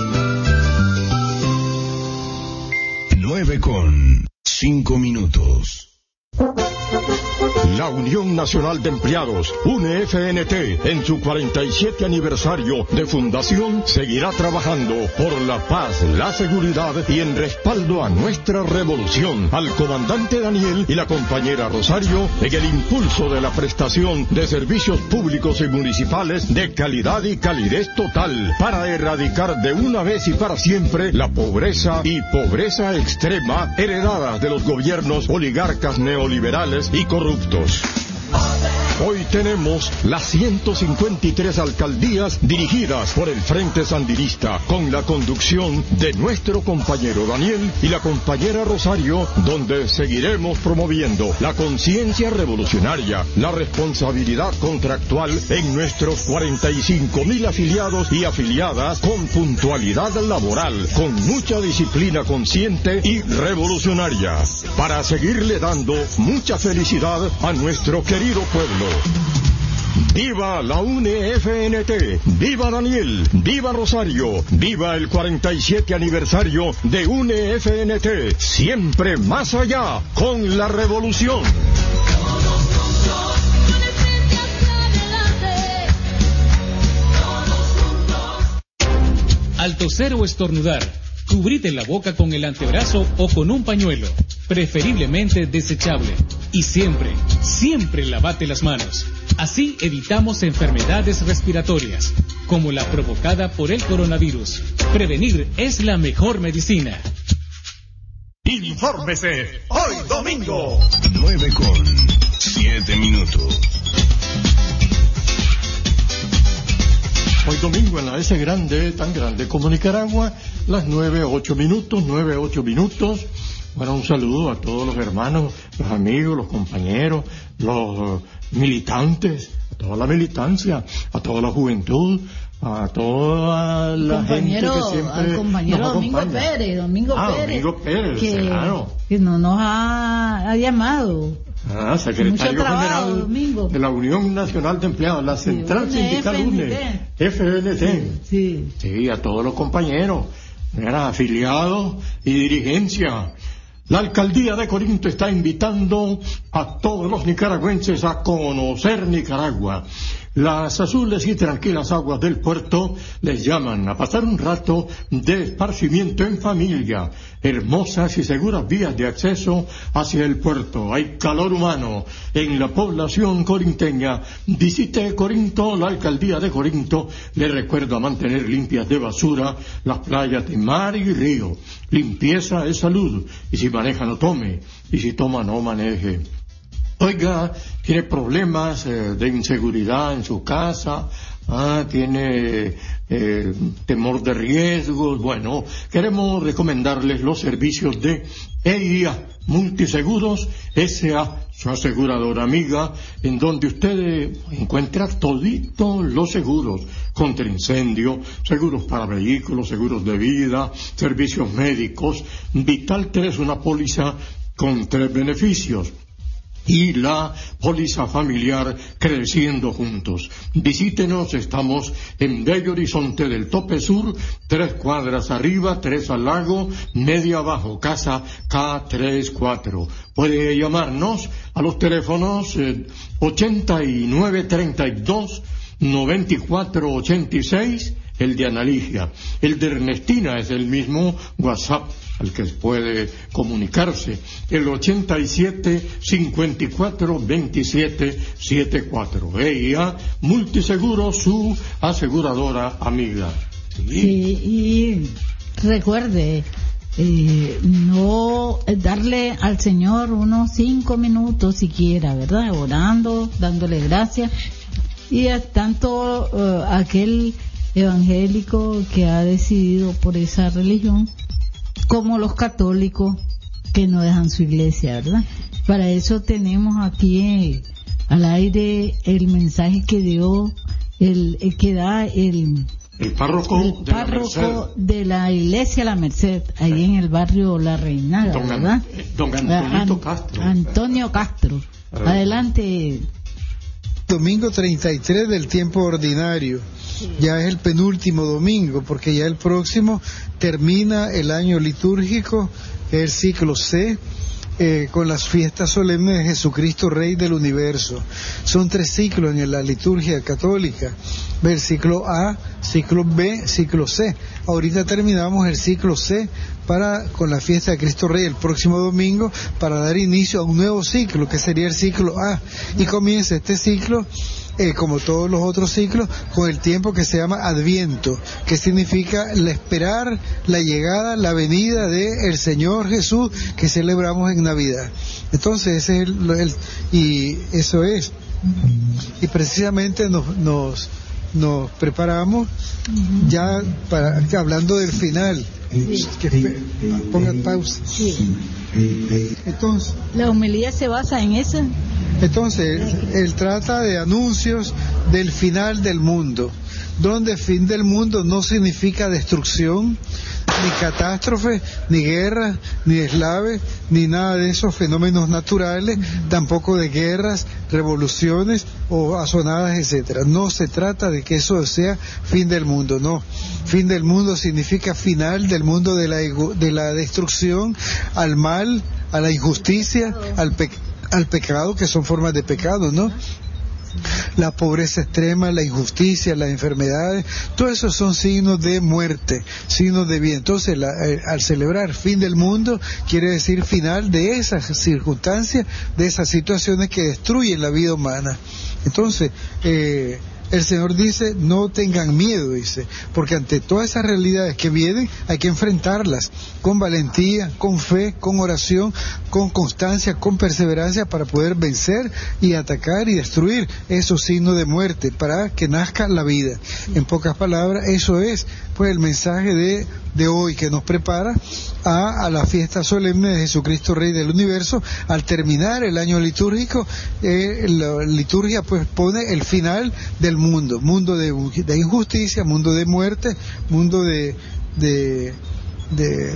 Nueve con cinco minutos. La Unión Nacional de Empleados, U N F N T, en su cuarenta y siete aniversario de fundación, seguirá trabajando por la paz, la seguridad y en respaldo a nuestra revolución, al comandante Daniel y la compañera Rosario, en el impulso de la prestación de servicios públicos y municipales de calidad y calidez total, para erradicar de una vez y para siempre la pobreza y pobreza extrema heredadas de los gobiernos oligarcas neoliberales y corruptos. Hoy tenemos las ciento cincuenta y tres alcaldías dirigidas por el Frente Sandinista, con la conducción de nuestro compañero Daniel y la compañera Rosario, donde seguiremos promoviendo la conciencia revolucionaria, la responsabilidad contractual en nuestros cuarenta y cinco mil afiliados y afiliadas, con puntualidad laboral, con mucha disciplina consciente y revolucionaria, para seguirle dando mucha felicidad a nuestro querido pueblo. ¡Viva la U N F N T! ¡Viva Daniel! ¡Viva Rosario! ¡Viva el cuarenta y siete aniversario de U N F N T! ¡Siempre más allá con la revolución! Al toser o estornudar, cubrite la boca con el antebrazo o con un pañuelo, preferiblemente desechable. Y siempre, siempre lavate las manos. Así evitamos enfermedades respiratorias, como la provocada por el coronavirus. Prevenir es la mejor medicina. Infórmese hoy domingo. Nueve con siete minutos. Hoy domingo en la S Grande, tan grande como Nicaragua, las nueve, ocho minutos, nueve, ocho minutos. Bueno, un saludo a todos los hermanos, los amigos, los compañeros, los militantes, a toda la militancia, a toda la juventud, a toda la compañero, gente que siempre al compañero nos Domingo acompaña. Pérez, Domingo ah, Pérez, Domingo Pérez, que, claro. que no nos ha, ha llamado. Ah, secretario Mucho trabajo, general Domingo. de la Unión Nacional de Empleados, la Central Sí, Sindical U N E, F N T. Sí, sí. Sí, a todos los compañeros, mira, afiliados y dirigencia. La alcaldía de Corinto está invitando a todos los nicaragüenses a conocer Nicaragua, Las azules y tranquilas aguas del puerto les llaman a pasar un rato de esparcimiento en familia. Hermosas y seguras vías de acceso hacia el puerto. Hay calor humano en la población corinteña. Visite Corinto, la alcaldía de Corinto le recuerda mantener limpias de basura las playas de mar y río. Limpieza es salud, y si maneja no tome, y si toma no maneje. Oiga, tiene problemas eh, de inseguridad en su casa, ah, tiene eh, temor de riesgos. Bueno, queremos recomendarles los servicios de E I A Multiseguros S A, su aseguradora amiga, en donde usted encuentra todito los seguros contra incendio, seguros para vehículos, seguros de vida, servicios médicos. Vital tres, una póliza con tres beneficios. Y la póliza familiar Creciendo Juntos. Visítenos, estamos en Bello Horizonte del Tope Sur, tres cuadras arriba, tres al lago, media abajo, casa K treinta y cuatro. Puede llamarnos a los teléfonos eh, ochenta y nueve treinta y dos noventa y cuatro ochenta y seis, el de Analigia. El de Ernestina es el mismo WhatsApp al que puede comunicarse, el ochenta y siete cincuenta y cuatro veintisiete setenta y cuatro. Ella, Multiseguro, su aseguradora amiga. Sí, sí, y recuerde, eh, no darle al Señor unos cinco minutos siquiera, ¿verdad? Orando, dándole gracias, y a tanto uh, aquel evangélico que ha decidido por esa religión, como los católicos que no dejan su iglesia, ¿verdad? Para eso tenemos aquí eh, al aire el mensaje que dio, el, el que da el, el párroco, el de, párroco la de la iglesia La Merced, ahí sí, en el barrio La Reinaga, don, ¿verdad? Don Antonio An, Castro. Antonio Castro. Adelante. Domingo treinta y tres del tiempo ordinario. Ya es el penúltimo domingo, porque ya el próximo termina el año litúrgico, el ciclo C, eh, con las fiestas solemnes de Jesucristo Rey del Universo. Son tres ciclos en la liturgia católica: el ciclo A, ciclo B, ciclo C. Ahorita terminamos el ciclo C para con la fiesta de Cristo Rey el próximo domingo, para dar inicio a un nuevo ciclo que sería el ciclo A, y comienza este ciclo Eh, como todos los otros ciclos, con el tiempo que se llama Adviento, que significa la esperar la llegada, la venida de el Señor Jesús que celebramos en Navidad. Entonces ese es el, el y eso es, y precisamente nos nos nos preparamos ya para, hablando del final. Sí. Que pongan pausa. Sí. Entonces, la homilía se basa en eso. Entonces, él, él trata de anuncios del final del mundo, donde el fin del mundo no significa destrucción, ni catástrofe, ni guerra, ni deslaves, ni nada de esos fenómenos naturales, tampoco de guerras, revoluciones o asonadas, etcétera. No se trata de que eso sea fin del mundo, no. Fin del mundo significa final del mundo de la, de la destrucción, al mal, a la injusticia, al, pe, al pecado, que son formas de pecado, ¿no? La pobreza extrema, la injusticia, las enfermedades, todo eso son signos de muerte, signos de bien. Entonces, la, eh, al celebrar fin del mundo, quiere decir final de esas circunstancias, de esas situaciones que destruyen la vida humana. Entonces, eh, el Señor dice, no tengan miedo, dice, porque ante todas esas realidades que vienen hay que enfrentarlas con valentía, con fe, con oración, con constancia, con perseverancia, para poder vencer y atacar y destruir esos signos de muerte, para que nazca la vida. En pocas palabras, eso es pues el mensaje de, de hoy, que nos prepara a, a la fiesta solemne de Jesucristo Rey del Universo. Al terminar el año litúrgico, eh, la liturgia pues pone el final del mundo, mundo de, de injusticia, mundo de muerte, mundo de, de, de,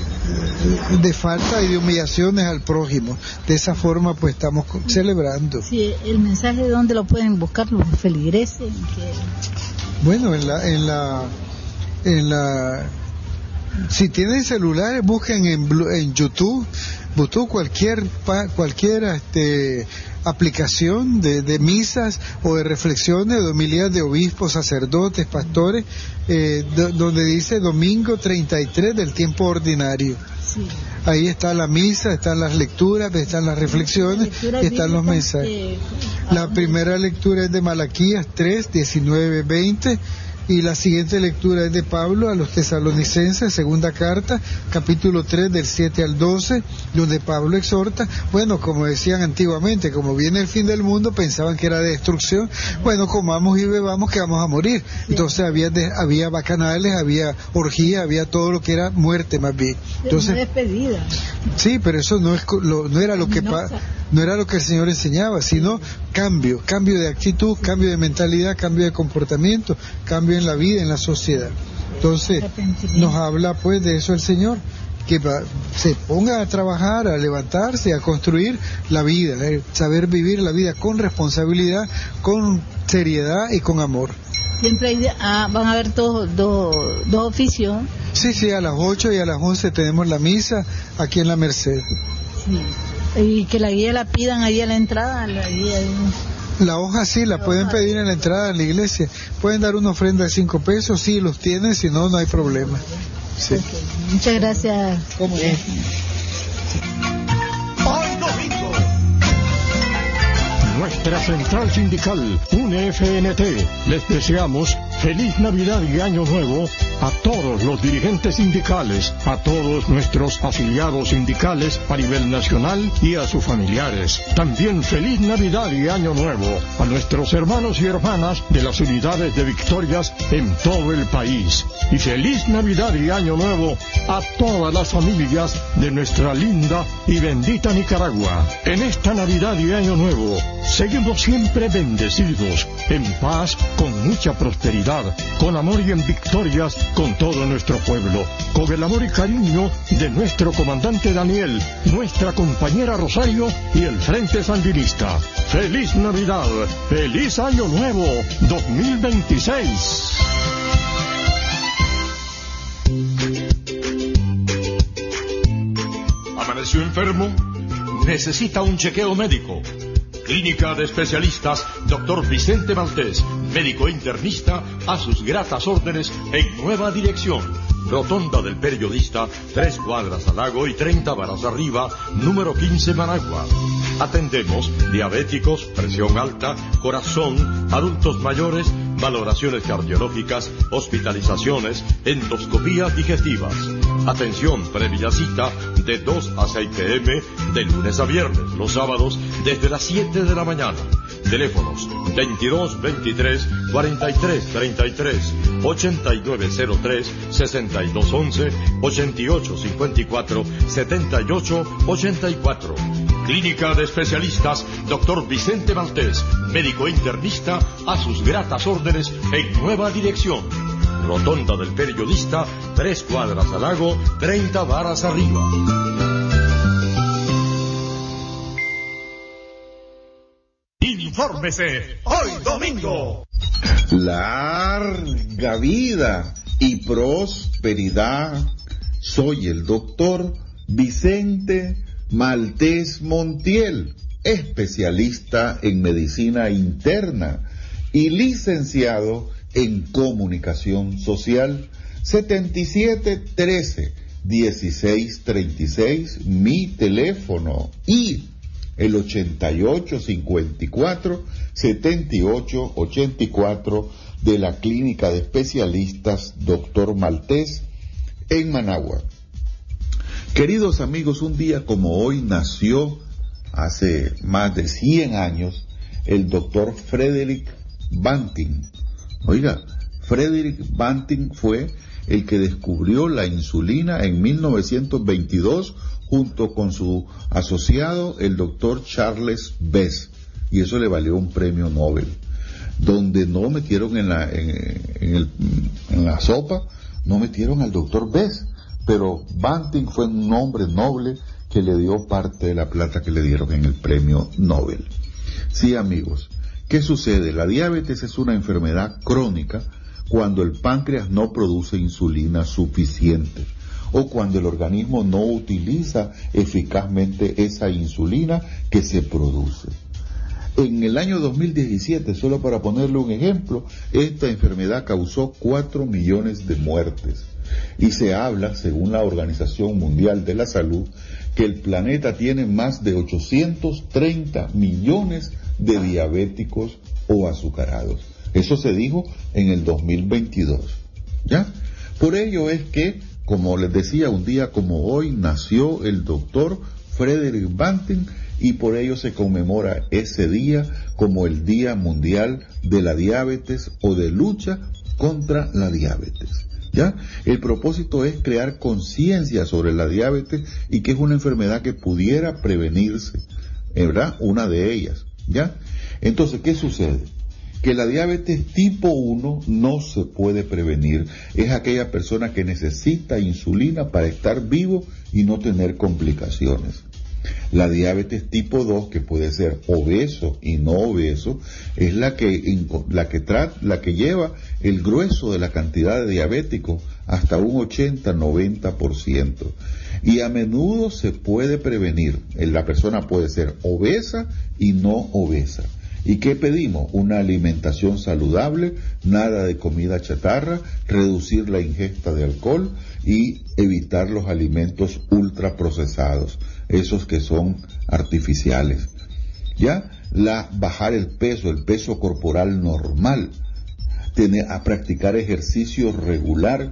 de falta y de humillaciones al prójimo. De esa forma pues estamos celebrando. Sí, el mensaje, ¿dónde lo pueden buscar los feligreses? Que... Bueno, en la, en la, en la, si tienen celulares, busquen en, en YouTube, YouTube cualquier, cualquier este, aplicación de, de misas o de reflexiones, de homilías de obispos, sacerdotes, pastores, eh, do, donde dice domingo treinta y tres del tiempo ordinario. Sí. Ahí está la misa, están las lecturas, están las reflexiones, y están los mensajes. Eh, la primera lectura es de Malaquías tres, diecinueve, veinte. Y la siguiente lectura es de Pablo a los tesalonicenses, segunda carta, capítulo tres, del siete al doce, donde Pablo exhorta, bueno, como decían antiguamente, como viene el fin del mundo, pensaban que era de destrucción, bueno, comamos y bebamos que vamos a morir. Entonces había de, había bacanales, había orgía, había todo lo que era muerte más bien. Entonces, despedida. Sí, pero eso no es lo, no era lo que pa, no era lo que el Señor enseñaba, sino cambio, cambio de actitud, cambio de mentalidad, cambio de comportamiento, cambio en la vida, en la sociedad. Entonces nos habla pues de eso el Señor, que se ponga a trabajar, a levantarse, a construir la vida, eh, saber vivir la vida con responsabilidad, con seriedad y con amor. Siempre hay, ah, van a haber dos, dos, dos oficios. Sí, sí, a las ocho y a las once tenemos la misa aquí en la Merced. Sí. Y que la guía la pidan ahí a la entrada, la guía de... La hoja sí, la pueden pedir en la entrada de la iglesia. Pueden dar una ofrenda de cinco pesos, sí, los tienen, si no, no hay problema. Sí. Okay. Muchas gracias. ¿Cómo es? Hoy domingo. Nuestra central sindical, U N E F N T, les deseamos feliz Navidad y Año Nuevo a todos los dirigentes sindicales, a todos nuestros afiliados sindicales a nivel nacional y a sus familiares. También feliz Navidad y Año Nuevo a nuestros hermanos y hermanas de las unidades de Victorias en todo el país. Y feliz Navidad y Año Nuevo a todas las familias de nuestra linda y bendita Nicaragua. En esta Navidad y Año Nuevo, seguimos siempre bendecidos, en paz, con mucha prosperidad, con amor y en victorias con todo nuestro pueblo, con el amor y cariño de nuestro comandante Daniel, nuestra compañera Rosario y el Frente Sandinista. ¡Feliz Navidad! ¡Feliz Año Nuevo dos mil veintiséis! ¿Amaneció enfermo? ¿Necesita un chequeo médico? Clínica de Especialistas, doctor Vicente Maltés, médico internista, a sus gratas órdenes en nueva dirección. Rotonda del Periodista, tres cuadras al lago y treinta varas arriba, número quince Managua. Atendemos diabéticos, presión alta, corazón, adultos mayores, valoraciones cardiológicas, hospitalizaciones, endoscopías digestivas. Atención previa cita de dos a seis pe eme de lunes a viernes, los sábados desde las siete de la mañana. Teléfonos veintidós veintitrés cuarenta y tres treinta y tres, ochenta y nueve cero tres sesenta y dos once, ochenta y ocho cincuenta y cuatro setenta y ocho ochenta y cuatro. Clínica de Especialistas, doctor Vicente Maltés, médico internista, a sus gratas órdenes en nueva dirección. Rotonda del Periodista, tres cuadras al lago, treinta varas arriba. Infórmese hoy domingo. Larga vida y prosperidad. Soy el doctor Vicente Maltés Montiel, especialista en medicina interna y licenciado en comunicación social. Setenta y siete trece dieciséis treinta y seis mi teléfono, y el ochenta y ocho cincuenta y cuatro setenta y ocho ochenta y cuatro de la Clínica de Especialistas doctor Maltés en Managua. Queridos amigos, un día como hoy nació, hace más de cien años, el doctor Frederick Banting. Oiga, Frederick Banting fue el que descubrió la insulina en mil novecientos veintidós junto con su asociado, el doctor Charles Bess, y eso le valió un premio Nobel. Donde no metieron en la, en, en, el, en la sopa, no metieron al doctor Bess, pero Banting fue un hombre noble que le dio parte de la plata que le dieron en el premio Nobel. Sí, amigos, ¿qué sucede? La diabetes es una enfermedad crónica cuando el páncreas no produce insulina suficiente o cuando el organismo no utiliza eficazmente esa insulina que se produce. En el año dos mil diecisiete, solo para ponerle un ejemplo, esta enfermedad causó cuatro millones de muertes. Y se habla, según la Organización Mundial de la Salud, que el planeta tiene más de ochocientos treinta millones de diabéticos o azucarados. Eso se dijo en el dos mil veintidós. ¿Ya? Por ello es que, como les decía, un día como hoy nació el doctor Frederick Banting, y por ello se conmemora ese día como el Día Mundial de la Diabetes o de lucha contra la diabetes. ¿Ya? El propósito es crear conciencia sobre la diabetes y que es una enfermedad que pudiera prevenirse, ¿verdad? Una de ellas, ¿ya? Entonces, ¿qué sucede? Que la diabetes tipo uno no se puede prevenir. Es aquella persona que necesita insulina para estar vivo y no tener complicaciones. La diabetes tipo dos, que puede ser obeso y no obeso, es la que, la que, tra- la que lleva el grueso de la cantidad de diabéticos hasta un ochenta a noventa por ciento. Y a menudo se puede prevenir. La persona puede ser obesa y no obesa. ¿Y qué pedimos? Una alimentación saludable, nada de comida chatarra, reducir la ingesta de alcohol y evitar los alimentos ultraprocesados, esos que son artificiales. ¿Ya? La, bajar el peso, el peso corporal normal, tener, a practicar ejercicio regular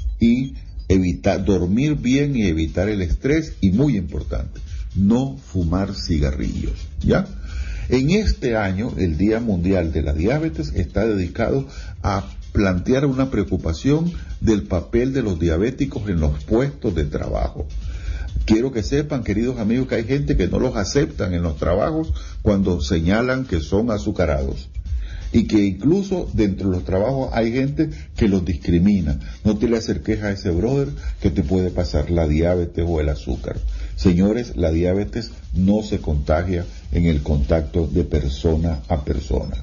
y evitar, dormir bien y evitar el estrés, y muy importante, no fumar cigarrillos. ¿Ya? En este año, el Día Mundial de la Diabetes está dedicado a plantear una preocupación del papel de los diabéticos en los puestos de trabajo. Quiero que sepan, queridos amigos, que hay gente que no los aceptan en los trabajos cuando señalan que son azucarados. Y que incluso dentro de los trabajos hay gente que los discrimina. No te le acerques a ese brother que te puede pasar la diabetes o el azúcar. Señores, la diabetes no se contagia en el contacto de persona a persona.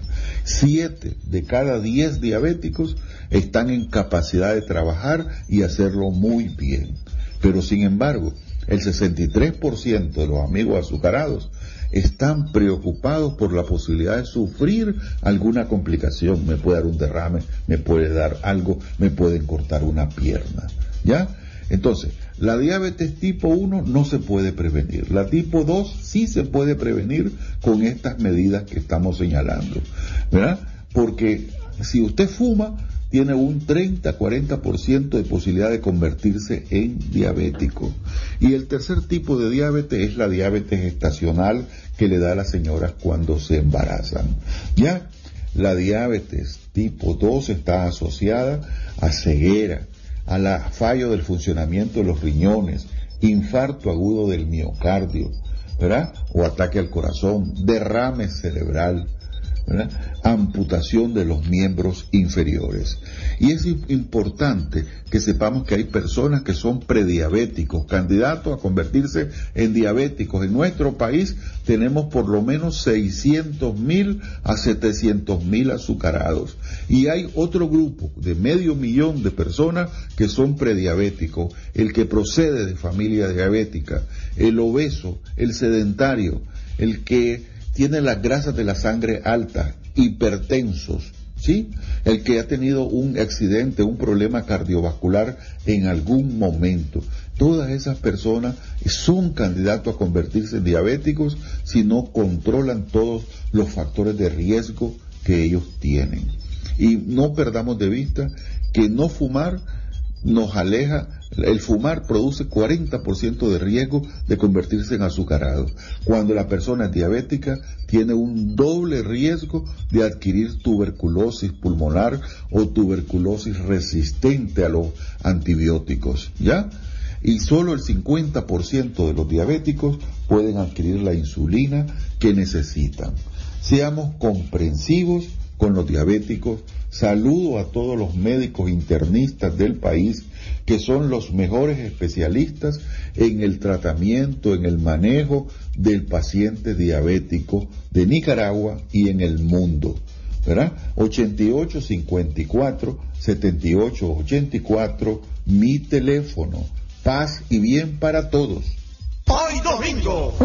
Siete de cada diez diabéticos están en capacidad de trabajar y hacerlo muy bien. Pero sin embargo, el sesenta y tres por ciento de los amigos azucarados están preocupados por la posibilidad de sufrir alguna complicación. Me puede dar un derrame, me puede dar algo, me pueden cortar una pierna. ¿Ya? Entonces, la diabetes tipo uno no se puede prevenir. La tipo dos sí se puede prevenir con estas medidas que estamos señalando, ¿verdad? Porque si usted fuma, tiene un treinta a cuarenta por ciento de posibilidad de convertirse en diabético. Y el tercer tipo de diabetes es la diabetes gestacional que le da a las señoras cuando se embarazan. Ya, la diabetes tipo dos está asociada a ceguera, a la fallo del funcionamiento de los riñones, infarto agudo del miocardio, ¿verdad? O ataque al corazón, derrame cerebral, ¿verdad? Amputación de los miembros inferiores. Y es importante que sepamos que hay personas que son prediabéticos, candidatos a convertirse en diabéticos. En nuestro país tenemos por lo menos seiscientos mil a setecientos mil azucarados. Y hay otro grupo de medio millón de personas que son prediabéticos, el que procede de familia diabética, el obeso, el sedentario, el que tiene las grasas de la sangre altas, hipertensos, ¿sí? El que ha tenido un accidente, un problema cardiovascular en algún momento. Todas esas personas son candidatos a convertirse en diabéticos si no controlan todos los factores de riesgo que ellos tienen. Y no perdamos de vista que no fumar nos aleja. El fumar produce cuarenta por ciento de riesgo de convertirse en azucarado. Cuando la persona es diabética, tiene un doble riesgo de adquirir tuberculosis pulmonar o tuberculosis resistente a los antibióticos, ¿ya? Y solo el cincuenta por ciento de los diabéticos pueden adquirir la insulina que necesitan. Seamos comprensivos con los diabéticos. Saludo a todos los médicos internistas del país, que son los mejores especialistas en el tratamiento, en el manejo del paciente diabético de Nicaragua y en el mundo, ¿verdad? ochenta y ocho cincuenta y cuatro setenta y ocho ochenta y cuatro, mi teléfono. Paz y bien para todos. Hoy domingo.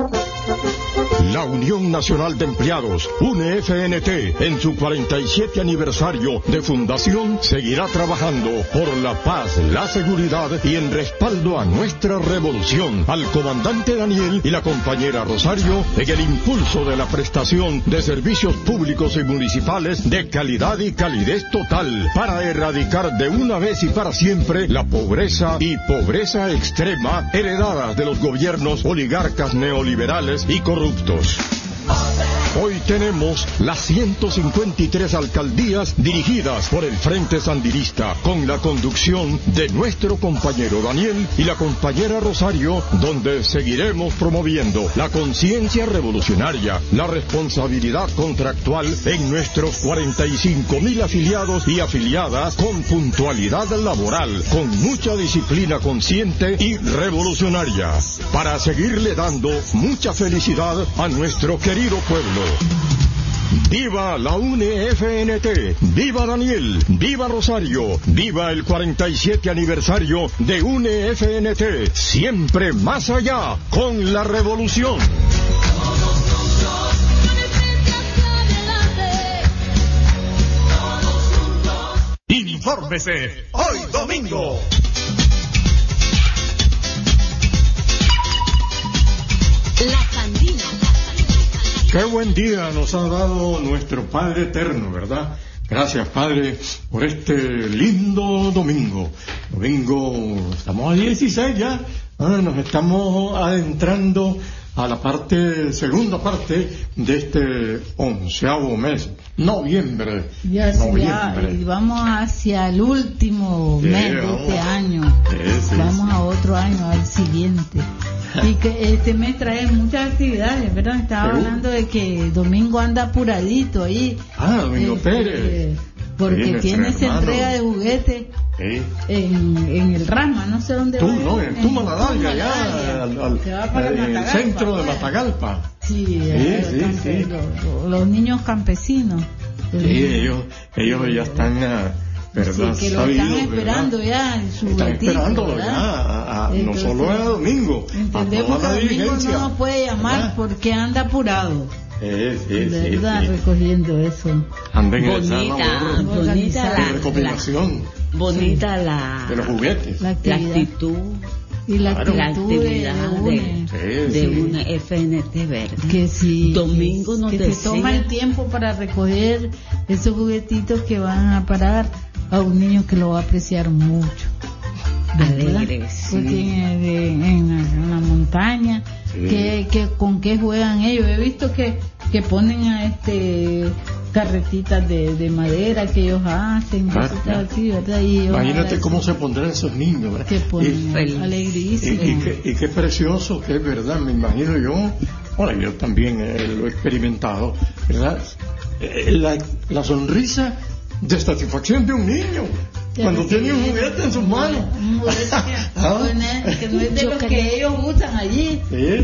La Unión Nacional de Empleados, U N F N T, en su cuarenta y siete aniversario de fundación, seguirá trabajando por la paz, la seguridad y en respaldo a nuestra revolución. Al comandante Daniel y la compañera Rosario en el impulso de la prestación de servicios públicos y municipales de calidad y calidez total para erradicar de una vez y para siempre la pobreza y pobreza extrema heredadas de los gobiernos oligarcas neoliberales y corruptos. Hoy tenemos las ciento cincuenta y tres alcaldías dirigidas por el Frente Sandinista, con la conducción de nuestro compañero Daniel y la compañera Rosario, donde seguiremos promoviendo la conciencia revolucionaria, la responsabilidad contractual en nuestros cuarenta y cinco mil afiliados y afiliadas, con puntualidad laboral, con mucha disciplina consciente y revolucionaria, para seguirle dando mucha felicidad a nuestro querido pueblo. ¡Viva la U N F N T! ¡Viva Daniel! ¡Viva Rosario! ¡Viva el cuarenta y siete aniversario de U N F N T! ¡Siempre más allá con la revolución! Infórmese hoy domingo. La Sandina. Qué buen día nos ha dado nuestro Padre Eterno, ¿verdad? Gracias, Padre, por este lindo domingo. Domingo, estamos a dieciséis ya, ah, nos estamos adentrando a la parte, segunda parte de este onceavo mes, noviembre. Ya, noviembre. ya, y vamos hacia el último Sí, mes de vamos. este año. Sí, sí, vamos a otro año, al siguiente. Y que este mes trae muchas actividades, ¿verdad? Estaba Pero- hablando de que Domingo anda apuradito ahí. Ah, Domingo Este, Pérez. Porque Sí, nuestro tiene esa hermano. entrega de juguetes Sí. en, en el Rama, no sé dónde Tú, va. no, en Tuma la Larga, Tuma la ya, Larga. al, al- Se va para en el Matagalpa, centro de pues. Matagalpa. Sí, Sí, eh, sí, están- sí. Los, los- los niños campesinos. Sí, ellos, ellos ya están, ah, ¿verdad? Sí, que lo sabidos, están esperando ¿verdad? ya en su Están ratito, esperando ¿verdad? ya, a- a- no Entonces, solo a Domingo, a Entendemos toda que la Domingo dirigencia. no nos puede llamar ¿verdad? porque anda apurado, Sí, sí, sí, ¿verdad? sí. Recogiendo eso. Anden en esa Bonita, labor bonita de la, recopilación la- bonita la, de los juguetes. La la actividad. actitud, Y la Claro. la actitud de- actividad de de, UNE, Sí, de sí. una F N T verde. que si Domingo nos que decía, se toma el tiempo para recoger esos juguetitos que van a parar a un niño que lo va a apreciar mucho. ¿verdad? Alegre, sí. Porque en, en- en la- en la montaña, Sí. que, que, ¿con qué juegan ellos? He visto que, que ponen a este carretitas de, de madera que ellos hacen, Claro, cositas claro. así, ¿verdad? Y ellos Imagínate agradecen cómo se pondrán esos niños, ¿verdad? que ponen feliz. Y, alegrísimo. y qué, y qué precioso que es, ¿verdad? Me imagino yo, bueno, yo también eh, lo he experimentado, ¿verdad? Eh, la, la sonrisa de satisfacción de un niño cuando tiene un juguete en sus manos. Un juguete que, Ah. no es- que no es de Yo los creo- que ellos usan allí. Sí.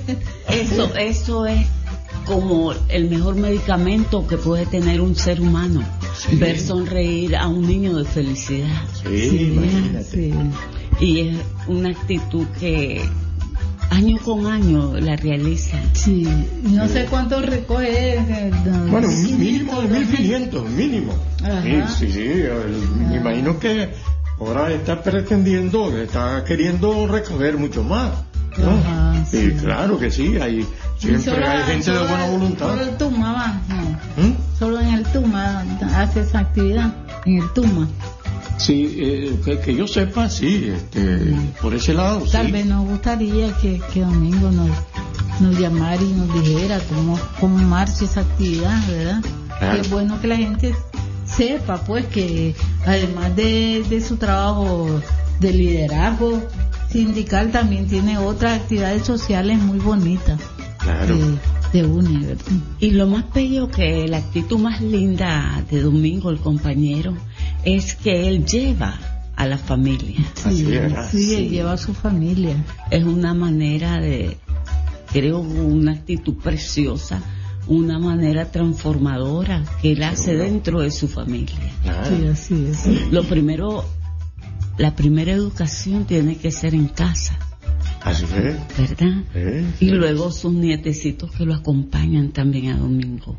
Eso, eso es como el mejor medicamento que puede tener un ser humano. Sí. Ver sonreír a un niño de felicidad. Sí, imagínate. sí. Y es una actitud que año con año la realizan. Sí, no sé cuánto recoge. eh, no, Bueno, un quinientos, mínimo de mil quinientos, mínimo. Ajá. Sí, sí, sí, el- me imagino que ahora está pretendiendo, está queriendo recoger mucho más. ¿no? Ajá, Y sí. claro que sí, hay, siempre Solo- hay gente de solo- buena voluntad. Solo el Tuma va, no. ¿Mm? Solo en el Tuma hace esa actividad, en el Tuma. Sí, eh, que, que yo sepa, sí, este, por ese lado, Tal sí. vez nos gustaría que, que Domingo nos, nos llamara y nos dijera cómo, cómo marcha esa actividad, ¿verdad? Claro. Y es bueno que la gente sepa, pues, que además de, de su trabajo de liderazgo sindical, también tiene otras actividades sociales muy bonitas Claro. de, de UNE, ¿verdad? Y lo más bello que la actitud más linda de Domingo, el compañero, es que él lleva a la familia. Así Sí, es, sí, sí. lleva a su familia. Es una manera de, creo, una actitud preciosa, una manera transformadora que él hace Seguro. dentro de su familia. Claro. Sí, así es. Lo primero, la primera educación tiene que ser en casa. Así es. ¿Verdad? Eh, y luego sus nietecitos que lo acompañan también a Domingo.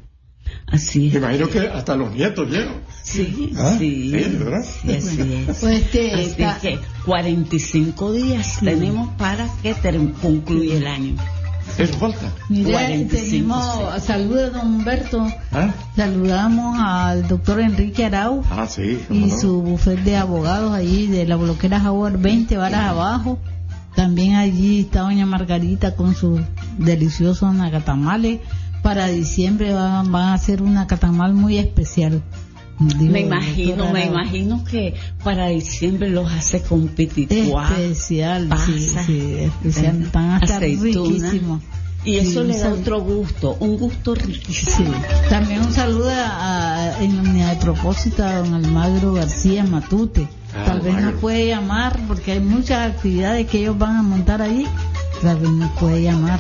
Así es. Me imagino que hasta los nietos llegan. Sí, ¿Ah? sí, sí, ¿verdad? sí, así es. Pues este, así está... que cuarenta y cinco días sí. tenemos para que ter- concluya el año. Eso falta. Mire, cuarenta y cinco, tenemos, sí. saludos don Humberto, ¿Ah? saludamos al doctor Enrique Arau Ah, sí. y no? su bufete de abogados allí de la bloquera Howard veinte varas abajo. También allí está doña Margarita con sus deliciosos nacatamales. Para diciembre van, van a hacer una catamal muy especial. Digo, me imagino, me imagino que para diciembre los hace con pitituá, especial, pasas, sí, sí, especial, están hasta riquísimos. Y eso sí, le da sal... otro gusto, un gusto riquísimo. Sí. También un saludo a, a, en unidad de propósito a don Almagro García Matute. Ah, Tal vez nos puede llamar porque hay muchas actividades que ellos van a montar ahí. Tal vez nos puede llamar.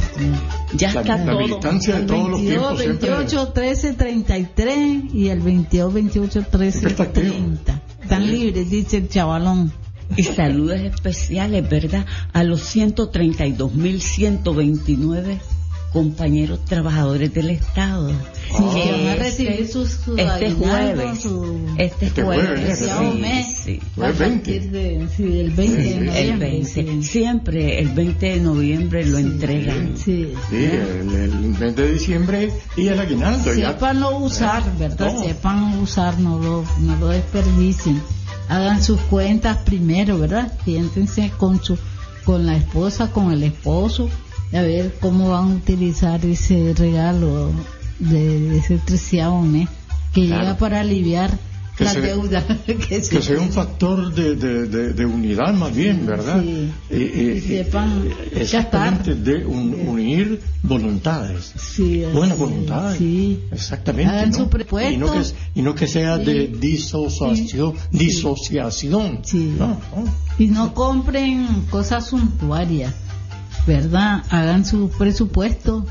Ya la, está la todo. militancia de todos los tiempos veintiocho, trece, treinta y tres y el veintidós, veintiocho, trece, treinta. Están sí. libres, dice el chavalón. Y saludos especiales, ¿verdad? A los ciento treinta y dos mil ciento veintinueve compañeros trabajadores del Estado. Sí, oh, que van a recibir este, sus, sus este jueves. Su, este, este jueves. jueves sí, mes, sí. A partir de, sí, del veinte sí, de noviembre. El veinte. Sí. Siempre el veinte de noviembre lo sí, entregan. Sí, sí el, el veinte de diciembre y el aguinaldo. Sépanlo usar, ¿verdad? No. Sepan usar, no lo, no lo desperdicien. Hagan sus cuentas primero, ¿verdad? Siéntense con su, con la esposa, con el esposo, a ver cómo van a utilizar ese regalo de, de ese treceavo mes que claro. llega para aliviar que la se, deuda. que, que sea tiene. Un factor de, de, de, de unidad más bien, ¿verdad? Sí. Y, y, y sepan exactamente de un, unir voluntades, sí, buenas voluntades, sí. exactamente. Hagan ¿no? su presupuesto. Y no que, y no que sea sí. de disociación, sí. disociación. Sí. No, no. Y no compren cosas suntuarias, ¿verdad? Hagan su presupuesto.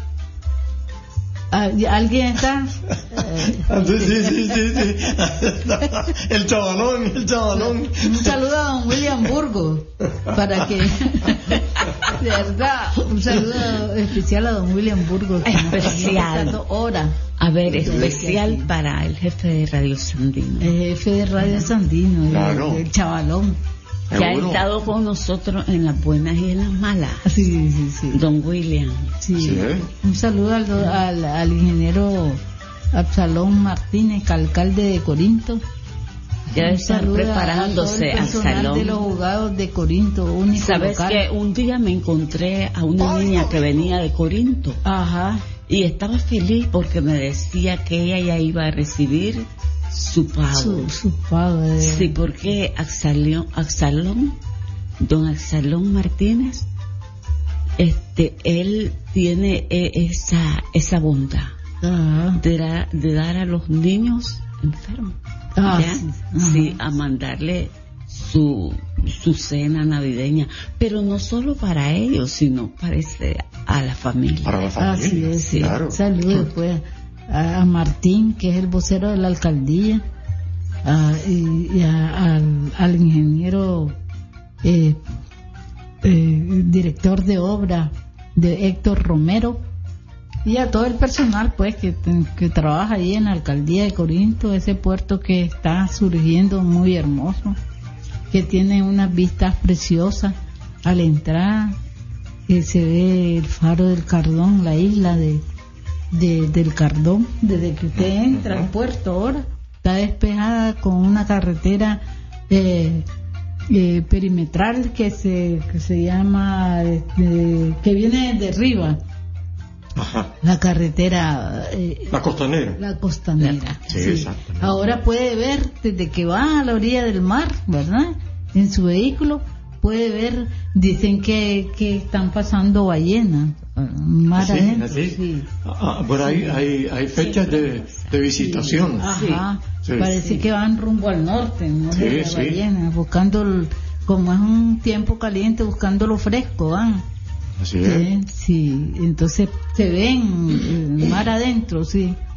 ¿Alguien está? sí, sí, sí, sí, sí. El chavalón, el chavalón. Un saludo a don William Burgos, para que, de verdad, un saludo especial a don William Burgos. Especial. Hora. A ver, especial para el jefe de Radio Sandino. El jefe de Radio Sandino, claro. el, el chavalón. Que ha estado con nosotros en las buenas y en las malas. Sí, sí, sí. Don William. Sí. sí. Un saludo al, al, al ingeniero Absalón Martínez, alcalde de Corinto. Ya debe estar preparándose al salón de los jugados de Corinto, único ¿Sabes local? Que un día me encontré a una niña que venía de Corinto? Ajá. Y estaba feliz porque me decía que ella ya iba a recibir su pago. Su, su pago. Eh. Sí, porque Axalón, Axalón, don Axalón Martínez, este, él tiene eh, esa esa bondad de, da, de dar a los niños enfermos, ah, ¿ya? Sí, sí, a mandarle su su cena navideña, pero no solo para ellos, sino para ese, a la familia. Para la familia. Así es, sí. Claro. Saludos pues a Martín, que es el vocero de la alcaldía, a, y, y a, al, al ingeniero eh, eh, director de obra de Héctor Romero, y a todo el personal pues que, que trabaja ahí en la alcaldía de Corinto, ese puerto que está surgiendo muy hermoso, que tiene unas vistas preciosas a la entrada, que se ve el faro del Cardón, la isla de De, del Cardón, desde que usted entra al puerto ahora, está despejada con una carretera eh, eh, perimetral que se que se llama eh, que viene de arriba. Ajá. La carretera eh, la costanera la costanera sí, sí. Exactamente. Ahora puede ver desde que va a la orilla del mar, ¿verdad? En su vehículo puede ver, dicen que, que están pasando ballenas mar sí, adentro, sí. Sí. Ah, por ahí hay, hay fechas sí. de, de visitación. Sí. Ajá. Sí. Parece sí. que van rumbo al norte, ¿no? Sí, de la sí. ballena, buscando, el, como es un tiempo caliente, buscando lo fresco, van. Así es. Sí, sí. Entonces se ven mar adentro, sí.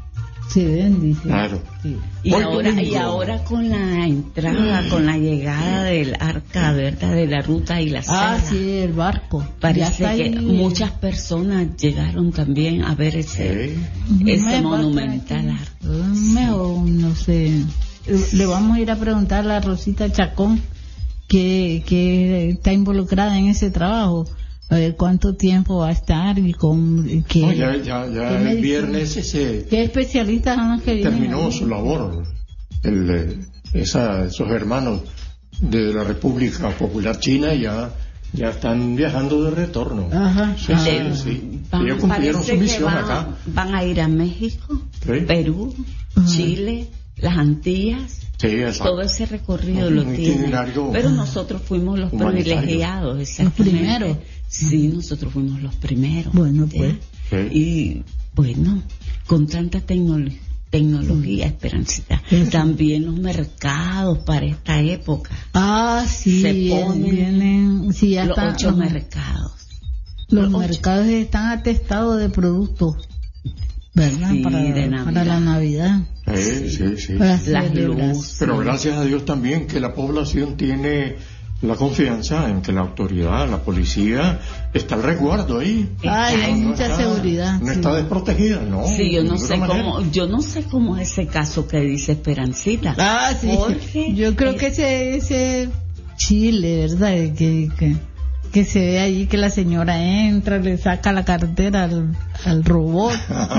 Se bendice. Claro. Sí. Y Hoy ahora, domingo. y ahora con la entrada, con la llegada del arca, ¿verdad? De la ruta y la Ah, seda. sí, el barco. Ya Parece está que ahí. muchas personas llegaron también a ver ese, ese Me monumental falta arco. Un mes o no sé. Le vamos a ir a preguntar a la Rosita Chacón, que, que está involucrada en ese trabajo, a ver cuánto tiempo va a estar y con qué, No, ya ya, ya qué el medicina- viernes ese qué especialistas son los que vienen terminó ahí? su labor. El, eh, esa, esos hermanos de la República Popular China ya ya están viajando de retorno. Ajá. Sí, sí, Eh, sí. van- Ellos cumplieron parece su que misión van, acá. van a ir a México, Sí. Perú, Chile, las Antillas. Sí, exacto. Todo ese recorrido Un lo tiene. itinerario Pero nosotros fuimos los humanitario. privilegiados, exactamente. ¿Los primeros? Sí, nosotros fuimos los primeros. Bueno, ¿ya? pues. Sí. Y bueno, con tanta tecnología. Tecnología, Esperancita. También los mercados para esta época. Ah, sí, Se ponen vienen, sí, ya los están, ocho ajá. mercados. Los Los ocho. mercados están atestados de productos, ¿verdad? Sí, para, de Navidad. para la Navidad. Sí, sí, sí. Para Las celebrar. luces. Pero gracias a Dios también que la población tiene la confianza en que la autoridad, la policía, está al resguardo ahí. Ay, hay No mucha está- seguridad. No sí. está desprotegida, ¿no? Sí, yo de no ninguna sé manera. cómo, yo no sé cómo es ese caso que dice Esperancita. Ah, sí. Porque Yo creo eh, que ese, ese Chile, ¿verdad? Que, que, que se ve allí que la señora entra, le saca la cartera al, al robot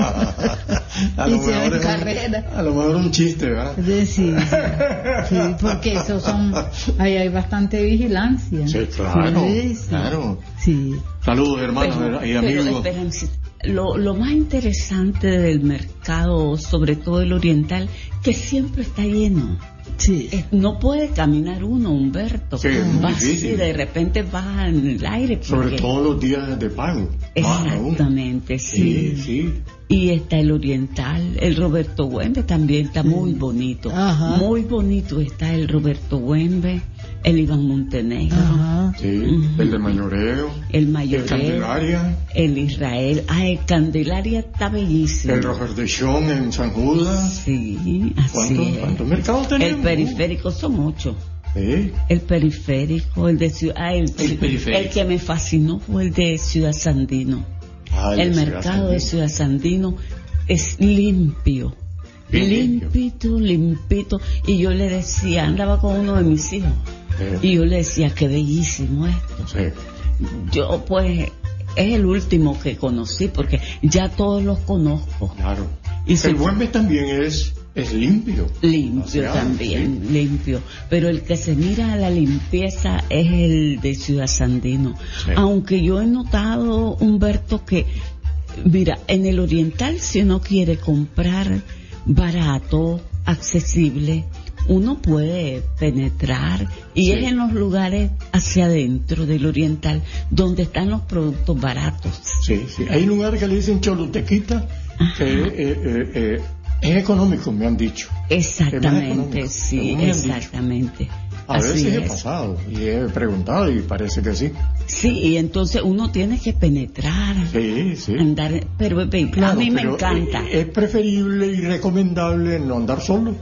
a, y lo se va mejor en es un- carrera. a lo mejor un chiste, ¿verdad? Sí, sí, sí, porque esos son, ahí hay bastante vigilancia. Sí, claro, Sí, sí. claro. Sí. Saludos, hermanos Pero, y pero, amigos. Esperancita, lo, lo más interesante del mercado, sobre todo el oriental, que siempre está lleno. Sí. Eh, No puede caminar uno, Humberto. Sí, es muy Vas y difícil. de repente vas en el aire. Sobre porque- todo los días de pago. Más aún. Exactamente, sí. Sí, sí. Y está el oriental, el Roberto Güembe también está muy bonito. Ajá. Muy bonito está el Roberto Güembe, el Iván Montenegro, Ajá. Sí, Ujú. el de mayoreo, el Mayoreo, el Candelaria, el Israel. Ah, el Candelaria está bellísimo. el Roger de Chon en San Judas. Sí, así ¿Cuántos, es. cuántos mercados tenemos? El periférico son ocho. Sí. El periférico, el de Ciudad, ah, el, El periférico. el que me fascinó fue el de Ciudad Sandino. Ay, el Ciudad mercado de Sandino. Ciudad Sandino es limpio, Bien limpio. limpito, limpito. Y yo le decía, andaba con uno de mis hijos, Sí. y yo le decía, qué bellísimo esto. Sí. Yo pues es el último que conocí porque ya todos los conozco. Claro. Y se- el Güembe también es, es limpio. Limpio O sea, también, limpio. Pero el que se mira a la limpieza es el de Ciudad Sandino. Sí. Aunque yo he notado, Humberto, que, mira, en el oriental, si uno quiere comprar barato, accesible, uno puede penetrar y Sí. es en los lugares hacia adentro del oriental donde están los productos baratos. Sí, sí. Hay lugares que le dicen cholutequita, que eh, eh, eh, es económico, me han dicho. Exactamente, económico, sí, según me han dicho. exactamente. A Así veces he es. pasado y he preguntado y parece que sí. Sí, y entonces uno tiene que penetrar, Sí, sí. andar, pero ve, a Claro, mí me pero, encanta. eh, Es preferible y recomendable no andar solo.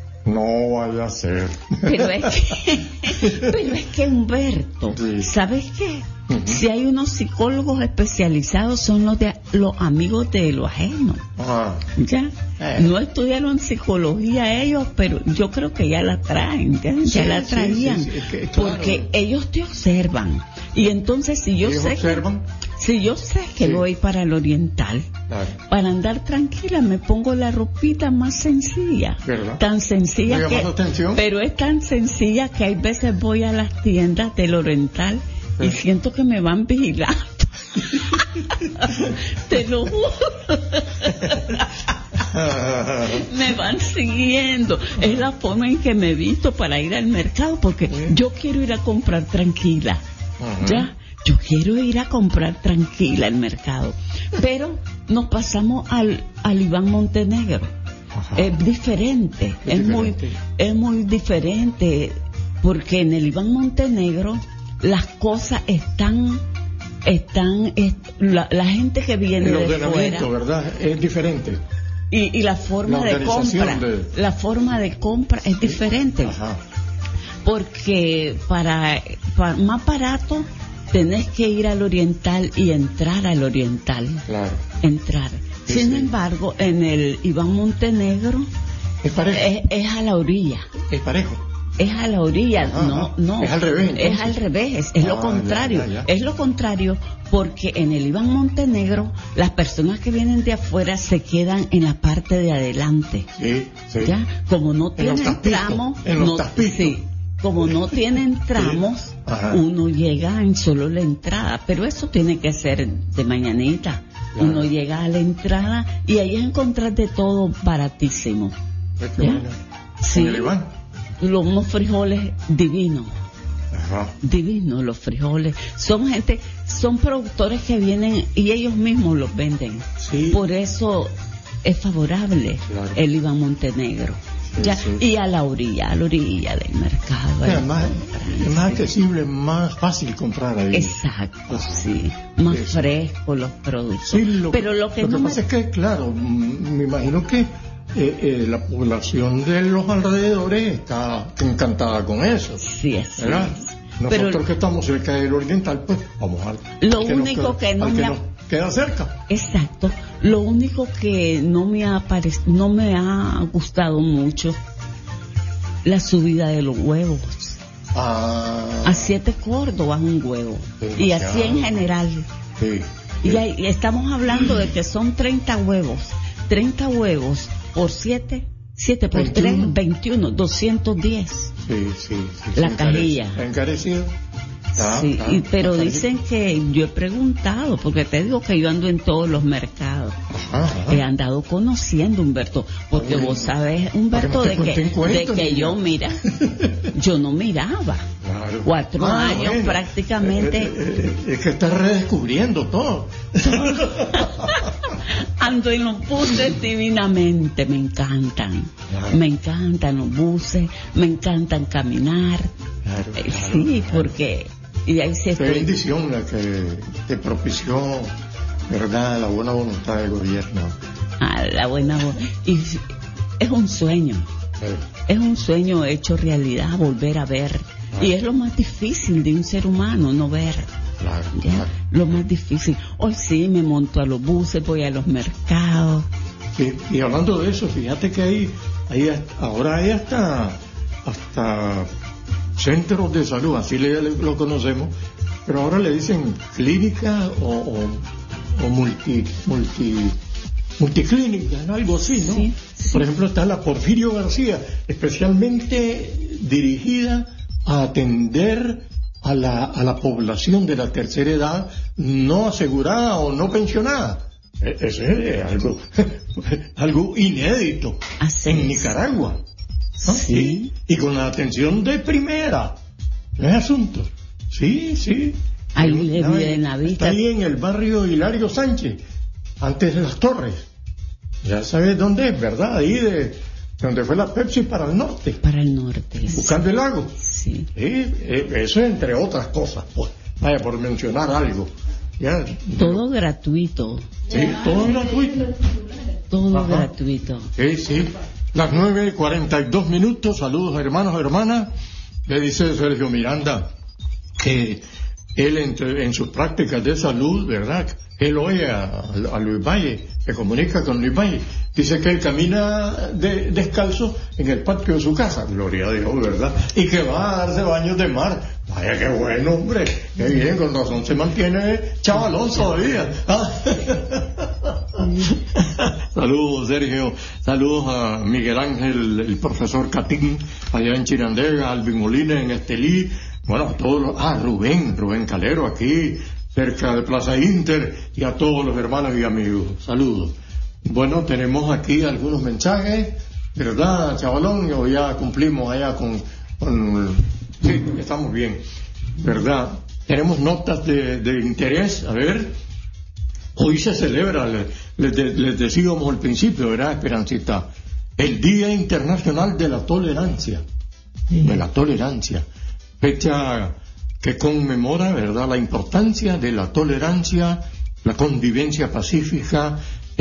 No vaya a ser. Pero es que, pero es que Humberto, Sí. ¿sabes qué? Ujú. Si hay unos psicólogos especializados son los de los amigos de lo ajeno. Ah, ¿Ya? Eh. No estudiaron psicología ellos, pero yo creo que ya la traen, ya, Sí, ya la sí, traían. sí, sí, es que, claro. Porque ellos te observan. Y entonces si yo ellos sé observan. que, si yo sé que Sí. voy para el oriental, Claro. para andar tranquila me pongo la ropita más sencilla. ¿Verdad? Tan sencilla ¿Me que, llamas la atención? pero es tan sencilla que hay veces voy a las tiendas del oriental y Sí. siento que me van vigilando. Te lo juro. Me van siguiendo. Es la forma en que me he visto para ir al mercado porque yo quiero ir a comprar tranquila. Ajá. Ya, yo quiero ir a comprar tranquila al mercado. Pero nos pasamos al, al Iván Montenegro. Ajá. Es diferente, es, Es muy, diferente. es muy diferente porque en el Iván Montenegro las cosas están, están, est- la, la gente que viene El de ordenamiento, fuera. ¿verdad? Es diferente. Y, y la forma la de compra, de... la forma de compra es diferente. Ajá. Porque para, para más barato tenés que ir al Oriental y entrar al Oriental. Claro. Entrar. Sí, Sin sí. embargo, en el Iván Montenegro es, es, es a la orilla. Es parejo. Es a la orilla, ah, no, no. Es al revés. Entonces. Es al revés, es ah, lo contrario. Ya, ya, ya. Es lo contrario porque en el Iván Montenegro las personas que vienen de afuera se quedan en la parte de adelante. Sí, sí. ¿Ya? Como no tienen tramos, no, sí, como no tienen tramos, sí. Uno llega en solo la entrada, pero eso tiene que ser de mañanita. Claro. Uno llega a la entrada y ahí encontrar de todo baratísimo. ¿Ya? Sí. ¿En el Iván? Los, unos frijoles divinos. Ajá. Divinos los frijoles. Son gente, son productores que vienen y ellos mismos los venden. Sí. Por eso es favorable, claro, el Iván Montenegro. Sí, ya, sí. Y a la orilla, a la orilla del mercado. O sea, más, es más accesible, más fácil comprar ahí. Exacto, sí. Más sí. Fresco los productos. Sí, lo, Pero lo que, lo no que me... pasa es que, claro, me imagino que Eh, eh, la población de los alrededores está encantada con eso. Sí, es ¿verdad? Nosotros Pero, que estamos cerca del oriental, pues vamos a lo que único nos, que no me que ha... nos queda cerca. Exacto. Lo único que no me ha parec... no me ha gustado mucho, la subida de los huevos. Ah. A siete Córdobas un huevo. Demasiado. Y así en general. Sí, sí. Y, hay, y estamos hablando de que son treinta huevos. treinta huevos por siete, siete por tres, veintiuno, doscientos diez. Sí, sí, sí. La cajilla. ¿Está encarecido? Ah, sí, ah, y, pero dicen que yo he preguntado, porque te digo que yo ando en todos los mercados. Ajá, ajá. He andado conociendo, Humberto, porque Ay, vos sabes, Humberto, no de que, cuento, de que yo, mira, yo no miraba. Claro. Cuatro ah, años bueno. prácticamente. Eh, eh, eh, es que estás redescubriendo todo. Ando en los buses divinamente, me encantan. Claro. Me encantan los buses, me encantan caminar. Claro, claro, eh, sí, claro. porque... Y ahí se Qué bendición la que te propició, ¿verdad?, la buena voluntad del gobierno. Ah, la buena voluntad. Y es un sueño. Sí. Es un sueño hecho realidad, volver a ver. Claro. Y es lo más difícil de un ser humano, no ver. Claro, ¿ya? Claro. Lo más difícil. Hoy sí me monto a los buses, voy a los mercados. Sí, y hablando de eso, fíjate que hay, hay ahora hay hasta hasta centros de salud, así le, lo conocemos, pero ahora le dicen clínica o, o, o multi, multi, multiclínica, ¿no? Algo así, ¿no? Sí, sí. Por ejemplo, está la Porfirio García, especialmente dirigida a atender a la, a la población de la tercera edad no asegurada o no pensionada. Eso es algo, algo inédito Así en es. Nicaragua, ¿no? Sí. Y, y con la atención de primera, no es asunto. Sí, sí. Ahí le viene la Está ahí en el barrio Hilario Sánchez, antes de las Torres. Ya sabes dónde es, ¿verdad? Ahí de donde fue la Pepsi para el norte. Para el norte. Buscando el lago. Sí. Sí, eso entre otras cosas, pues. Vaya, por mencionar algo. Ya, todo no. gratuito. Sí, todo gratuito. Todo Ajá. gratuito. Sí, sí. Las nueve y cuarenta y dos minutos. Saludos, hermanos, hermanas. Le dice Sergio Miranda que él entre, en sus prácticas de salud, ¿verdad? Él oye a, a Luis Valle, se comunica con Luis Valle. Dice que él camina de, descalzo en el patio de su casa, gloria a Dios, ¿verdad? Y que va a darse baños de mar. Vaya, qué bueno, hombre. Qué bien, con razón se mantiene chavalón todavía. Saludos, Sergio. Saludos a Miguel Ángel, el profesor Catín, allá en Chirandega, a Alvin Molina en Estelí. Bueno, a todos los... Ah, Rubén, Rubén Calero aquí, cerca de Plaza Inter, y a todos los hermanos y amigos. Saludos. Bueno, tenemos aquí algunos mensajes, ¿verdad, chavalón? O ya cumplimos allá con... con... Sí, estamos bien, ¿verdad? Tenemos notas de, de interés, a ver. Hoy se celebra, les, les, les decíamos al principio, ¿verdad, Esperancita? El Día Internacional de la Tolerancia. Sí. De la tolerancia. Fecha que conmemora, ¿verdad?, la importancia de la tolerancia, la convivencia pacífica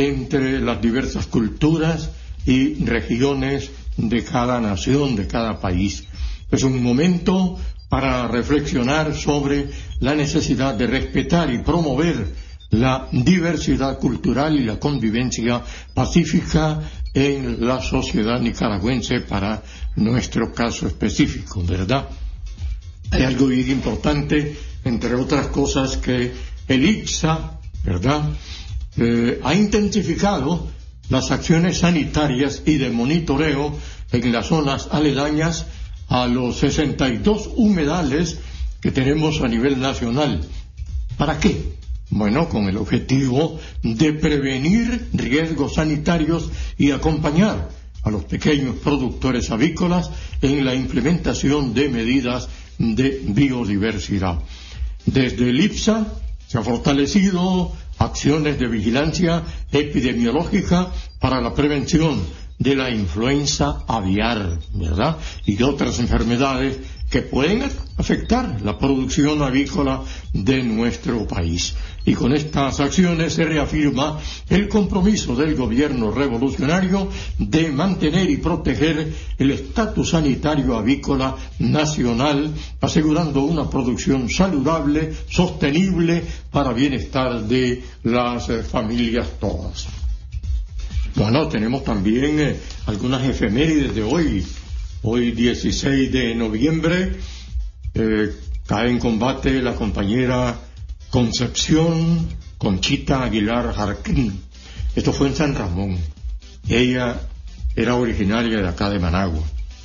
entre las diversas culturas y regiones de cada nación, de cada país. Es un momento para reflexionar sobre la necesidad de respetar y promover la diversidad cultural y la convivencia pacífica en la sociedad nicaragüense para nuestro caso específico, ¿verdad? Hay algo bien importante, entre otras cosas, que el I P S A, ¿verdad?, eh, ha intensificado las acciones sanitarias y de monitoreo en las zonas aledañas a los sesenta y dos humedales que tenemos a nivel nacional. ¿Para qué? Bueno, con el objetivo de prevenir riesgos sanitarios y acompañar a los pequeños productores avícolas en la implementación de medidas de biodiversidad. Desde el I P S A se han fortalecido acciones de vigilancia epidemiológica para la prevención de la influenza aviar, ¿verdad?, y de otras enfermedades que pueden afectar la producción avícola de nuestro país. Y con estas acciones se reafirma el compromiso del gobierno revolucionario de mantener y proteger el estatus sanitario avícola nacional, asegurando una producción saludable, sostenible, para bienestar de las eh, familias todas. Bueno, tenemos también eh, algunas efemérides de hoy. Hoy, dieciséis de noviembre, eh, cae en combate la compañera Concepción Conchita Aguilar Jarquín. Esto fue en San Ramón. Ella era originaria de acá de Managua.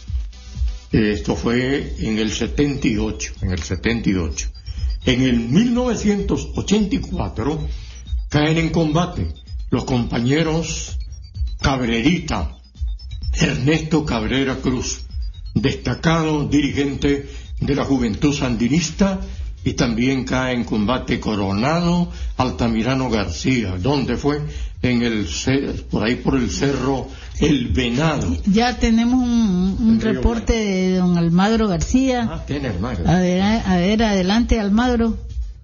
Esto fue en el setenta y ocho, en el setenta y ocho. En el mil novecientos ochenta y cuatro caen en combate los compañeros Cabrerita, Ernesto Cabrera Cruz, destacado dirigente de la Juventud Sandinista, y también cae en combate Coronado Altamirano García. ¿Dónde fue? En el por ahí por el cerro El Venado. Ya tenemos un, un reporte de don Almagro García. Ah, tiene Almagro. A ver, a, a ver, adelante, Almagro.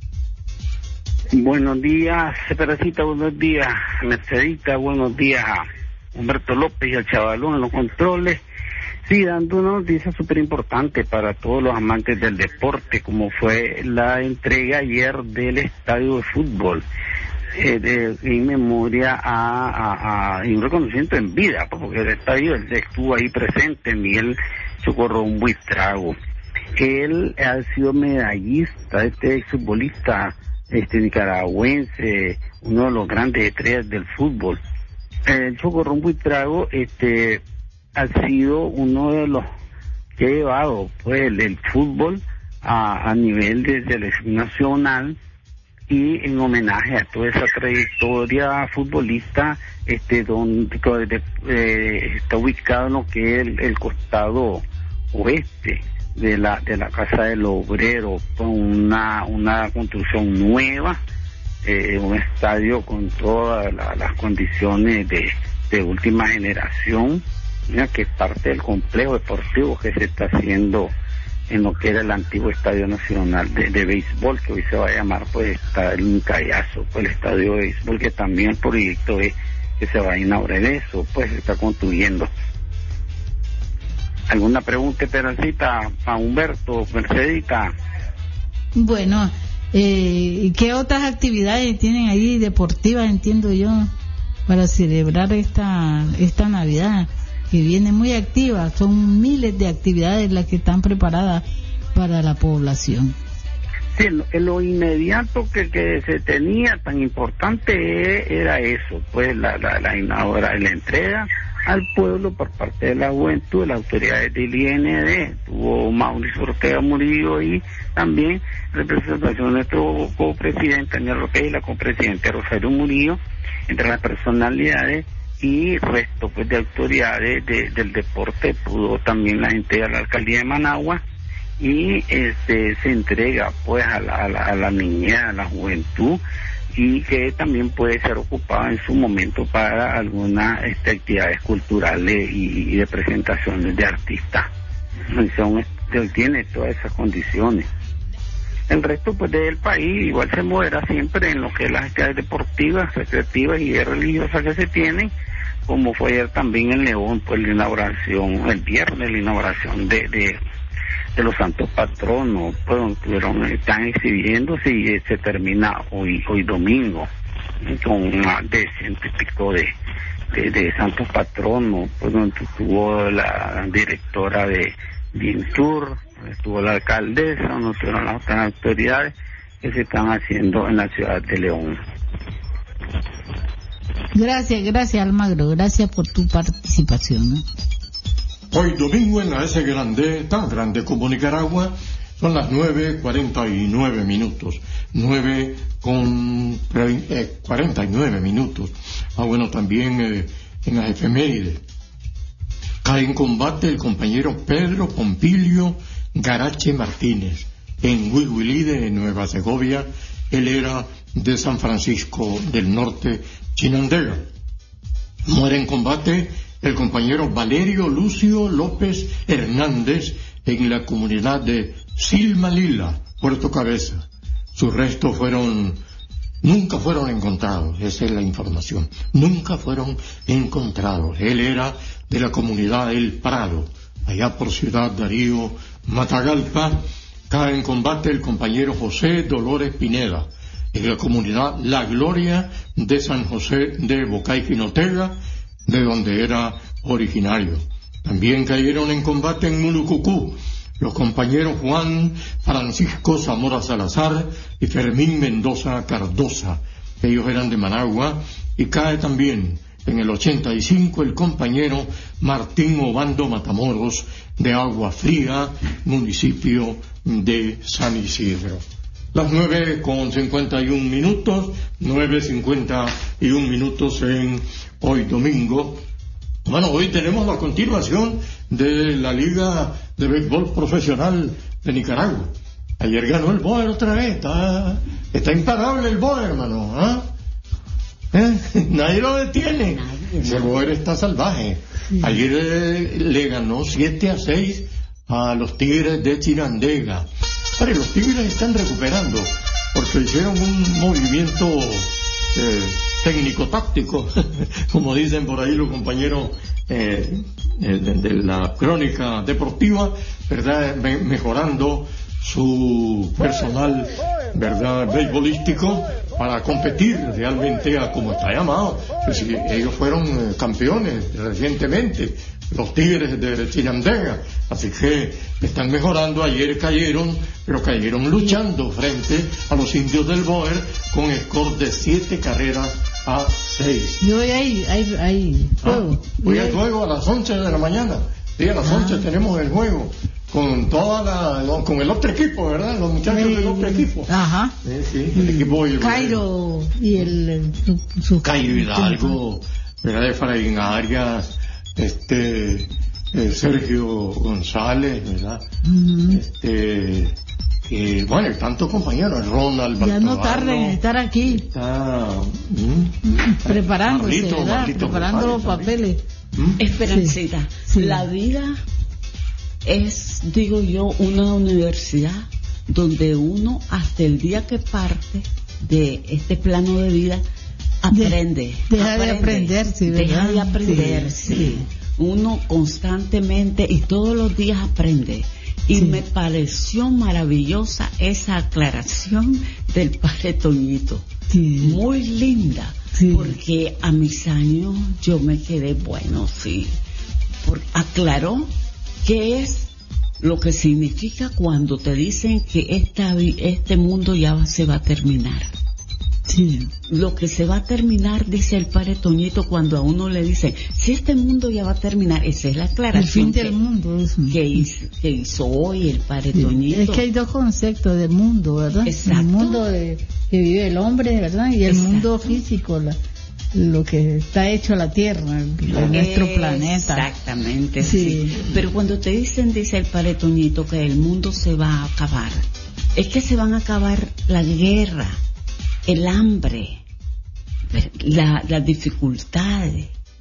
Buenos días, Perecita, buenos días, Mercedita, buenos días a Humberto López y al Chavalón en los controles. Sí, dando una noticia súper importante para todos los amantes del deporte, como fue la entrega ayer del estadio de fútbol, eh, de, en memoria a, a, a y un reconocimiento en vida, porque el estadio estuvo ahí presente, Miguel Chocorrón Buitrago. Él ha sido medallista, este exfutbolista este nicaragüense, uno de los grandes estrellas del fútbol. El Chocorrón Buitrago, este ha sido uno de los que ha llevado pues el, el fútbol a, a nivel de selección nacional, y en homenaje a toda esa trayectoria futbolista, este donde eh, está ubicado en lo que es el, el costado oeste de la de la Casa del Obrero, con una una construcción nueva, eh, un estadio con todas la, las condiciones de, de última generación, mira, que es parte del complejo deportivo que se está haciendo en lo que era el antiguo Estadio Nacional de, de Béisbol, que hoy se va a llamar pues está el Incayazo, pues el estadio de béisbol, que también el proyecto es que se va a inaugurar eso, pues se está construyendo. ¿Alguna pregunta, Esperancita, a Humberto, Mercedita? Bueno, eh, ¿qué otras actividades tienen ahí deportivas, entiendo yo, para celebrar esta esta Navidad, que viene muy activa? Son miles de actividades las que están preparadas para la población. Sí, en lo, en lo inmediato que, que se tenía tan importante era eso, pues la la la inaugura, la entrega al pueblo por parte de la juventud, de las autoridades del I N D. Tuvo Mauricio Ortega Murillo y también representación de nuestro copresidente Daniel Ortega y la copresidente Rosario Murillo, entre las personalidades y resto pues de autoridades de, del deporte. Pudo también la gente de la alcaldía de Managua, y este se entrega pues a la, a la, a la niñez, a la juventud, y que también puede ser ocupada en su momento para algunas este, actividades culturales y, y de presentaciones de artistas. Son, tiene todas esas condiciones. el resto pues del país igual se moverá siempre en lo que es las actividades deportivas, recreativas y religiosas que se tienen, como fue ayer también en León, pues la inauguración, el viernes la inauguración de, de, de los santos patronos, pues tuvieron, están exhibiéndose y se termina hoy, hoy domingo, con más de ciento y pico de, de, de santos patronos, pues donde estuvo la directora de Biensur, estuvo la alcaldesa, donde estuvieron las otras autoridades que se están haciendo en la ciudad de León. Gracias, gracias Almagro, gracias por tu participación, ¿no? Hoy domingo en la S grande, tan grande como Nicaragua, son las nueve cuarenta y nueve minutos, nueve con eh, cuarenta y nueve minutos. Ah, bueno, también eh, en las efemérides. Cae en combate el compañero Pedro Pompilio Garache Martínez, en Huihuilí de Nueva Segovia. Él era de San Francisco del Norte, Chinandega. Muere en combate el compañero Valerio Lucio López Hernández en la comunidad de Silmalila, Puerto Cabeza. Sus restos fueron, nunca fueron encontrados, esa es la información, nunca fueron encontrados. Él era de la comunidad El Prado, allá por Ciudad Darío, Matagalpa. Cae en combate el compañero José Dolores Pineda, en la comunidad La Gloria de San José de Bocay-Quinotega, de donde era originario. También cayeron en combate en Mulucucú los compañeros Juan Francisco Zamora Salazar y Fermín Mendoza Cardosa. Ellos eran de Managua. Y cae también en el ochenta y cinco el compañero Martín Obando Matamoros, de Agua Fría, municipio de San Isidro. Las nueve con cincuenta y un minutos, nueve cincuenta y un minutos en hoy domingo. Bueno, hoy tenemos la continuación de la Liga de Béisbol Profesional de Nicaragua. Ayer ganó el Boer otra vez, está, está imparable el Boer, hermano, ¿ah? ¿Eh? Nadie lo detiene. Nadie, el Boer está salvaje. Ayer eh, le ganó siete a seis a los Tigres de Chinandega. Pero los Tigres están recuperando porque hicieron un movimiento eh, técnico-táctico, como dicen por ahí los compañeros eh, de, de la crónica deportiva, ¿verdad? Me, mejorando su personal, ¿verdad?, beisbolístico para competir realmente a como está llamado. Pues, ellos fueron eh, campeones recientemente, los Tigres de Chinandega, así que están mejorando. Ayer cayeron, pero cayeron luchando frente a los indios del Boer con score de siete carreras a seis. Y hoy hay, hay, hay juego. Ah, hoy hay juego a las once de la mañana. Sí, a las ah. once tenemos el juego con toda la, con el otro equipo, ¿verdad? Los muchachos sí, del otro equipo. Ajá. Sí, sí, el equipo y el Cairo y el, el su, su Cairo Hidalgo, ¿verdad? Efraín Arias, este eh, Sergio González, ¿verdad? Uh-huh. Este eh, bueno, y tantos compañeros, Ronald ya Baltabano, no tarde en estar aquí. Está ¿mm? preparándose, Marlito, ¿verdad? Marlito Preparando los papeles. ¿Mm? Esperancita, sí, sí. La vida es, digo yo, una universidad donde uno hasta el día que parte de este plano de vida aprende. De, deja aprende, de aprender, sí, ¿verdad? Deja de aprender, sí, sí. Uno constantemente y todos los días aprende. Y sí, me pareció maravillosa esa aclaración del padre Toñito. Sí. Muy linda. Sí. Porque a mis años yo me quedé, bueno, sí. Por, aclaró qué es lo que significa cuando te dicen que esta, este mundo ya se va a terminar. Sí. Lo que se va a terminar, dice el padre Toñito, cuando a uno le dicen, si este mundo ya va a terminar, esa es la aclaración. El fin que, del mundo. Es... Que, hizo, que hizo hoy el padre sí. Toñito. Es que hay dos conceptos del mundo, ¿verdad? Exacto. El mundo de, que vive el hombre, ¿verdad? Y el Exacto. mundo físico, la, lo que está hecho la tierra, el, nuestro planeta. Exactamente, sí. sí. Pero cuando te dicen, dice el padre Toñito, que el mundo se va a acabar, es que se van a acabar la guerra, el hambre, la, las dificultades,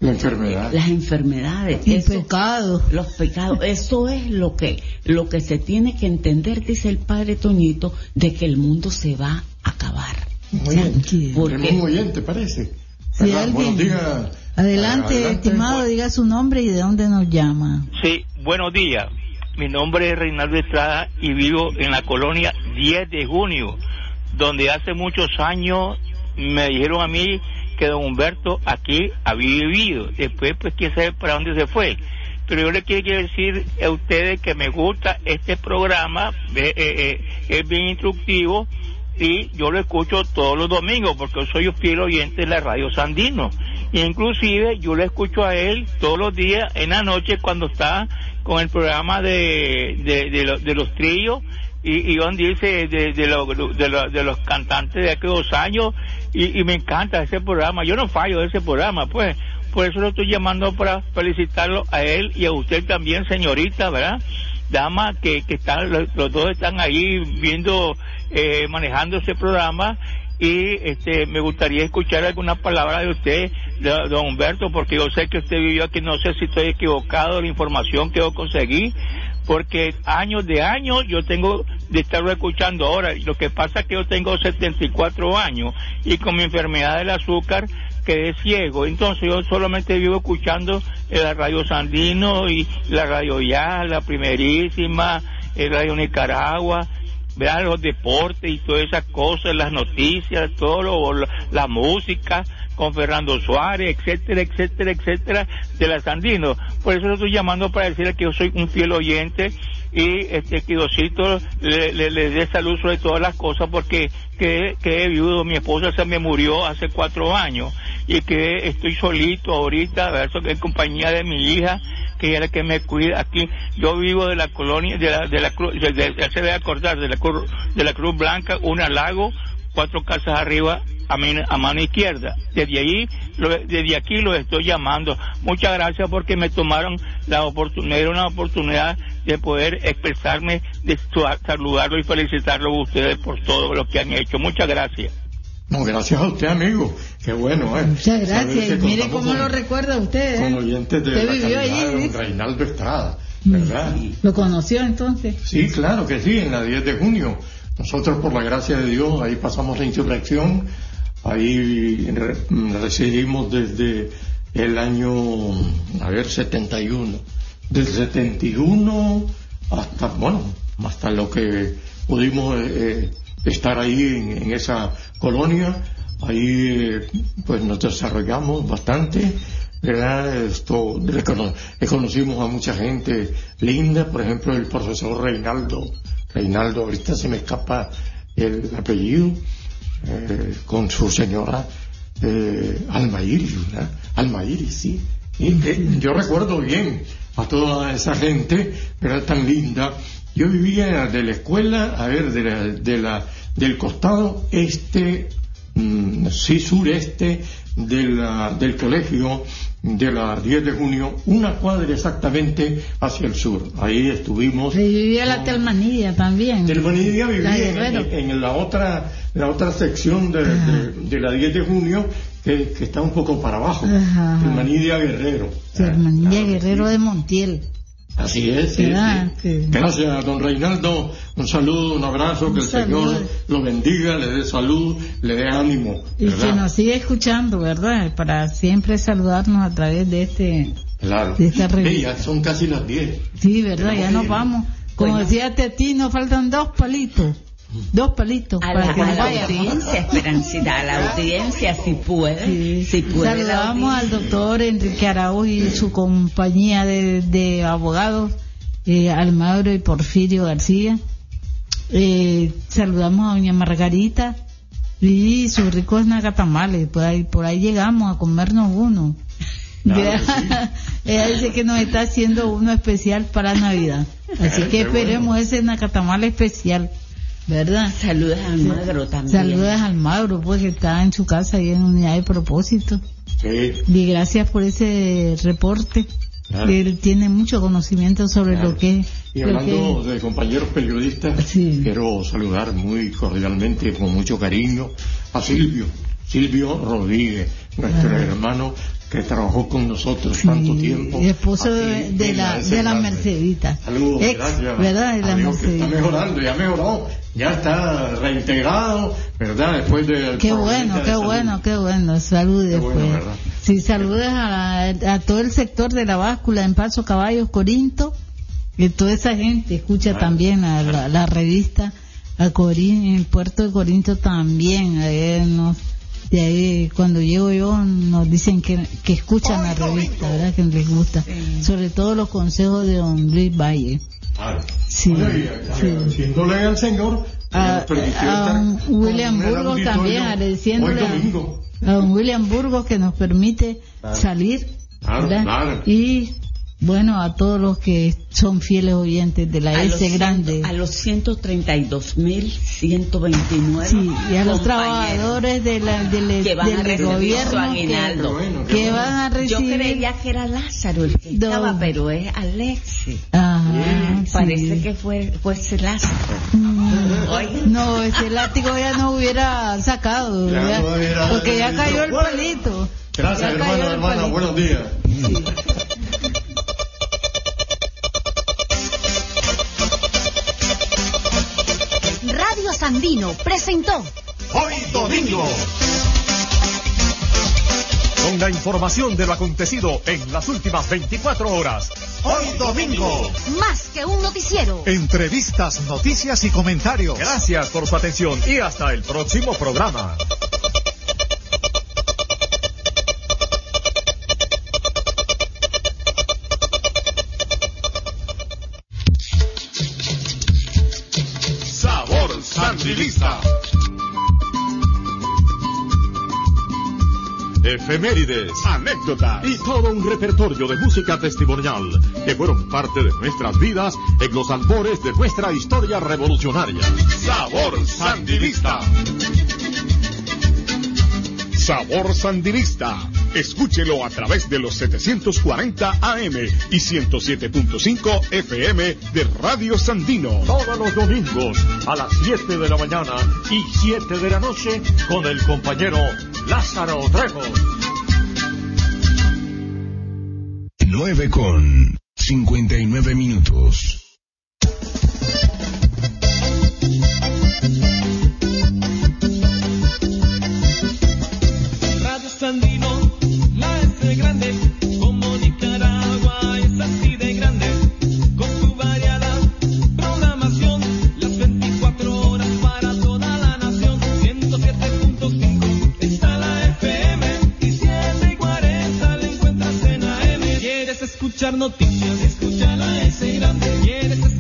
La enfermedad. Las enfermedades. El pecado. Los pecados. Eso es lo que, lo que se tiene que entender, dice el padre Toñito, de que el mundo se va a acabar. Muy bien. Porque... Tenemos un oyente, parece. Si alguien... Buenos días. Adelante, Adelante, estimado, Juan. Diga su nombre y de dónde nos llama. Sí, buenos días. Mi nombre es Reinaldo Estrada y vivo en la colonia diez de junio, donde hace muchos años me dijeron a mí que don Humberto aquí había vivido. Después, pues, quién sabe para dónde se fue. Pero yo le quiero decir a ustedes que me gusta este programa, eh, eh, es bien instructivo y yo lo escucho todos los domingos porque yo soy un fiel oyente de la radio Sandino. E inclusive yo lo escucho a él todos los días en la noche cuando está con el programa de, de, de, lo, de los trillos. Y, y donde dice de, de, lo, de, lo, de los cantantes de aquellos años y, y me encanta ese programa, yo no fallo de ese programa, pues por eso lo estoy llamando para felicitarlo a él y a usted también, señorita, ¿verdad? Dama, que, que están, los, los dos están ahí viendo, eh, manejando ese programa y este me gustaría escuchar alguna palabra de usted, de don Humberto, porque yo sé que usted vivió aquí, no sé si estoy equivocado de la información que yo conseguí, porque años de años yo tengo de estarlo escuchando ahora. Lo que pasa es que yo tengo setenta y cuatro años y con mi enfermedad del azúcar quedé ciego, entonces yo solamente vivo escuchando la radio Sandino y la radio Ya, la primerísima, el radio Nicaragua, vean los deportes y todas esas cosas, las noticias, todo lo, la, la música con Fernando Suárez, etcétera, etcétera, etcétera, de la Sandino. Por eso lo estoy llamando para decirle que yo soy un fiel oyente y este que Diosito le, le, le dé salud sobre todas las cosas, porque que, que he viudo, mi esposa se me murió hace cuatro años y que estoy solito ahorita, verso en compañía de mi hija, que es la que me cuida aquí. Yo vivo de la colonia, de la, de la cruz, de, de, de, se debe acordar, de la cruz, de la Cruz Blanca, una lago, cuatro casas arriba, a, mi, a mano izquierda. Desde ahí, lo, desde aquí los estoy llamando. Muchas gracias porque me tomaron la oportunidad, era una oportunidad de poder expresarme, de saludarlo y felicitarlo a ustedes por todo lo que han hecho. Muchas gracias. No, gracias a usted, amigo. Qué bueno, ¿eh? Muchas gracias. Y mire cómo con, lo recuerda usted, ¿eh? Con oyentes de usted la vivió calidad allí, de don Reinaldo Estrada, ¿verdad? ¿Lo conoció entonces? Sí, claro que sí, en la diez de junio. Nosotros, por la gracia de Dios, ahí pasamos la insurrección, ahí re, residimos desde el año, a ver, setenta y uno. Del setenta y uno hasta, bueno, hasta lo que pudimos eh, estar ahí en, en esa colonia. Ahí eh, pues nos desarrollamos bastante, ¿verdad? Esto, recono reconocimos a mucha gente linda, por ejemplo el profesor Reinaldo, Reinaldo, ahorita se me escapa el apellido, eh, con su señora eh, Alma Iris, ¿verdad? Alma Iris, sí. Y, eh, yo recuerdo bien a toda esa gente, ¿verdad? Tan linda. Yo vivía de la escuela, a ver, de la, de la, del costado este, mmm, sí, sureste de la, del colegio de la diez de junio, una cuadra exactamente hacia el sur. Ahí estuvimos. Y vivía la Telmanilla también. Telmanilla vivía en, en, en la otra, la otra sección de, de, de la diez de junio, que, que está un poco para abajo. Telmanilla Guerrero. Telmanilla ah, claro, Guerrero sí. De Montiel. Así es, sí, sí. Gracias, don Reinaldo. Un saludo, un abrazo, un que el saludo. Señor lo bendiga, le dé salud, le dé ánimo. Y ¿verdad? Que nos siga escuchando, ¿verdad? Para siempre saludarnos a través de este. Claro. De esta revista. Ya son casi las diez. Sí, ¿verdad? Ya nos vamos. Como bueno. Decía Teti, nos faltan dos palitos. Dos palitos. A la, a la audiencia, Esperancita, a la audiencia, si puede. Sí. Si puede. Saludamos al doctor Enrique Arauz y su compañía de, de abogados, eh, Almagro y Porfirio García. Eh, saludamos a doña Margarita y sus ricos nacatamales. Por ahí, por ahí llegamos a comernos uno. Claro, sí. Ella dice que nos está haciendo uno especial para Navidad. Así que esperemos bueno. Ese nacatamal especial. ¿Verdad? Saludos a Almagro también. Saludos a Almagro, pues que está en su casa ahí en Unidad de Propósito. Sí. Y gracias por ese reporte. Claro. Él tiene mucho conocimiento sobre claro. Lo que y hablando que... de compañeros periodistas, sí. Quiero saludar muy cordialmente, con mucho cariño, a Silvio, Silvio Rodríguez, nuestro claro. hermano que trabajó con nosotros sí, tanto tiempo. Esposo de, de la, la de la Mercedita. Saludos, Ex, gracias. ¿verdad? De la Dios, que está mejorando, ya mejoró, ya está reintegrado, ¿verdad? Después de. Qué bueno, qué bueno, qué bueno. Saludes, bueno, pues. ¿verdad? Sí, saludes a, a todo el sector de la báscula en Paso Caballos, Corinto, y toda esa gente escucha bueno, también a la, la revista, a Corinto, en el puerto de Corinto también, a nos. De ahí, cuando llego yo, nos dicen que, que escuchan la revista, ¿verdad? Que les gusta. Sí. Sobre todo los consejos de don Luis Valle. Ah, sí. sí. Haciéndole al Señor, a, a un William Burgos también, agradeciéndole a don William Burgos que nos permite claro. salir, claro, ¿verdad? Claro. Y bueno, a todos los que son fieles oyentes de la a S grande. Ciento, a los ciento treinta y dos mil ciento veintinueve. Sí, y a los trabajadores de la, del, que van del a recibir gobierno su aguinaldo. Que, bueno, que van a recibir. Yo creía que era Lázaro el que no. estaba, pero es Alexis. Ajá, sí. Parece sí. que fue, fue ese Lázaro. Mm. No, ese látigo ya no hubiera sacado, ya ya, no era, porque ya era, cayó el bueno. palito. Gracias, hermano, hermana, buenos días. Sí. Radio Sandino presentó Hoy Domingo, con la información de lo acontecido en las últimas veinticuatro horas. Hoy Domingo, más que un noticiero. Entrevistas, noticias y comentarios. Gracias por su atención y hasta el próximo programa. Sabor Sandinista. Efemérides, anécdotas y todo un repertorio de música testimonial que fueron parte de nuestras vidas en los albores de nuestra historia revolucionaria. Sabor Sandinista. Sabor Sandinista. Escúchelo a través de los setecientos cuarenta A M y ciento siete punto cinco F M de Radio Sandino. Todos los domingos a las siete de la mañana y siete de la noche con el compañero Lázaro Trejo. nueve con cincuenta y nueve minutos. Radio Sandino, la S grande, como Nicaragua es así de grande, con su variada programación, las veinticuatro horas para toda la nación. Ciento siete punto cinco está la F M y siete y cuarenta la encuentras en A M. ¿Quieres escuchar noticias?